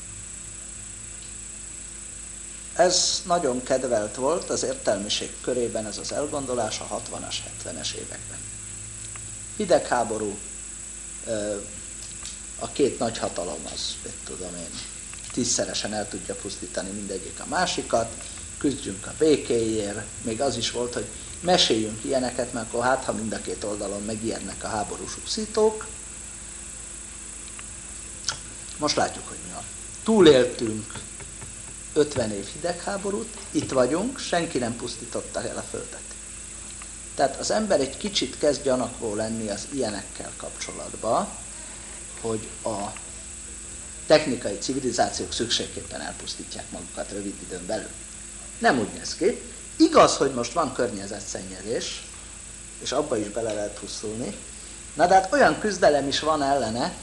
Ez nagyon kedvelt volt az értelmiség körében, ez az elgondolás a 60-as, 70-es években. Hidegháború, a két nagy hatalom az, tudom én, 10-szeresen el tudja pusztítani mindegyik a másikat, küzdjünk a békéért, még az is volt, hogy meséljünk ilyeneket, mert akkor hát, ha mind a két oldalon megijednek a háborús úszítók. Most látjuk, hogy mi van. Túléltünk 50 év hidegháborút, itt vagyunk, senki nem pusztította el a Földet. Tehát az ember egy kicsit kezd gyanakvó lenni az ilyenekkel kapcsolatban, hogy a technikai civilizációk szükségképpen elpusztítják magukat rövid időn belül. Nem úgy néz ki. Igaz, hogy most van környezetszennyezés, és abba is bele lehet pusztulni, na de hát olyan küzdelem is van ellene,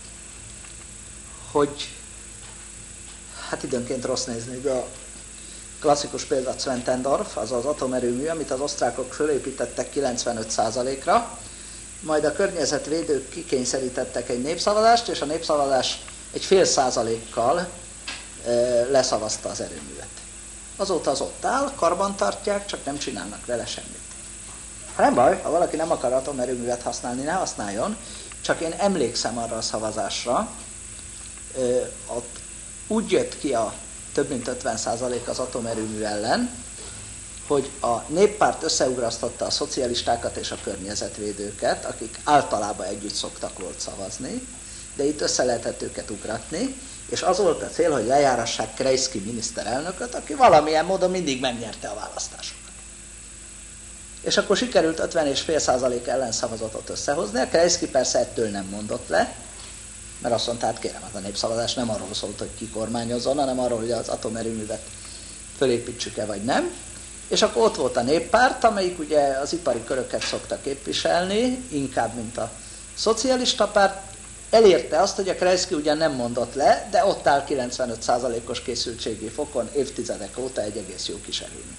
hogy hát időnként rossz nézni, de a klasszikus példa Zwentendorf, az az atomerőmű, amit az osztrákok fölépítettek 95%-ra, majd a környezetvédők kikényszerítettek egy népszavazást, és a népszavazás egy 0,5%-kal leszavazta az erőművet. Azóta az ott áll, karbantartják, csak nem csinálnak vele semmit. Nem baj, ha valaki nem akar atomerőművet használni, ne használjon, csak én emlékszem arra a szavazásra, ott úgy jött ki a több mint 50% az atomerőmű ellen, hogy a néppárt összeugrasztotta a szocialistákat és a környezetvédőket, akik általában együtt szoktak volt szavazni, de itt össze lehetett őket ugratni, és az volt a cél, hogy lejárassák Kreisky miniszterelnököt, aki valamilyen módon mindig megnyerte a választásokat. És akkor sikerült 50,5% ellenszavazatot összehozni, a Kreisky persze ettől nem mondott le, mert azt mondta, hát kérem, a népszavazás nem arról szólt, hogy ki kormányozzon, hanem arról, hogy az atomerőművet fölépítsük-e vagy nem. És akkor ott volt a néppárt, amelyik ugye az ipari köröket szokta képviselni, inkább, mint a szocialista párt, elérte azt, hogy a Kreisky ugyan nem mondott le, de ott áll 95%-os készültségi fokon évtizedek óta egy egész jó kis erőmű.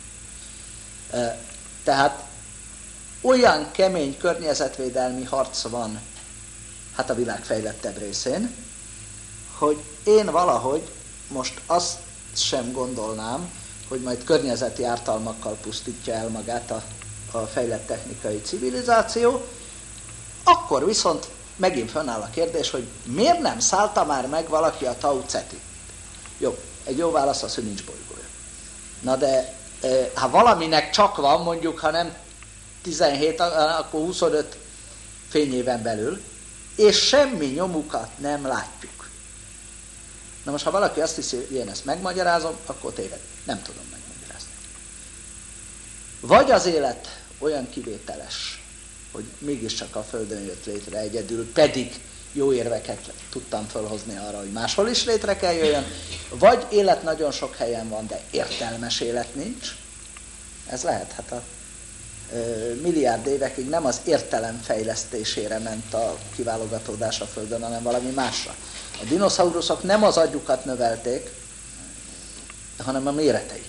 Tehát olyan kemény környezetvédelmi harc van hát a világ fejlettebb részén, hogy én valahogy most azt sem gondolnám, hogy majd környezeti ártalmakkal pusztítja el magát a fejlett technikai civilizáció, akkor viszont megint fönnáll a kérdés, hogy miért nem szállta már meg valaki a Tau Cetit? Jó, egy jó válasz az, hogy nincs bolygója. Na de ha valaminek csak van, mondjuk, ha nem 17, akkor 25 fényéven belül, és semmi nyomukat nem látjuk. Na most, ha valaki azt hiszi, hogy én ezt megmagyarázom, akkor téved. Nem tudom megmagyarázni. Vagy az élet olyan kivételes, hogy mégiscsak a Földön jött létre egyedül, pedig jó érveket tudtam felhozni arra, hogy máshol is létre kell jöjjön, vagy élet nagyon sok helyen van, de értelmes élet nincs. Ez lehet, hát a milliárd évekig nem az értelem fejlesztésére ment a kiválogatódás a Földön, hanem valami másra. A dinoszauruszok nem az agyukat növelték, hanem a méreteiket.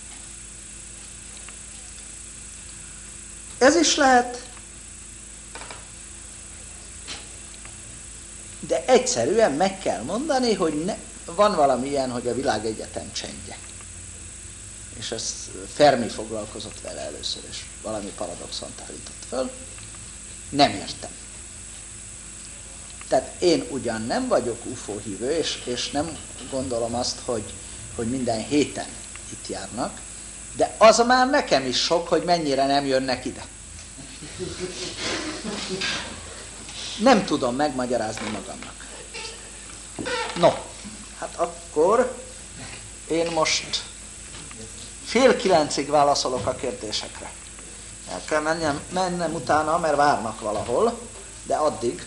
Ez is lehet, de egyszerűen meg kell mondani, hogy van valami ilyen, hogy a világegyetem csendje. És ez Fermi foglalkozott vele először, és valami paradoxont állított föl. Nem értem. Tehát én ugyan nem vagyok UFO hívő, és nem gondolom azt, hogy minden héten itt járnak, de az már nekem is sok, hogy mennyire nem jönnek ide. Nem tudom megmagyarázni magamnak. No, hát akkor én most 8:30 válaszolok a kérdésekre. El kell mennem utána, mert várnak valahol, de addig.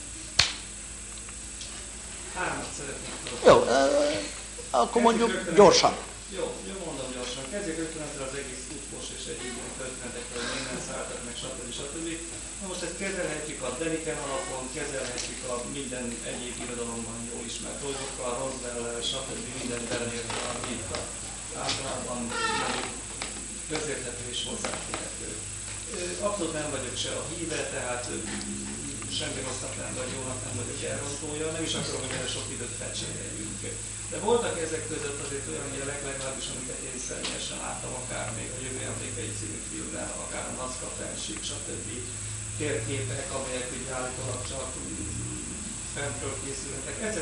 Hármat szeretnék. Jó, akkor mondjuk gyorsan. Jó, mondom gyorsan. Kezdjük rögtön ezzel az egész UFO-s és egyéb történetekről, hogy minden szálltak meg, stb. Na most ezt kezelhetjük a Deliken alapon, kezelhetjük a minden egyéb irodalomban jól ismert dolgokkal, Roswell-lel, stb. Minden beleértve, ami itt általában közérthető és hozzáférhető. Abszolút nem vagyok se a híve, tehát semmi rosszat nem vagy jónak nem vagyok elrontója, nem is akarom, hogy erre sok időt fecséreljünk. De voltak ezek között azért olyan jelek, legalábbis amiket én személyesen láttam, akár még a Jövő Emlékei című filmben, akár a Nazca fenség, stb. Térképek, amelyek ugye állítólag csak fentről készültek, etc.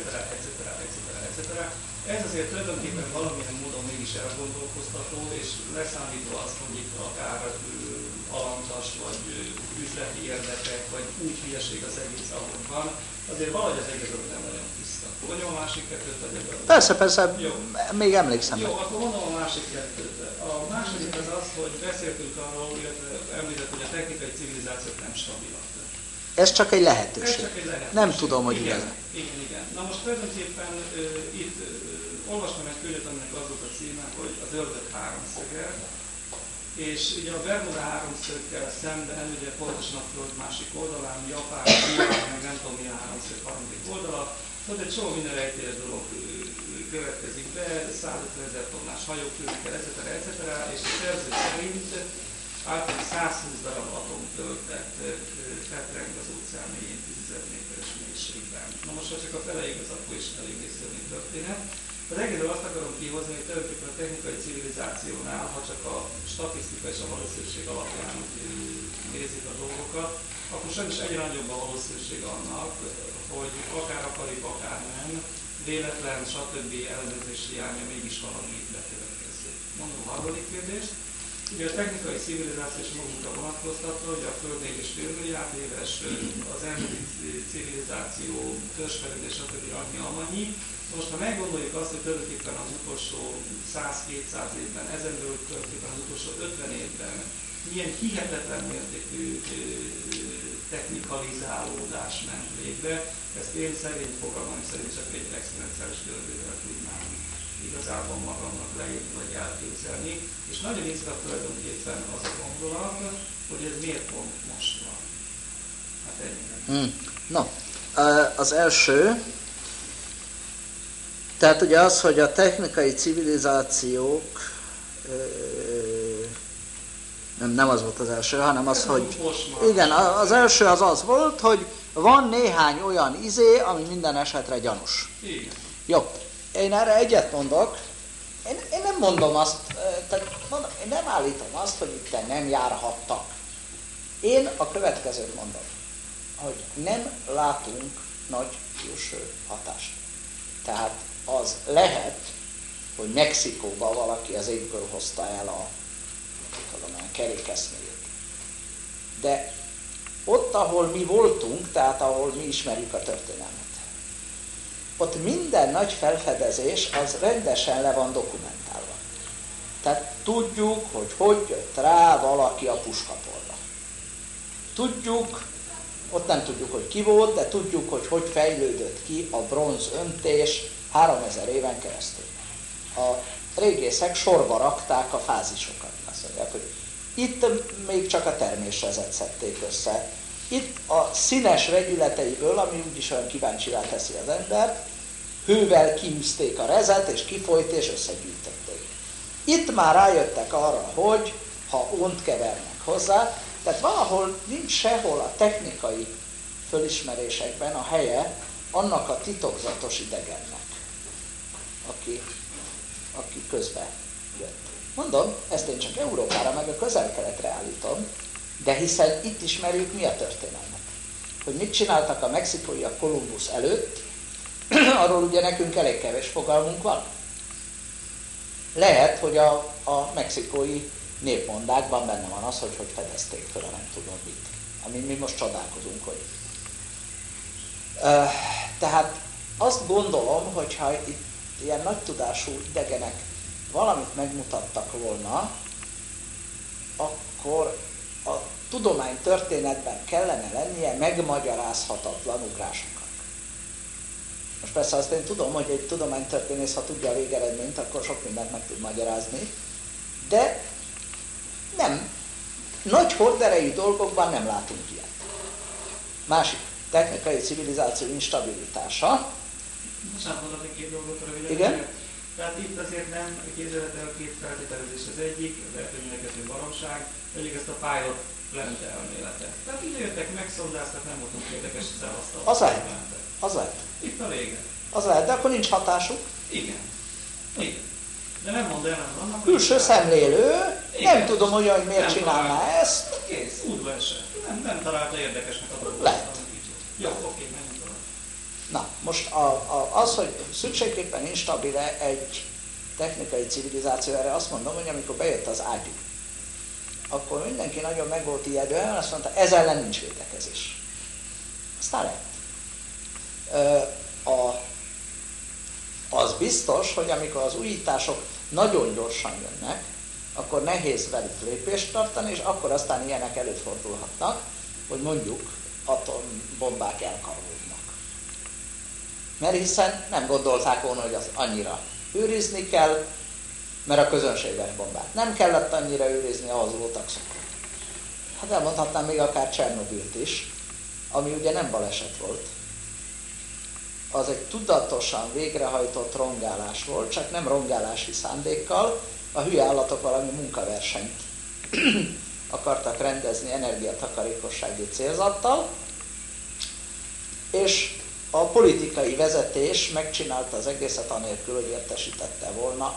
Ez azért tulajdonképpen valamilyen módon mégis elgondolkoztató, és leszámítva azt, hogy itt akár alantas, vagy üzleti érdekek, vagy úgy hülyeség az egész, ahogy van, azért valahogy az egész nem nagyon tiszta. Mondom a másik kettőt, vagy ebből? Persze, jó. Még emlékszem. Jó, akkor mondom a másik kettőt. A második az az, hogy beszéltünk arról, illetve említett, hogy a technikai civilizációk nem stabilak. Ez csak egy lehetőség. Nem tudom, hogy igaz. Igen. Na most tulajdonképpen itt olvastam egy könyvet, aminek az volt a címe, hogy az ördög háromszöge, és ugye a Bermuda háromszöggel szemben, ugye pontosan a Föld másik oldalán, Japán, meg nem tudom milyen háromszög harmadik oldala, ott egy csomó minden rejtélyes dolog következik be, 150 000 tonnás hajók jönnek el, etc. És a szerző szerint általában 120 darab atomtöltet fetreng az óceán mélyén 10 000 méteres mélységben. Na most, ha csak a fele igaz, akkor is elég részletű történet. Az egészről azt akarom kihozni, hogy tulajdonképpen a technikai civilizációnál, ha csak a statisztika és a valószínűség alapján nézik a dolgokat, akkor sajnos egyre nagyobb a valószínűség annak, hogy akár akarjuk, akár nem, véletlen, stb. Ellenőrzés hiánya mégis valami bekövetkezik. Mondom a harmadik kérdést. Ugye a technikai civilizáció és magunkra vonatkoztatva, hogy a Föld 4,5 milliárd éves, az emberi civilizáció, törzsfejlődés, stb. Annyi. Most ha meggondoljuk azt, hogy tulajdonképpen az utolsó 100-200 évben, ezen belül tulajdonképpen az utolsó 50 évben milyen hihetetlen mértékű technikalizálódás ment végbe, ezt én szerint fogalmam szerint csak egy exponenciális görbével tudnám igazából magamnak leírni vagy elképzelni, és nagyon izgat tulajdonképpen az a gondolat, hogy ez miért pont most van. Hát ennyi. No, az első, tehát ugye az, hogy a technikai civilizációk, nem az volt az első, hanem az, hogy igen, az első az volt, hogy van néhány olyan ami minden esetre gyanús. Igen. Jó, én erre egyet mondok, én nem mondom azt, én nem állítom azt, hogy itt nem járhattak. Én a következőt mondom, hogy nem látunk nagy külső hatást. Tehát az lehet, hogy Mexikóban valaki az égből hozta el a kerékeszméjét. De ott, ahol mi voltunk, tehát ahol mi ismerjük a történelmet, ott minden nagy felfedezés az rendesen le van dokumentálva. Tehát tudjuk, hogy jött rá valaki a puskapolra. Tudjuk, ott nem tudjuk, hogy ki volt, de tudjuk, hogy fejlődött ki a bronz öntés 3000 éven keresztül. A régészek sorba rakták a fázisokat. Azt mondják, hogy Itt még csak a termésrezet szedték össze. Itt a színes vegyületeiből, ami úgyis olyan kíváncsivá teszi az embert, hővel kiűzték a rezet, és kifolyt, és összegyűjtötték. Itt már rájöttek arra, hogy ha ont kevernek hozzá, tehát valahol nincs sehol a technikai fölismerésekben a helye annak a titokzatos idegennek, aki közbe jött. Mondom, ezt én csak Európára meg a Közel-Keletre állítom, de hiszen itt ismerjük, mi a történelmet. Hogy mit csináltak a mexikóiak Kolumbusz előtt, arról ugye nekünk elég kevés fogalmunk van. Lehet, hogy a mexikói népmondákban benne van az, hogy fedezték fel, nem tudom mit. Amin mi most csodálkozunk, hogy. Tehát azt gondolom, hogyha itt ilyen nagy tudású idegenek valamit megmutattak volna, akkor a tudománytörténetben kellene lennie megmagyarázhatatlan ugrásoknak. Most persze azt én tudom, hogy egy tudománytörténész, ha tudja a végeredményt, akkor sok mindent meg tud magyarázni, de nem. Nagy horderejű dolgokban nem látunk ilyet. Másik, technikai civilizáció instabilitása. Most átmondok egy két dolgot röviden. Igen? Tehát itt azért nem képzelhet el két feltételezés. Az egyik, lehet, hogy mindenkező baromság, egyik ezt a pilot plant elméletet. Tehát ide jöttek, megszondáztak, nem voltunk érdekes, szevasztal. Az lehet. Az lehet. Itt a vége. Az lehet, de akkor nincs hatásuk. Igen. Igen. De nem mondd el, nem annak. Külső szemlélő, igen. Nem tudom, hogy miért Nem csinálná találta. ezt. Kész, útverse. Nem találta érdekesnek a dolgot. Lehet. Jó, oké, menjünk tovább. Na, most az, hogy szükségképpen instabil-e egy technikai civilizáció, erre azt mondom, hogy amikor bejött az ágyú, akkor mindenki nagyon meg volt ijedően, azt mondta, ez ellen nincs védekezés. Aztán lett. Az biztos, hogy amikor az újítások nagyon gyorsan jönnek, akkor nehéz velük lépést tartani, és akkor aztán ilyenek előfordulhatnak, hogy mondjuk atombombák elkarolódnak. Mert hiszen nem gondolták volna, hogy az annyira őrizni kell, mert a közönséges bombát nem kellett annyira őrizni, ahhoz voltak szokva. Hát elmondhatnám még akár Csernobilt is, ami ugye nem baleset volt. Az egy tudatosan végrehajtott rongálás volt, csak nem rongálási szándékkal, a hülye állatok valami munkaversenyt akartak rendezni energiatakarékossági célzattal, és a politikai vezetés megcsinálta az egészet anélkül, hogy értesítette volna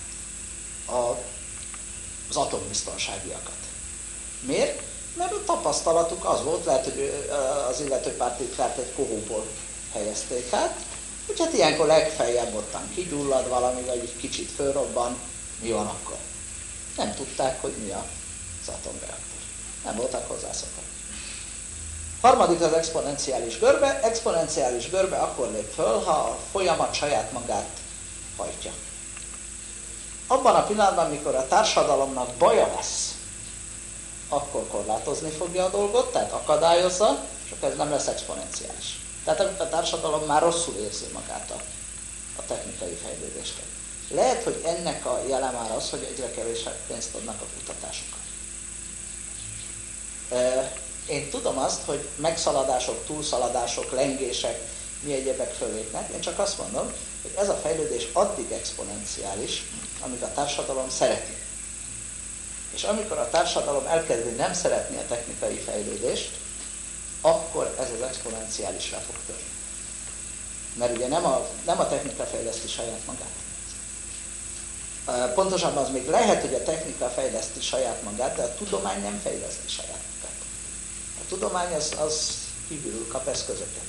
az atombiztonságiakat. Miért? Mert a tapasztalatuk az volt, lehet, hogy az illető pártitkárt egy kohóból helyezték át, hogy hát ilyenkor legfeljebb ottan kigyullad valami, vagy egy kicsit fölrobban, mi van akkor? Nem tudták, hogy mi az atomreaktor. Nem voltak hozzászokva. Harmadik az exponenciális görbe. Exponenciális görbe akkor lép föl, ha a folyamat saját magát hajtja. Abban a pillanatban, amikor a társadalomnak baja lesz, akkor korlátozni fogja a dolgot, tehát akadályozza, és akkor ez nem lesz exponenciális. Tehát a társadalom már rosszul érzi magát a technikai fejlődéstől. Lehet, hogy ennek a jele már az, hogy egyre kevésebb pénzt adnak a kutatásokra. Én tudom azt, hogy megszaladások, túlszaladások, lengések, mi egyebek fölépnek. Én csak azt mondom, hogy ez a fejlődés addig exponenciális, amíg a társadalom szereti. És amikor a társadalom elkezdi nem szeretni a technikai fejlődést, akkor ez az exponenciálisra fog törni. Mert ugye nem a technika fejleszti saját magát. Pontosabban az még lehet, hogy a technika fejleszti saját magát, de a tudomány nem fejleszti saját magát. A tudomány az kívül kap eszközöket.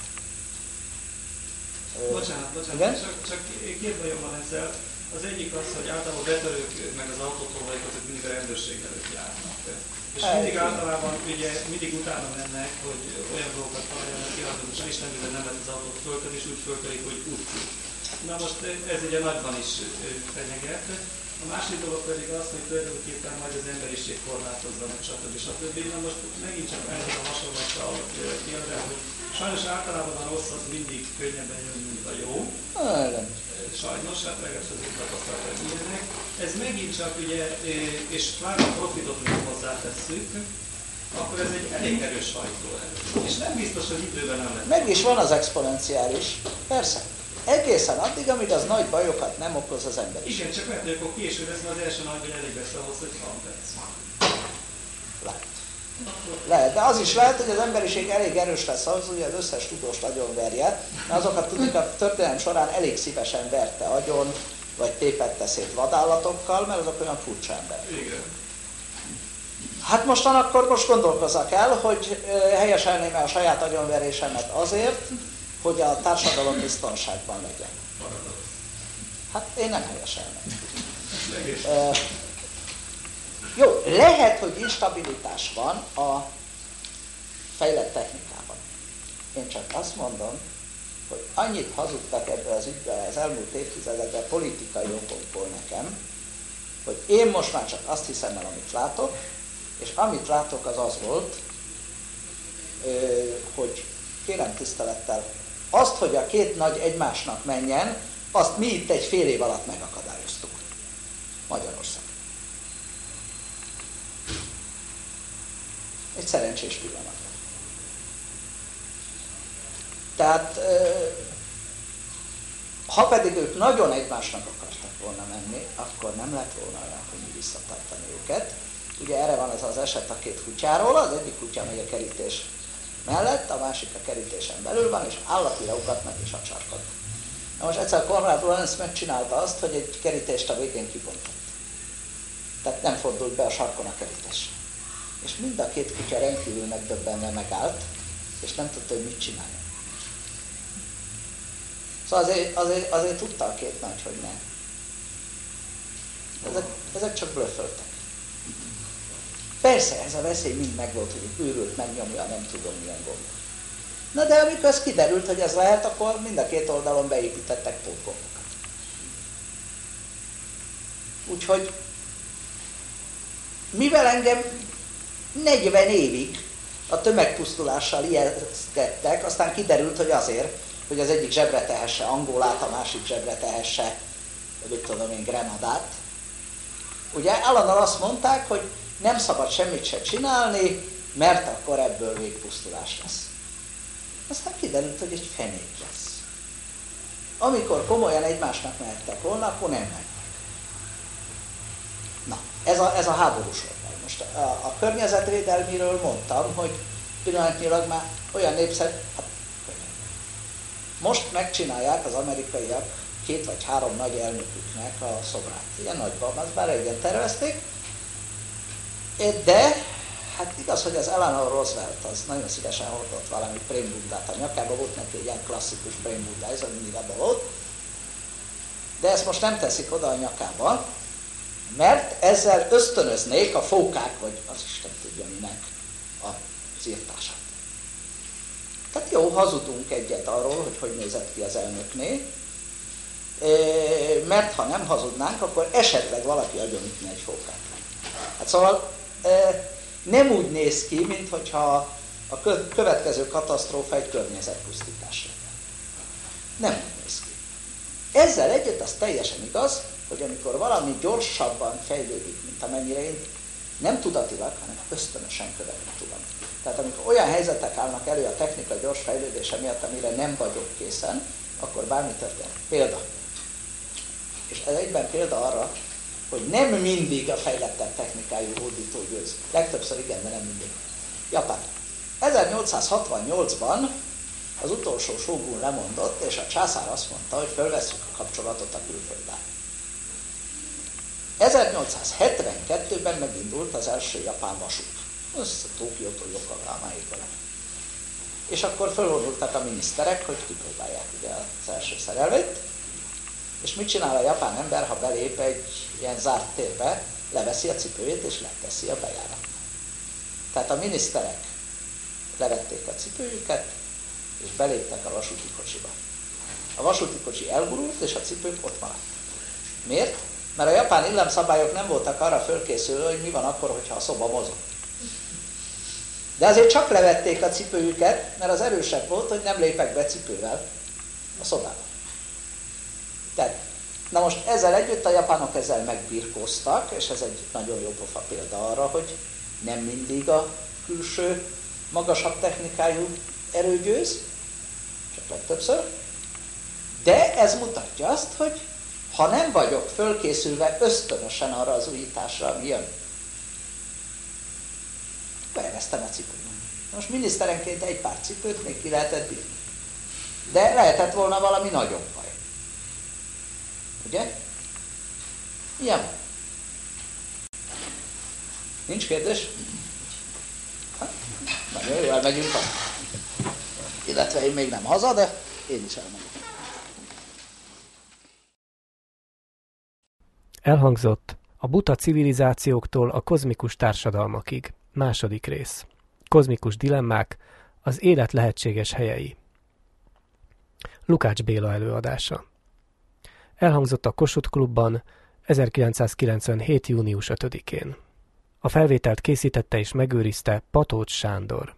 Bocsánat, csak két bajom van ezzel. Az egyik az, hogy általában a betörők meg az autótolvajok azok mindig a rendőrség előtt járnak. És általában mindig utána mennek, hogy olyan dolgokat találjanak ki, hogy Isten mivel nem lehet az autót föltörni, és úgy föltörik, hogy utcú. Na most ez ugye nagyban is fenyeget. A másik dolog pedig az, hogy tulajdonképpen majd az emberiség korlátozza meg, stb. Na most megint csak ennek a hasonlattal kérdem, hogy sajnos általában a rossz az mindig könnyebben jön, mint a jó. sajnos, hát legalábbis azért tapasztalata, hogy ilyenek. Ez megint csak ugye, és pláne a profitot még hozzátesszük, akkor ez egy elég erős hajtóerő. És nem biztos, hogy időben nem lehet. Meg is van az exponenciális, persze. Egészen addig, amíg az nagy bajokat nem okoz az emberiség. Igen, csak lehet, hogy akkor később lesz, mert az első nagy baj elég lesz ahhoz, hogy 3 perc. Lehet, de az is lehet, hogy az emberiség elég erős lesz ahhoz, hogy az összes tudóst agyonverje, mert azokat tudjuk, a történelem során elég szívesen verte agyon, vagy tépette szét vadállatokkal, mert azok olyan furcsa emberek. Igen. Hát most gondolkozzak el, hogy helyeselném-e a saját agyonverésemet azért, hogy a társadalom biztonságban legyen. Hát én nem helyeselném. Jó, lehet, hogy instabilitás van a fejlett technikában. Én csak azt mondom, hogy annyit hazudtak ebbe az ügybe az elmúlt évtizedekben politikai okokból nekem, hogy én most már csak azt hiszem el, amit látok, és amit látok, az az volt, hogy kérem tisztelettel, azt, hogy a két nagy egymásnak menjen, azt mi itt egy fél év alatt megakadályoztuk. Magyarország. Egy szerencsés pillanat. Tehát, ha pedig ők nagyon egymásnak akartak volna menni, akkor nem lett volna olyan, hogy mi visszatartani őket. Ugye erre van ez az eset a két kutyáról, az egyik kutya megy a kerítés mellett, a másik a kerítésen belül van, és állatira ugatnak és acsarkod. Na most egyszer Konrad Lorenz megcsinálta azt, hogy egy kerítést a végén kibontott. Tehát nem fordult be a sarkon a kerítés. És mind a két kutya rendkívül megdöbbenve megállt, és nem tudta, hogy mit csinálni. Szóval azért tudta a két nagy, hogy nem. Ezek csak blöfföltek. Persze, ez a veszély mind megvolt, hogy egy őrült megnyomja, nem tudom milyen gomb. Na de amikor ez kiderült, hogy ez lehet, akkor mind a két oldalon beépítettek pótgombokat. Úgyhogy, mivel engem 40 évig a tömegpusztulással ijesztgettek, aztán kiderült, hogy azért, hogy az egyik zsebre tehesse Angolát, a másik zsebre tehesse, mit tudom én, Grenadát. Ugye állandóan azt mondták, hogy nem szabad semmit se csinálni, mert akkor ebből végpusztulás lesz. Aztán kiderült, hogy egy fenék lesz. Amikor komolyan egymásnak mehettek volna, akkor nem mennek. Na, ez a háborús oldal. Most a környezetvédelmiről mondtam, hogy pillanatnyilag már olyan népszerű, most megcsinálják az amerikaiak 2 vagy 3 nagy elnöküknek a szobrát. Ilyen nagyban, azt már régen tervezték, de hát igaz, hogy az Eleanor Roosevelt az nagyon szívesen hordott valami prémbundát a nyakába, volt neki egy ilyen klasszikus prémbundá, ez mindig abban volt, de ezt most nem teszik oda a nyakába, mert ezzel ösztönöznék a fókák, vagy az Isten tudja minek az írtását. Tehát jó, hazudunk egyet arról, hogy nézett ki az elnökné, mert ha nem hazudnánk, akkor esetleg valaki agyonütne egy fókát. Hát szóval nem úgy néz ki, mintha a következő katasztrófa egy környezetpusztítás lenne. Nem úgy néz ki. Ezzel együtt az teljesen igaz, hogy amikor valami gyorsabban fejlődik, mint amennyire én nem tudatilag, hanem ösztönösen követni tudom. Tehát amikor olyan helyzetek állnak elő a technika gyors fejlődése miatt, amire nem vagyok készen, akkor bármi történik. Példa. És ez egyben példa arra, hogy nem mindig a fejlettebb technikájú hódító győz. Legtöbbször igen, de nem mindig. Japán. 1868-ban az utolsó sógun lemondott, és a császár azt mondta, hogy fölvesszük a kapcsolatot a külfölddel. 1872-ben megindult az első japán vasút. Ez Tokiótól Yokohamáig vele. És akkor fölvonultak a miniszterek, hogy kipróbálják ugye az első szerelvényt, és mit csinál a japán ember, ha belép egy ilyen zárt térbe, leveszi a cipőjét és leteszi a bejárat. Tehát a miniszterek levették a cipőjüket, és beléptek a vasúti kocsiba. A vasúti kocsi elgurult, és a cipők ott maradt. Miért? Mert a japán illemszabályok nem voltak arra fölkészülő, hogy mi van akkor, hogyha a szoba mozog. De azért csak levették a cipőjüket, mert az erősebb volt, hogy nem lépek be cipővel a szobába. Tehát, na most ezzel együtt a japánok ezzel megbirkóztak, és ez egy nagyon jó pofa példa arra, hogy nem mindig a külső, magasabb technikájú erő győz, csak legtöbbször, de ez mutatja azt, hogy ha nem vagyok fölkészülve ösztönösen arra az újításra, ami jön, beeresztem a cipőt. Most miniszterenként egy pár cipőt még ki lehetett bírni. De lehetett volna valami nagyobb baj. Ugye? Ilyen van. Nincs kérdés? Nagyon jó, elmegyünk haza. Illetve én még nem haza, de én is elmegyek. Elhangzott a buta civilizációktól a kozmikus társadalmakig. Második rész. Kozmikus dilemmák, az élet lehetséges helyei. Lukács Béla előadása. Elhangzott a Kossuth Klubban 1997. június 5-én. A felvételt készítette és megőrizte Patócs Sándor.